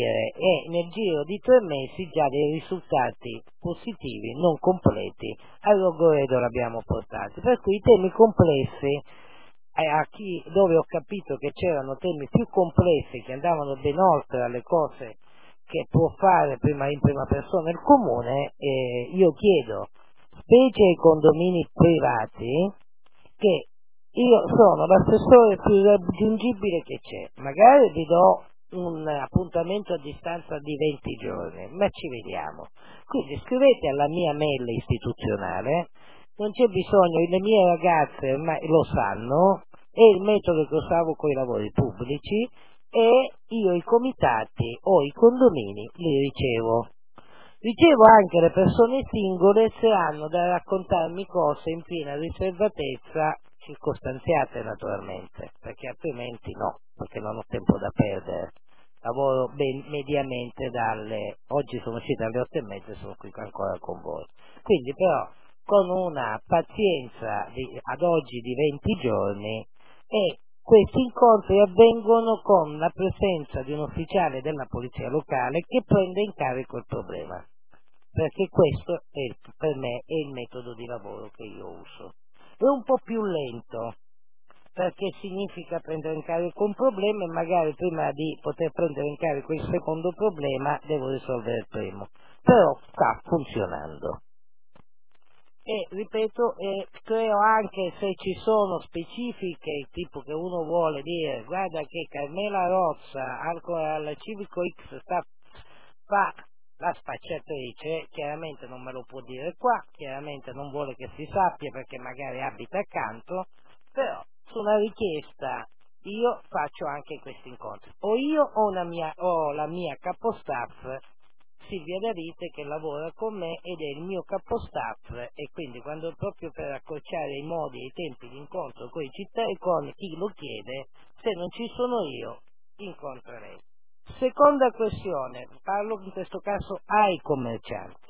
nel giro di 3 mesi già dei risultati positivi, non completi, a Rogoredo l'abbiamo portati, per cui i temi complessi dove ho capito che c'erano temi più complessi che andavano ben oltre alle cose che può fare in prima persona il comune, io chiedo, specie ai condomini privati, che io sono l'assessore più raggiungibile che c'è, magari vi do un appuntamento a distanza di 20 giorni, ma ci vediamo. Quindi scrivete alla mia mail istituzionale, non c'è bisogno, le mie ragazze ormai lo sanno, è il metodo che usavo con i lavori pubblici, e io i comitati o i condomini li ricevo. Ricevo anche le persone singole se hanno da raccontarmi cose in piena riservatezza, circostanziate naturalmente, perché altrimenti no, perché non ho tempo da perdere. Lavoro mediamente oggi sono uscito alle 8:30 e sono qui ancora con voi. Quindi però con una pazienza ad oggi di 20 giorni, e questi incontri avvengono con la presenza di un ufficiale della polizia locale che prende in carico il problema, perché questo per me è il metodo di lavoro che io uso. È un po' più lento, perché significa prendere in carico un problema e magari prima di poter prendere in carico il secondo problema devo risolvere il primo, però sta funzionando. E ripeto, creo anche, se ci sono specifiche, tipo che uno vuole dire guarda che Carmela Rozza al Civico X fa la spacciatrice, chiaramente non me lo può dire qua, chiaramente non vuole che si sappia perché magari abita accanto, però su una richiesta io faccio anche questi incontri, o io o la mia capostaff Silvia Davite, che lavora con me ed è il mio capostaff, e quindi quando proprio per accorciare i modi e i tempi di incontro con chi lo chiede, se non ci sono io, incontra lei. Seconda questione, parlo in questo caso ai commercianti.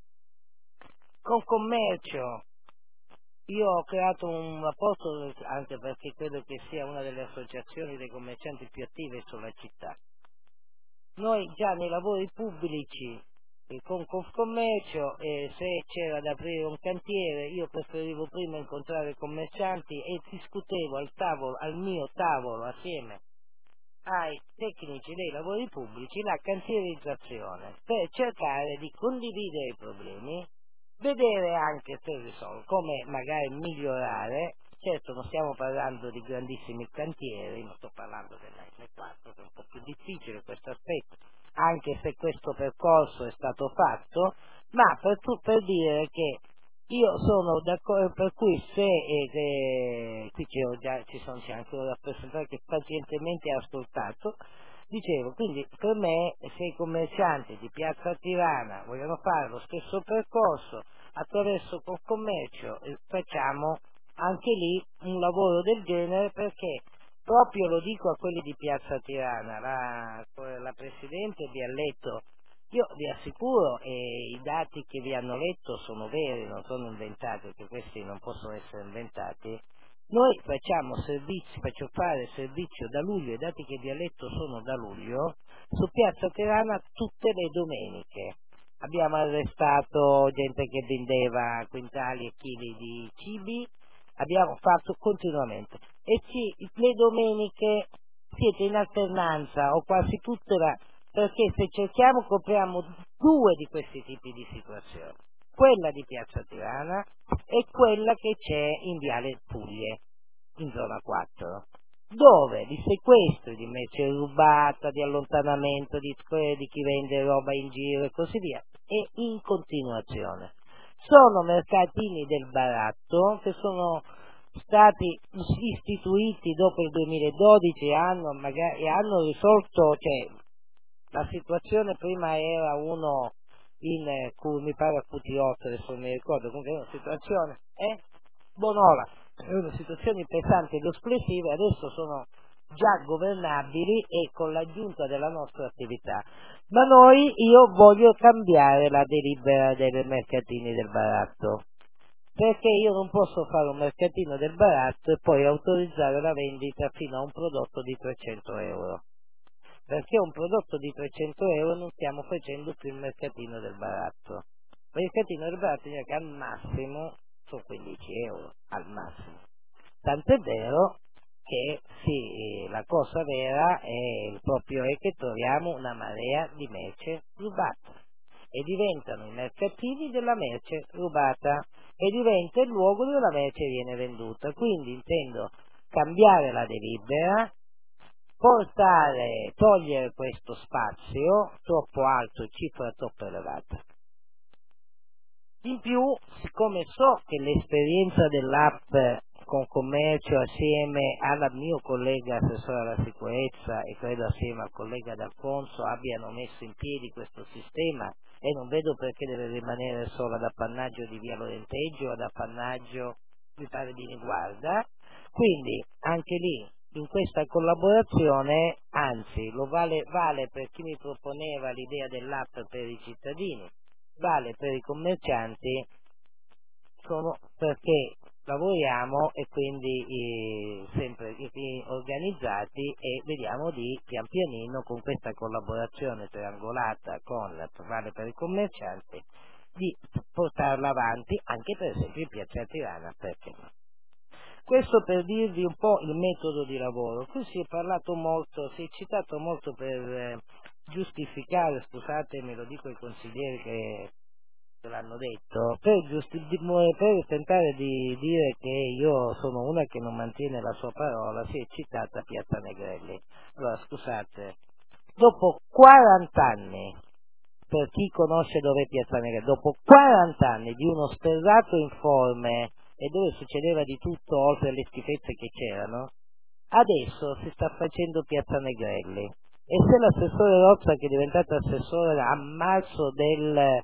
Con commercio io ho creato un rapporto, anche perché credo che sia una delle associazioni dei commercianti più attive sulla città. Noi già nei lavori pubblici con Confcommercio, se c'era da aprire un cantiere, io preferivo prima incontrare i commercianti e discutevo al mio tavolo assieme ai tecnici dei lavori pubblici la cantierizzazione, per cercare di condividere i problemi, vedere anche se risolvere, come magari migliorare. Certo, non stiamo parlando di grandissimi cantieri, non sto parlando della M4, che è un po' più difficile questo aspetto, anche se questo percorso è stato fatto, ma per dire che io sono d'accordo, per cui se qui c'è anche un rappresentante che pazientemente ha ascoltato, dicevo, quindi per me, se i commercianti di Piazza Tirana vogliono fare lo stesso percorso attraverso Confcommercio, facciamo anche lì un lavoro del genere, perché proprio lo dico a quelli di Piazza Tirana, la Presidente vi ha letto, io vi assicuro, i dati che vi hanno letto sono veri, non sono inventati, perché questi non possono essere inventati. Noi faccio fare servizio da luglio, i dati che vi ha letto sono da luglio, su Piazza Tirana tutte le domeniche. Abbiamo arrestato gente che vendeva quintali e chili di cibi, abbiamo fatto continuamente, e le domeniche siete in alternanza o quasi tutte perché se cerchiamo copriamo due di questi tipi di situazioni, quella di Piazza Tirana e quella che c'è in Viale Puglie, in zona 4, dove di sequestri, di merce rubata, di allontanamento di chi vende roba in giro e così via, e in continuazione. Sono mercatini del baratto che sono stati istituiti dopo il 2012 e hanno risolto, la situazione prima era uno mi pare a Cutiotto, adesso non mi ricordo, comunque è una situazione Bonola, è una situazione pesante ed esplosiva, adesso sono già governabili e con l'aggiunta della nostra attività. Ma io voglio cambiare la delibera dei mercatini del baratto, perché io non posso fare un mercatino del baratto e poi autorizzare la vendita fino a un prodotto di 300 euro. Perché un prodotto di 300 euro non stiamo facendo più il mercatino del baratto. Il mercatino del baratto che al massimo sono 15 euro, al massimo. Tant'è vero che la cosa vera è che troviamo una marea di merce rubata e diventano i mercatini della merce rubata e diventa il luogo dove la merce viene venduta. Quindi intendo cambiare la delibera, togliere questo spazio troppo alto, cifra troppo elevata. In più, siccome so che l'esperienza dell'app Confcommercio assieme al mio collega assessore alla sicurezza e credo assieme al collega D'Alfonso abbiano messo in piedi questo sistema, e non vedo perché deve rimanere solo ad appannaggio di Via Lorenteggio, ad appannaggio mi pare di Niguarda, quindi anche lì in questa collaborazione, anzi vale per chi mi proponeva l'idea dell'app per i cittadini, vale per i commercianti, perché lavoriamo e quindi sempre organizzati e vediamo di pian pianino con questa collaborazione triangolata vale per i commercianti di portarla avanti anche per esempio in Piazza Tirana, perché no? Questo per dirvi un po' il metodo di lavoro. Qui si è citato molto per giustificare, scusatemi, lo dico ai consiglieri che l'hanno detto, per tentare di dire che io sono una che non mantiene la sua parola, si è citata Piazza Negrelli. Allora, scusate, dopo 40 anni, per chi conosce dov'è Piazza Negrelli, dopo 40 anni di uno sterrato informe e dove succedeva di tutto oltre alle schifezze che c'erano, Adesso si sta facendo Piazza Negrelli e se l'assessore Rozza, che è diventato assessore a marzo del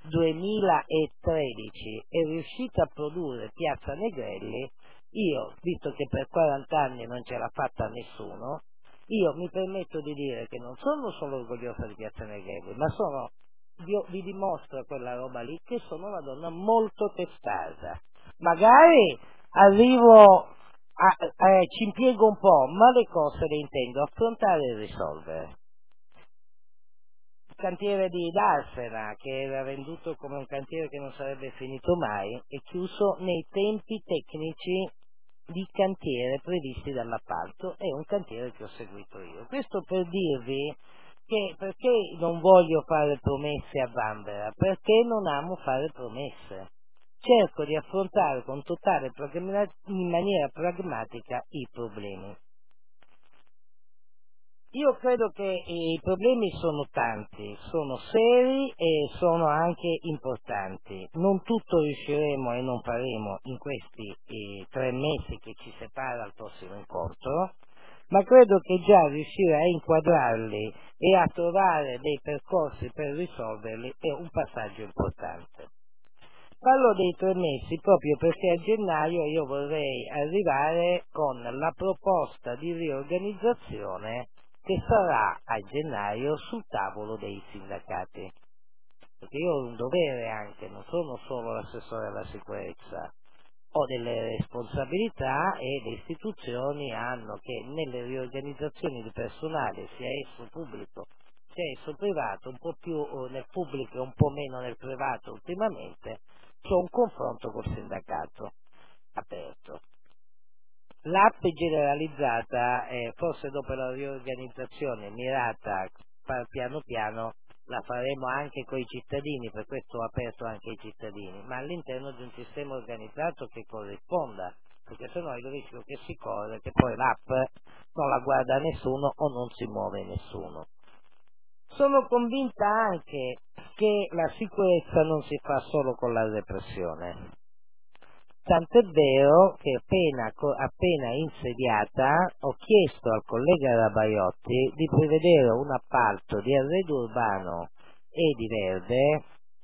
2013, è riuscito a produrre Piazza Negrelli, io, visto che per 40 anni non ce l'ha fatta nessuno, io mi permetto di dire che non sono solo orgogliosa di Piazza Negrelli, ma vi dimostro quella roba lì, che sono una donna molto testata. Magari arrivo ci impiego un po', ma le cose le intendo affrontare e risolvere. Il cantiere di Darsena, che era venduto come un cantiere che non sarebbe finito mai, è chiuso nei tempi tecnici di cantiere previsti dall'appalto. È un cantiere che ho seguito io. Questo per dirvi che perché non voglio fare promesse a vanvera, perché non amo fare promesse. Cerco di affrontare con totale in maniera pragmatica i problemi. Io credo che i problemi sono tanti, sono seri e sono anche importanti. Non tutto riusciremo e non faremo in questi 3 mesi che ci separa al prossimo incontro, ma credo che già riuscire a inquadrarli e a trovare dei percorsi per risolverli è un passaggio importante. Parlo dei 3 mesi proprio perché a gennaio io vorrei arrivare con la proposta di riorganizzazione che sarà a gennaio sul tavolo dei sindacati. Perché io ho un dovere anche, non sono solo l'assessore alla sicurezza, ho delle responsabilità e le istituzioni hanno che nelle riorganizzazioni di personale, sia esso pubblico sia esso privato, un po' più nel pubblico e un po' meno nel privato ultimamente, c'è un confronto col sindacato aperto. L'app generalizzata, forse dopo la riorganizzazione mirata piano piano, la faremo anche con i cittadini, per questo ho aperto anche ai cittadini, ma all'interno di un sistema organizzato che corrisponda, perché sennò il rischio che si corre è che poi l'app non la guarda nessuno o non si muove nessuno. Sono convinta anche che la sicurezza non si fa solo con la repressione. Tant'è vero che appena insediata ho chiesto al collega Rabaiotti di prevedere un appalto di arredo urbano e di verde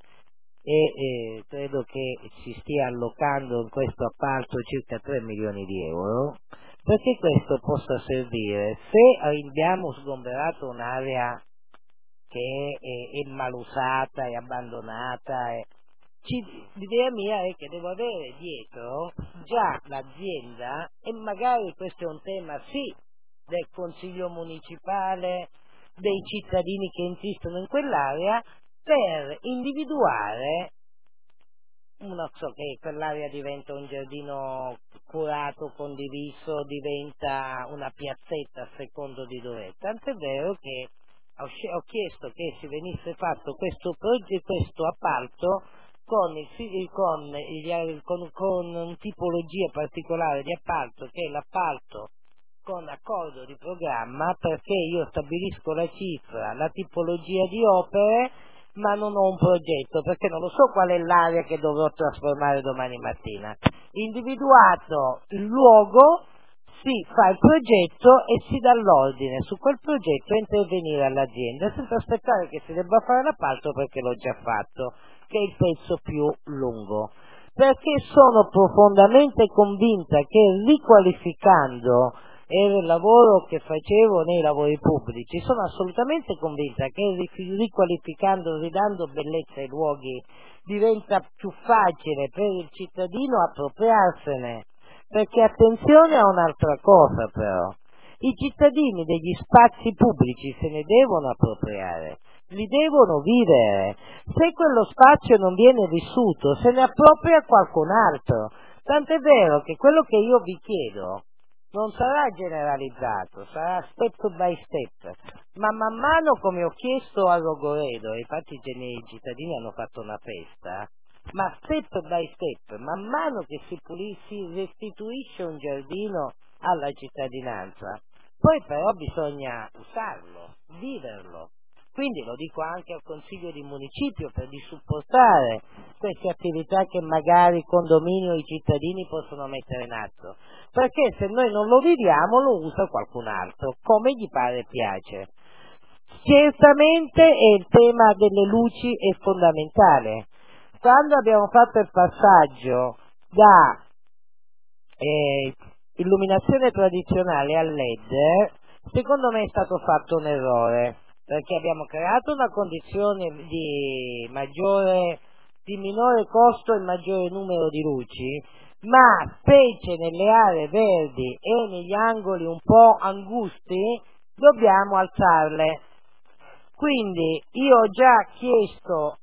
e credo che si stia allocando in questo appalto circa 3 milioni di euro, perché questo possa servire, se abbiamo sgomberato un'area che è malusata e abbandonata. L'idea mia è che devo avere dietro già l'azienda, e magari questo è un tema sì del consiglio municipale, dei cittadini che insistono in quell'area, per individuare, non so, che quell'area diventa un giardino curato, condiviso, diventa una piazzetta a secondo di dov'è. Tant'è vero che ho chiesto che si venisse fatto questo appalto con una tipologia particolare di appalto, che è l'appalto con accordo di programma, perché io stabilisco la cifra, la tipologia di opere, ma non ho un progetto, perché non lo so qual è l'area che dovrò trasformare domani mattina. Individuato il luogo, si fa il progetto e si dà l'ordine su quel progetto a intervenire all'azienda senza aspettare che si debba fare l'appalto, perché l'ho già fatto, che è il pezzo più lungo. Perché sono profondamente convinta che riqualificando il lavoro che facevo nei lavori pubblici, sono assolutamente convinta che riqualificando, ridando bellezza ai luoghi, diventa più facile per il cittadino appropriarsene. Perché attenzione a un'altra cosa però, i cittadini degli spazi pubblici se ne devono appropriare, li devono vivere. Se quello spazio non viene vissuto, se ne appropria qualcun altro. Tant'è vero che quello che io vi chiedo non sarà generalizzato, sarà step by step, ma man mano, come ho chiesto a Rogoredo, e infatti i cittadini hanno fatto una festa, ma step by step, man mano che si restituisce un giardino alla cittadinanza, poi però bisogna usarlo, viverlo. Quindi lo dico anche al Consiglio di Municipio di supportare queste attività che magari i condomini o i cittadini possono mettere in atto, perché se noi non lo viviamo lo usa qualcun altro, come gli pare e piace. Certamente il tema delle luci è fondamentale. Quando abbiamo fatto il passaggio da illuminazione tradizionale a LED, secondo me è stato fatto un errore, perché abbiamo creato una condizione di minore costo e maggiore numero di luci, ma specie nelle aree verdi e negli angoli un po' angusti dobbiamo alzarle. Quindi io ho già chiesto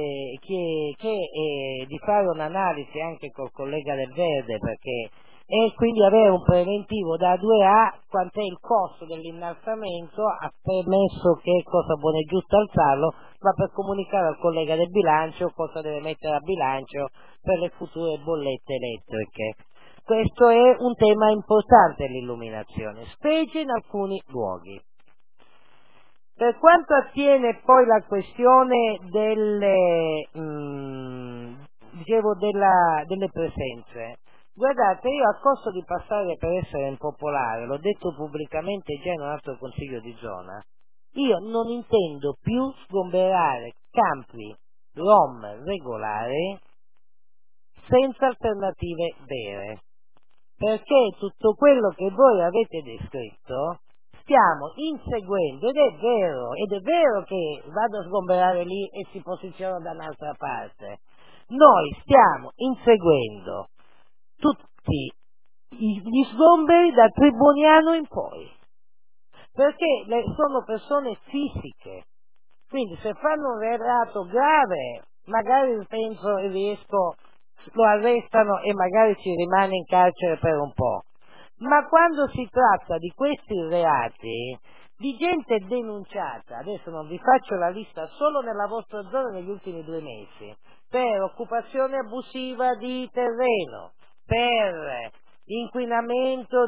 di fare un'analisi anche col collega del Verde, e quindi avere un preventivo da 2A, quant'è il costo dell'innalzamento, ha permesso che cosa buono e giusto alzarlo, ma per comunicare al collega del bilancio cosa deve mettere a bilancio per le future bollette elettriche. Questo è un tema importante, l'illuminazione, specie in alcuni luoghi. Per quanto attiene poi la questione delle presenze, guardate, io a costo di passare per essere impopolare, l'ho detto pubblicamente già in un altro consiglio di zona, io non intendo più sgomberare campi rom regolari senza alternative vere, perché tutto quello che voi avete descritto stiamo inseguendo, ed è vero che vado a sgomberare lì e si posiziona da un'altra parte. Noi stiamo inseguendo tutti gli sgomberi da Tribuniano in poi, perché sono persone fisiche, quindi se fanno un reato grave, magari lo arrestano e magari ci rimane in carcere per un po'. Ma quando si tratta di questi reati, di gente denunciata, adesso non vi faccio la lista, solo nella vostra zona negli ultimi 2 mesi, per occupazione abusiva di terreno, per inquinamento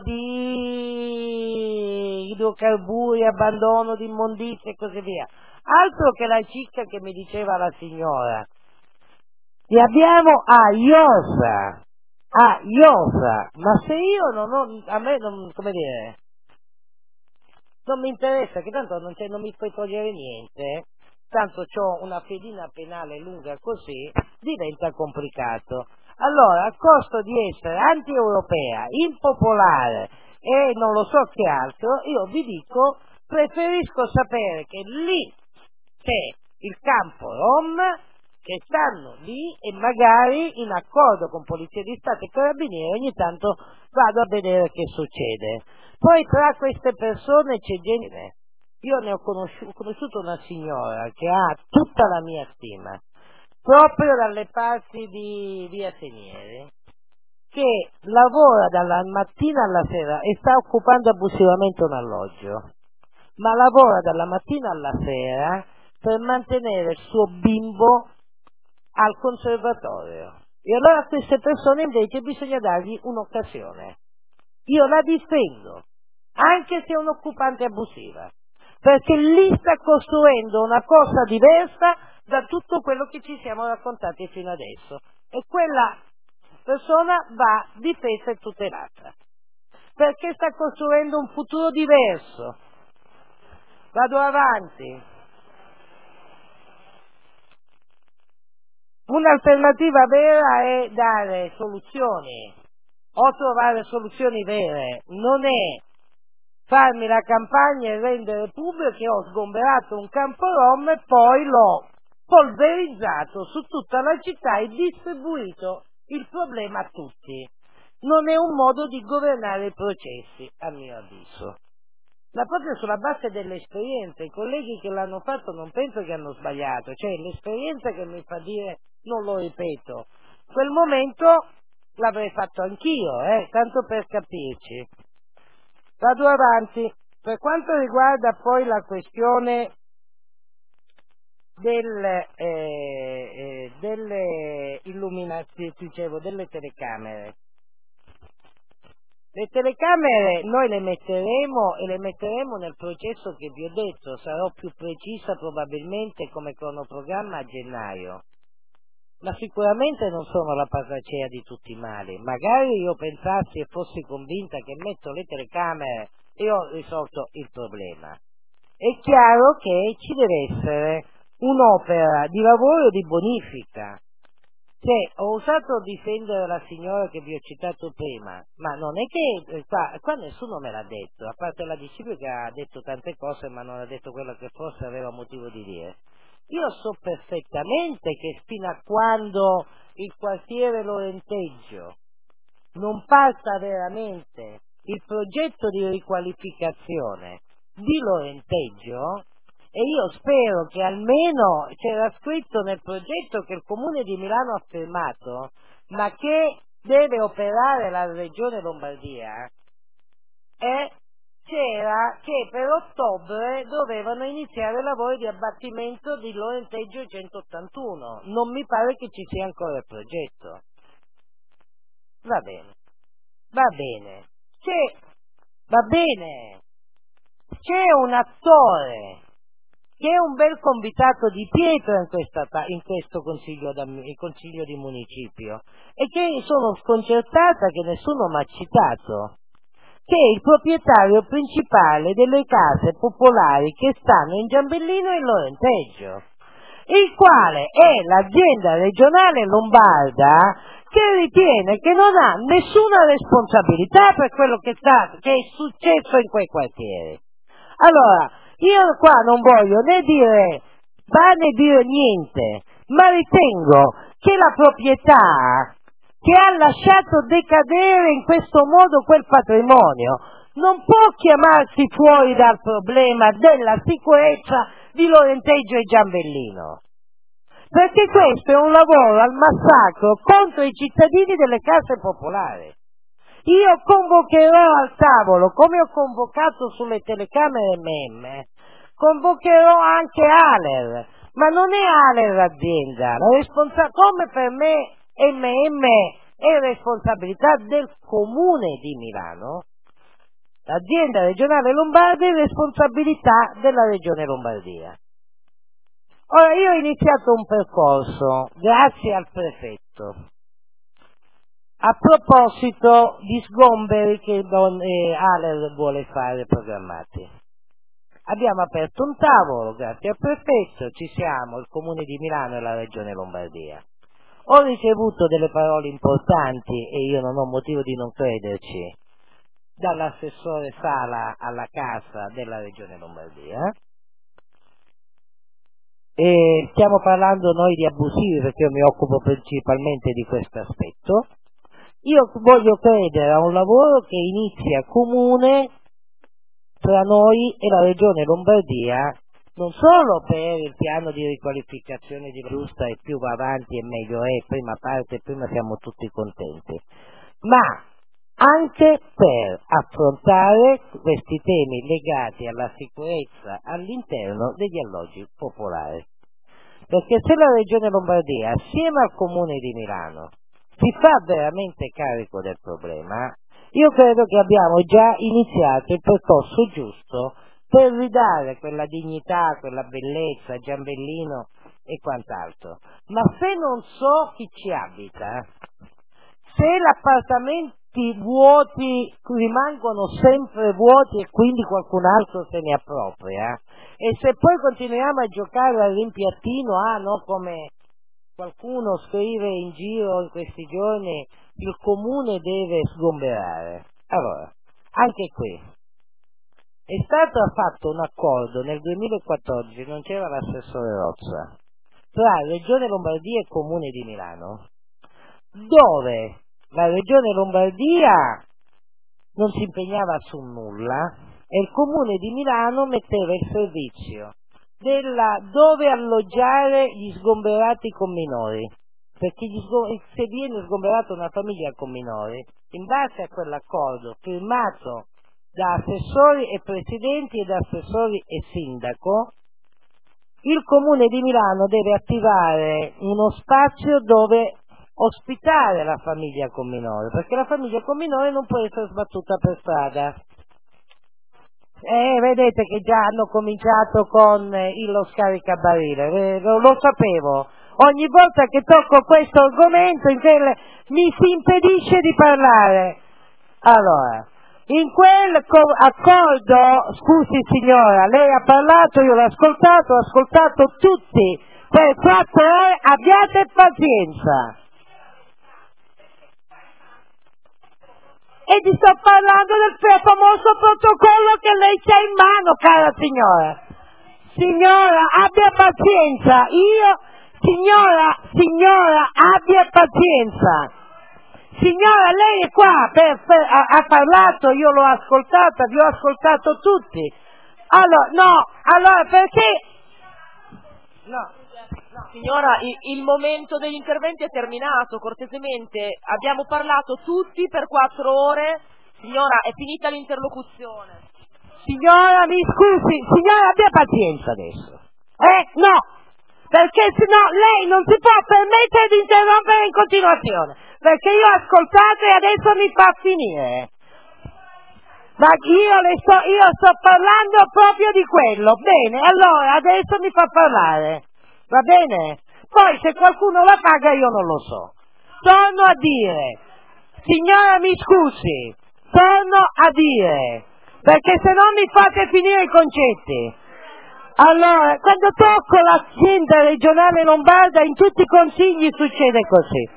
di idrocarburi, abbandono di immondizie e così via. Altro che la cicca che mi diceva la signora. Li abbiamo a Iosa, ma se io a me non, come dire, non mi interessa, che tanto non mi puoi togliere niente, tanto c'ho una fedina penale lunga così, diventa complicato. Allora, a costo di essere anti-europea, impopolare e non lo so che altro, io vi dico, preferisco sapere che lì c'è il campo Rom, che stanno lì, e magari in accordo con Polizia di Stato e Carabinieri ogni tanto vado a vedere che succede. Poi tra queste persone c'è gente, io ne ho conosciuto una signora che ha tutta la mia stima, proprio dalle parti di Via Senieri, che lavora dalla mattina alla sera e sta occupando abusivamente un alloggio, ma lavora dalla mattina alla sera per mantenere il suo bimbo al conservatorio. E allora a queste persone invece bisogna dargli un'occasione. Io la difendo, anche se è un'occupante abusiva, perché lì sta costruendo una cosa diversa da tutto quello che ci siamo raccontati fino adesso, e quella persona va difesa e tutelata, perché sta costruendo un futuro diverso. Vado avanti. Un'alternativa vera è dare soluzioni o trovare soluzioni vere, non è farmi la campagna e rendere pubblico che ho sgomberato un campo rom e poi l'ho polverizzato su tutta la città e distribuito il problema a tutti. Non è un modo di governare i processi, a mio avviso. Ma proprio sulla base delle esperienze, i colleghi che l'hanno fatto non penso che hanno sbagliato, cioè l'esperienza che mi fa dire non lo ripeto. Quel momento l'avrei fatto anch'io, tanto per capirci. Vado avanti. Per quanto riguarda poi la questione delle illuminazioni, dicevo, delle telecamere, Le telecamere noi le metteremo e le metteremo nel processo che vi ho detto, sarò più precisa probabilmente come cronoprogramma a gennaio. Ma sicuramente non sono la panacea di tutti i mali. Magari io pensassi e fossi convinta che metto le telecamere e ho risolto il problema. È chiaro che ci deve essere un'opera di lavoro e di bonifica. Ho usato difendere la signora che vi ho citato prima, ma non è che qua nessuno me l'ha detto, a parte la disciplina che ha detto tante cose ma non ha detto quello che forse aveva motivo di dire. Io so perfettamente che fino a quando il quartiere Lorenteggio non passa veramente il progetto di riqualificazione di Lorenteggio, e io spero che almeno c'era scritto nel progetto che il Comune di Milano ha firmato, ma che deve operare la Regione Lombardia, c'era che per ottobre dovevano iniziare i lavori di abbattimento di Lorenteggio 181. Non mi pare che ci sia ancora il progetto. Va bene. C'è un attore che è un bel convitato di pietra in questo consiglio di municipio, e che sono sconcertata che nessuno mi ha citato, che è il proprietario principale delle case popolari che stanno in Giambellino e in Lorenteggio, il quale è l'azienda regionale lombarda che ritiene che non ha nessuna responsabilità per quello che è successo in quei quartieri. Allora, io qua non voglio né dire niente, ma ritengo che la proprietà che ha lasciato decadere in questo modo quel patrimonio non può chiamarsi fuori dal problema della sicurezza di Lorenteggio e Giambellino, perché questo è un lavoro al massacro contro i cittadini delle case popolari. Io convocherò al tavolo, come ho convocato sulle telecamere MEM, convocherò anche ALER, ma non è ALER l'azienda, come per me MM è responsabilità del Comune di Milano, l'azienda regionale lombarda è responsabilità della Regione Lombardia. Ora, io ho iniziato un percorso, grazie al prefetto, a proposito di sgomberi che ALER vuole fare programmati. Abbiamo aperto un tavolo, grazie al prefetto, ci siamo, il Comune di Milano e la Regione Lombardia. Ho ricevuto delle parole importanti, e io non ho motivo di non crederci, dall'assessore Sala alla Casa della Regione Lombardia. E stiamo parlando noi di abusivi, perché io mi occupo principalmente di questo aspetto. Io voglio credere a un lavoro che inizia comune tra noi e la Regione Lombardia, non solo per il piano di riqualificazione di giusta, e più va avanti e meglio è, prima parte, prima siamo tutti contenti, ma anche per affrontare questi temi legati alla sicurezza all'interno degli alloggi popolari. Perché se la Regione Lombardia, assieme al Comune di Milano, si fa veramente carico del problema, io credo che abbiamo già iniziato il percorso giusto per ridare quella dignità, quella bellezza a Giambellino e quant'altro. Ma se non so chi ci abita, se gli appartamenti vuoti rimangono sempre vuoti e quindi qualcun altro se ne appropria, e se poi continuiamo a giocare al rimpiattino, no, come qualcuno scrive in giro in questi giorni, il comune deve sgomberare. Allora, anche qui è stato fatto un accordo nel 2014, non c'era l'assessore Rozza, tra Regione Lombardia e Comune di Milano, dove la Regione Lombardia non si impegnava su nulla e il Comune di Milano metteva il servizio dove alloggiare gli sgomberati con minori, perché se viene sgomberata una famiglia con minori, in base a quell'accordo firmato da assessori e presidenti e da assessori e sindaco, il Comune di Milano deve attivare uno spazio dove ospitare la famiglia con minore, perché la famiglia con minore non può essere sbattuta per strada. Vedete che già hanno cominciato con lo scaricabarile, lo sapevo. Ogni volta che tocco questo argomento mi si impedisce di parlare. Allora, in quel accordo, scusi signora, lei ha parlato, io l'ho ascoltato tutti per 4 ore, abbiate pazienza. E ti sto parlando del famoso protocollo che lei c'ha in mano, cara signora. Signora, abbia pazienza. Signora, abbia pazienza. Signora, lei è qua, ha parlato, io l'ho ascoltata, vi ho ascoltato tutti. Allora, perché... No. Signora, il momento degli interventi è terminato, cortesemente. Abbiamo parlato tutti per 4 ore. Signora, è finita l'interlocuzione. Signora, mi scusi, signora, abbia pazienza adesso. No, perché sennò lei non si può permettere di interrompere in continuazione, perché io ho ascoltato e adesso mi fa finire. Ma io sto parlando proprio di quello. Bene, allora adesso mi fa parlare. Va bene? Poi se qualcuno la paga io non lo so. Torno a dire, signora mi scusi, perché se no mi fate finire i concetti. Allora, quando tocco l'azienda regionale lombarda in tutti i consigli succede così.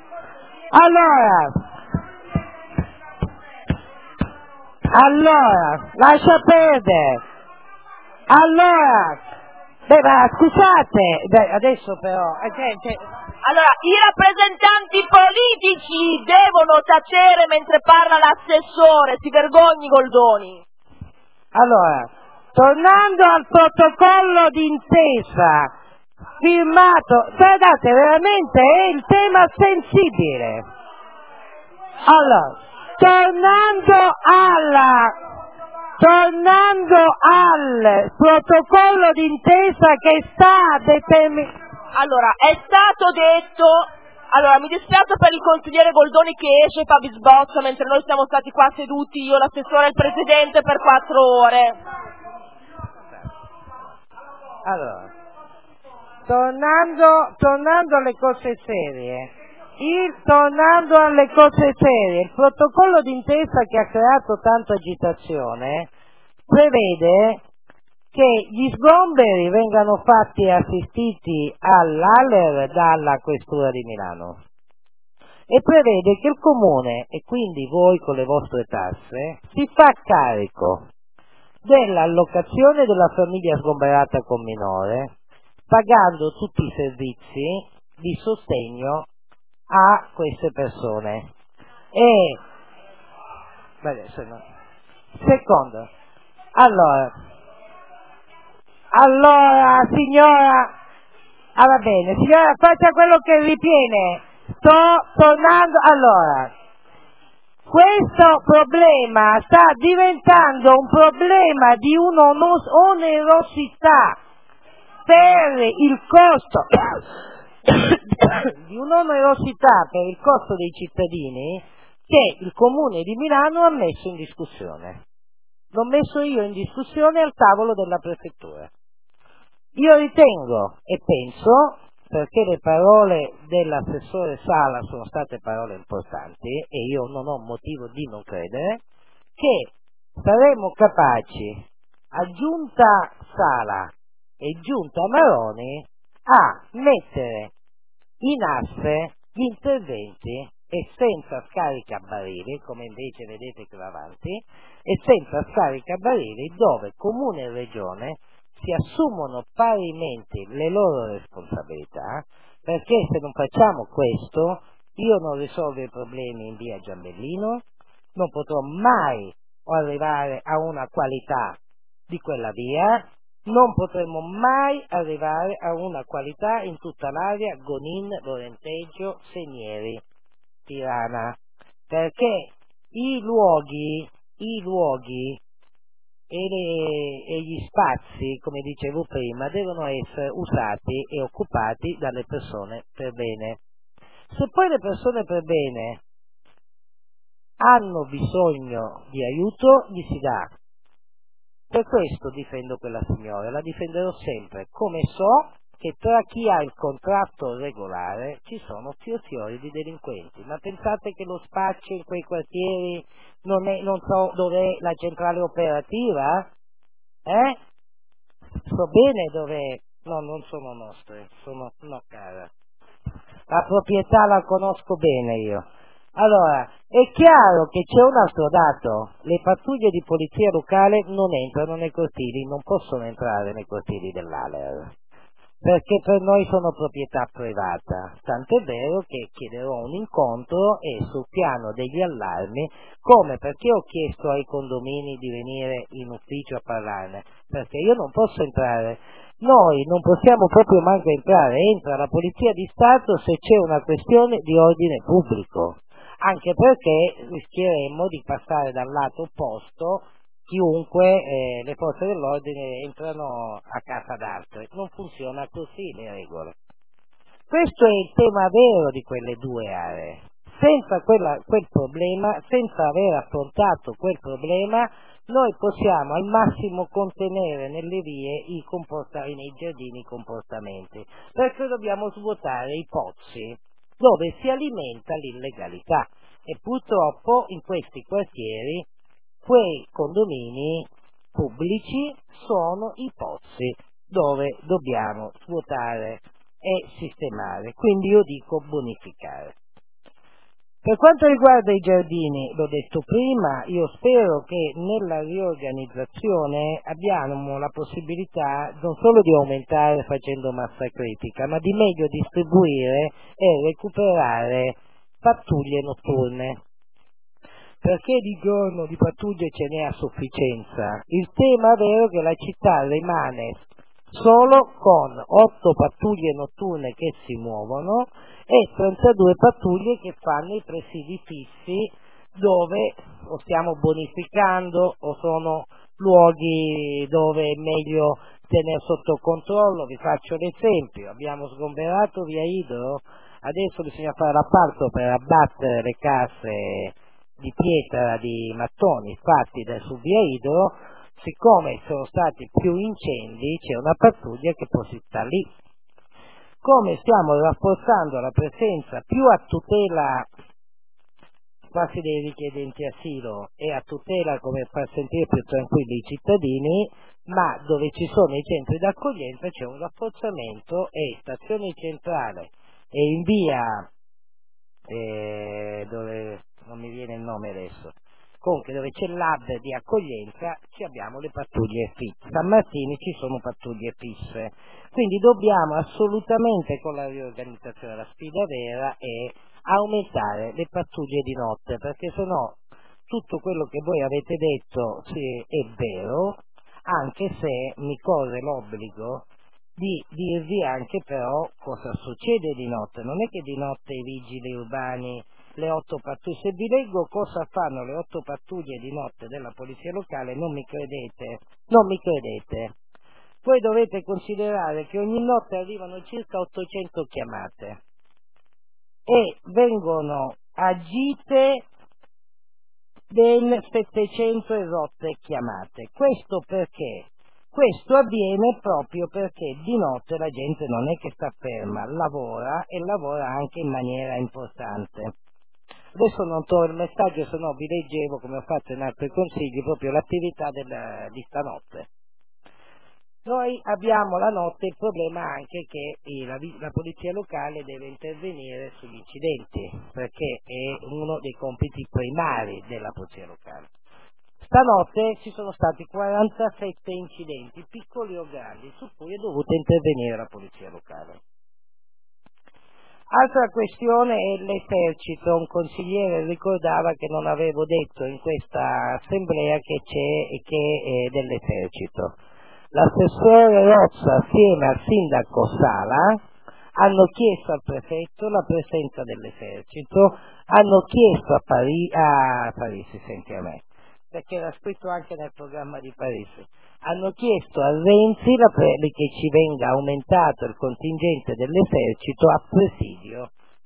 Allora, lascia perdere. Ma scusate, adesso però... Allora, i rappresentanti politici devono tacere mentre parla l'assessore, si vergogni Goldoni. Allora, tornando al protocollo d'intesa firmato, guardate, veramente è il tema sensibile. Allora, tornando al protocollo d'intesa che sta determinando... Allora, è stato detto... Allora, mi dispiace per il consigliere Goldoni che esce e fa bisbozzo mentre noi siamo stati qua seduti, io, l'assessore e il presidente, per 4 ore. Allora, tornando alle cose serie... il protocollo d'intesa che ha creato tanta agitazione prevede che gli sgomberi vengano fatti e assistiti all'ALER dalla Questura di Milano e prevede che il Comune, e quindi voi con le vostre tasse, si fa carico dell'allocazione della famiglia sgomberata con minore, pagando tutti i servizi di sostegno a queste persone. Secondo, allora signora, va bene, signora, faccia quello che ritiene. Sto tornando. Allora, questo problema sta diventando un problema di un'onerosità per il costo di un'onerosità per il costo dei cittadini che il Comune di Milano ha messo in discussione. L'ho messo io in discussione al tavolo della prefettura. Io ritengo e penso, perché le parole dell'assessore Sala sono state parole importanti e io non ho motivo di non credere, che saremo capaci, a Giunta Sala e Giunta Maroni, a mettere in asse gli interventi e senza scaricabarili, come invece vedete qui avanti, e senza scaricabarili dove Comune e Regione si assumono parimenti le loro responsabilità, perché se non facciamo questo io non risolvo i problemi in via Giambellino, non potrò mai arrivare a una qualità di quella via, non potremo mai arrivare a una qualità in tutta l'area Gonin, Lorenteggio, Senieri, Tirana, perché i luoghi e gli spazi, come dicevo prima, devono essere usati e occupati dalle persone per bene. Se poi le persone per bene hanno bisogno di aiuto, gli si dà. Per questo difendo quella signora, la difenderò sempre, come so che tra chi ha il contratto regolare ci sono fiori di delinquenti. Ma pensate che lo spaccio in quei quartieri non so dov'è la centrale operativa? So bene dov'è. No, non sono nostre, no cara. La proprietà la conosco bene io. Allora, è chiaro che c'è un altro dato: le pattuglie di polizia locale non entrano nei cortili, non possono entrare nei cortili dell'Aler, perché per noi sono proprietà privata, tant'è vero che chiederò un incontro e sul piano degli allarmi, come perché ho chiesto ai condomini di venire in ufficio a parlarne, perché io non posso entrare, noi non possiamo proprio manco entrare, entra la Polizia di Stato se c'è una questione di ordine pubblico, anche perché rischieremmo di passare dal lato opposto. Chiunque, le forze dell'ordine entrano a casa d'altri, non funziona così le regole. Questo è il tema vero di quelle due aree. Senza quel problema, senza aver affrontato quel problema, noi possiamo al massimo contenere nelle vie nei giardini i comportamenti, perché dobbiamo svuotare i pozzi dove si alimenta l'illegalità e purtroppo in questi quartieri quei condomini pubblici sono i pozzi dove dobbiamo svuotare e sistemare, quindi io dico bonificare. Per quanto riguarda i giardini, l'ho detto prima, io spero che nella riorganizzazione abbiamo la possibilità non solo di aumentare facendo massa critica, ma di meglio distribuire e recuperare pattuglie notturne, perché di giorno di pattuglie ce n'è a sufficienza. Il tema vero è che la città rimane solo con 8 pattuglie notturne che si muovono e 32 pattuglie che fanno i presidi fissi, dove o stiamo bonificando o sono luoghi dove è meglio tenere sotto controllo. Vi faccio l'esempio: abbiamo sgomberato via Idro, adesso bisogna fare l'appalto per abbattere le case di pietra, di mattoni fatti su via Idro. Siccome sono stati più incendi, c'è una pattuglia che può stare lì. Come stiamo rafforzando la presenza più a tutela quasi dei richiedenti asilo e a tutela, come far sentire più tranquilli i cittadini, ma dove ci sono i centri d'accoglienza c'è un rafforzamento, e stazione centrale e in via dove non mi viene il nome adesso, comunque dove c'è l'hub di accoglienza ci abbiamo le pattuglie fisse. San Martini ci sono pattuglie fisse, quindi dobbiamo assolutamente, con la riorganizzazione, la sfida vera è aumentare le pattuglie di notte, perché sennò tutto quello che voi avete detto è vero, anche se mi corre l'obbligo di dirvi anche però cosa succede di notte. Non è che di notte i vigili urbani, le 8 pattuglie, se vi leggo cosa fanno le 8 pattuglie di notte della polizia locale non mi credete. Voi dovete considerare che ogni notte arrivano circa 800 chiamate e vengono agite ben 700 esotte chiamate. Questo perché? Questo avviene proprio perché di notte la gente non è che sta ferma, lavora, e lavora anche in maniera importante. Adesso non trovo il messaggio, se no vi leggevo, come ho fatto in altri consigli, proprio l'attività di stanotte. Noi abbiamo la notte il problema anche che la polizia locale deve intervenire sugli incidenti, perché è uno dei compiti primari della polizia locale. Stanotte ci sono stati 47 incidenti, piccoli o grandi, su cui è dovuta intervenire la polizia locale. Altra questione è l'esercito. Un consigliere ricordava che non avevo detto in questa assemblea che è dell'esercito. L'assessore Rozza assieme al sindaco Sala hanno chiesto al prefetto la presenza dell'esercito, hanno chiesto a Parisi, senti a me, perché era scritto anche nel programma di Parisi, hanno chiesto a Renzi che ci venga aumentato il contingente dell'esercito a presidio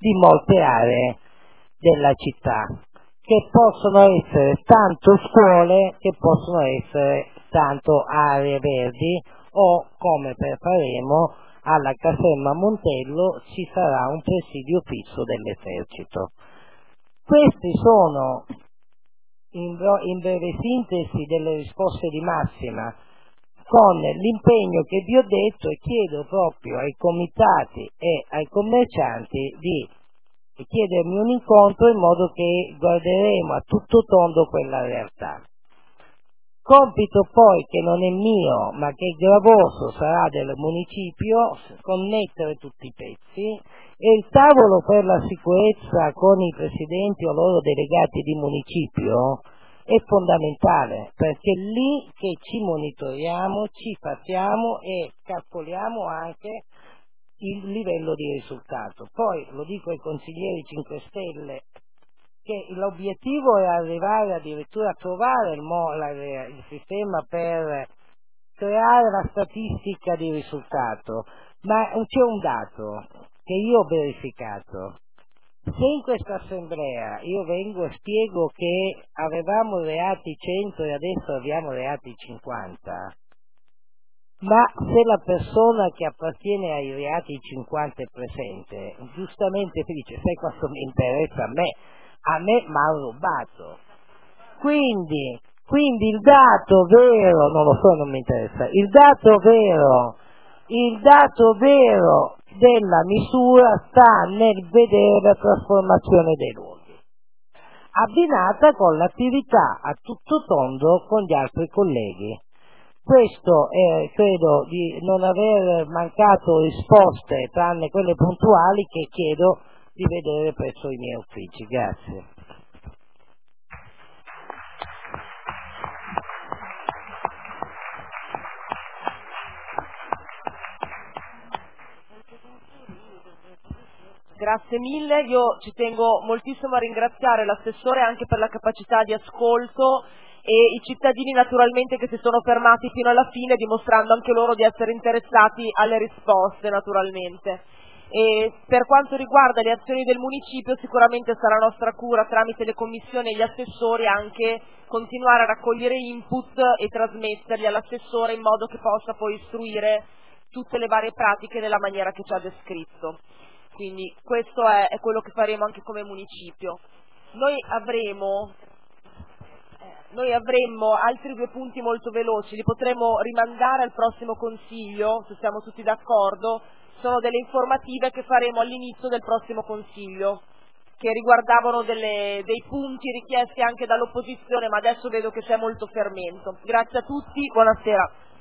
di molte aree della città, che possono essere tanto scuole, che possono essere tanto aree verdi, o come faremo alla caserma Montello ci sarà un presidio fisso dell'esercito. Questi sono in breve sintesi delle risposte di massima, con l'impegno che vi ho detto, e chiedo proprio ai comitati e ai commercianti di chiedermi un incontro in modo che guarderemo a tutto tondo quella realtà. Compito poi che non è mio ma che è gravoso sarà del municipio connettere tutti i pezzi, e il tavolo per la sicurezza con i presidenti o loro delegati di municipio è fondamentale, perché è lì che ci monitoriamo, ci facciamo e calcoliamo anche il livello di risultato. Poi lo dico ai consiglieri 5 Stelle, che l'obiettivo è arrivare addirittura a trovare il sistema per creare la statistica di risultato, ma c'è un dato che io ho verificato. Se in questa assemblea io vengo e spiego che avevamo reati 100 e adesso abbiamo reati 50, ma se la persona che appartiene ai reati 50 è presente, giustamente si dice: sai quanto mi interessa a me mi ha rubato. Quindi il dato vero, non lo so, non mi interessa, il dato vero della misura sta nel vedere la trasformazione dei luoghi, abbinata con l'attività a tutto tondo con gli altri colleghi. Questo credo di non aver mancato risposte, tranne quelle puntuali che chiedo di vedere presso i miei uffici. Grazie. Grazie mille, io ci tengo moltissimo a ringraziare l'assessore anche per la capacità di ascolto e i cittadini naturalmente che si sono fermati fino alla fine, dimostrando anche loro di essere interessati alle risposte naturalmente. E per quanto riguarda le azioni del municipio, sicuramente sarà nostra cura tramite le commissioni e gli assessori anche continuare a raccogliere input e trasmetterli all'assessore in modo che possa poi istruire tutte le varie pratiche nella maniera che ci ha descritto. Quindi questo è quello che faremo anche come municipio. Noi avremmo altri 2 punti molto veloci, li potremo rimandare al prossimo consiglio, se siamo tutti d'accordo. Sono delle informative che faremo all'inizio del prossimo consiglio, che riguardavano dei punti richiesti anche dall'opposizione, ma adesso vedo che c'è molto fermento. Grazie a tutti, buonasera.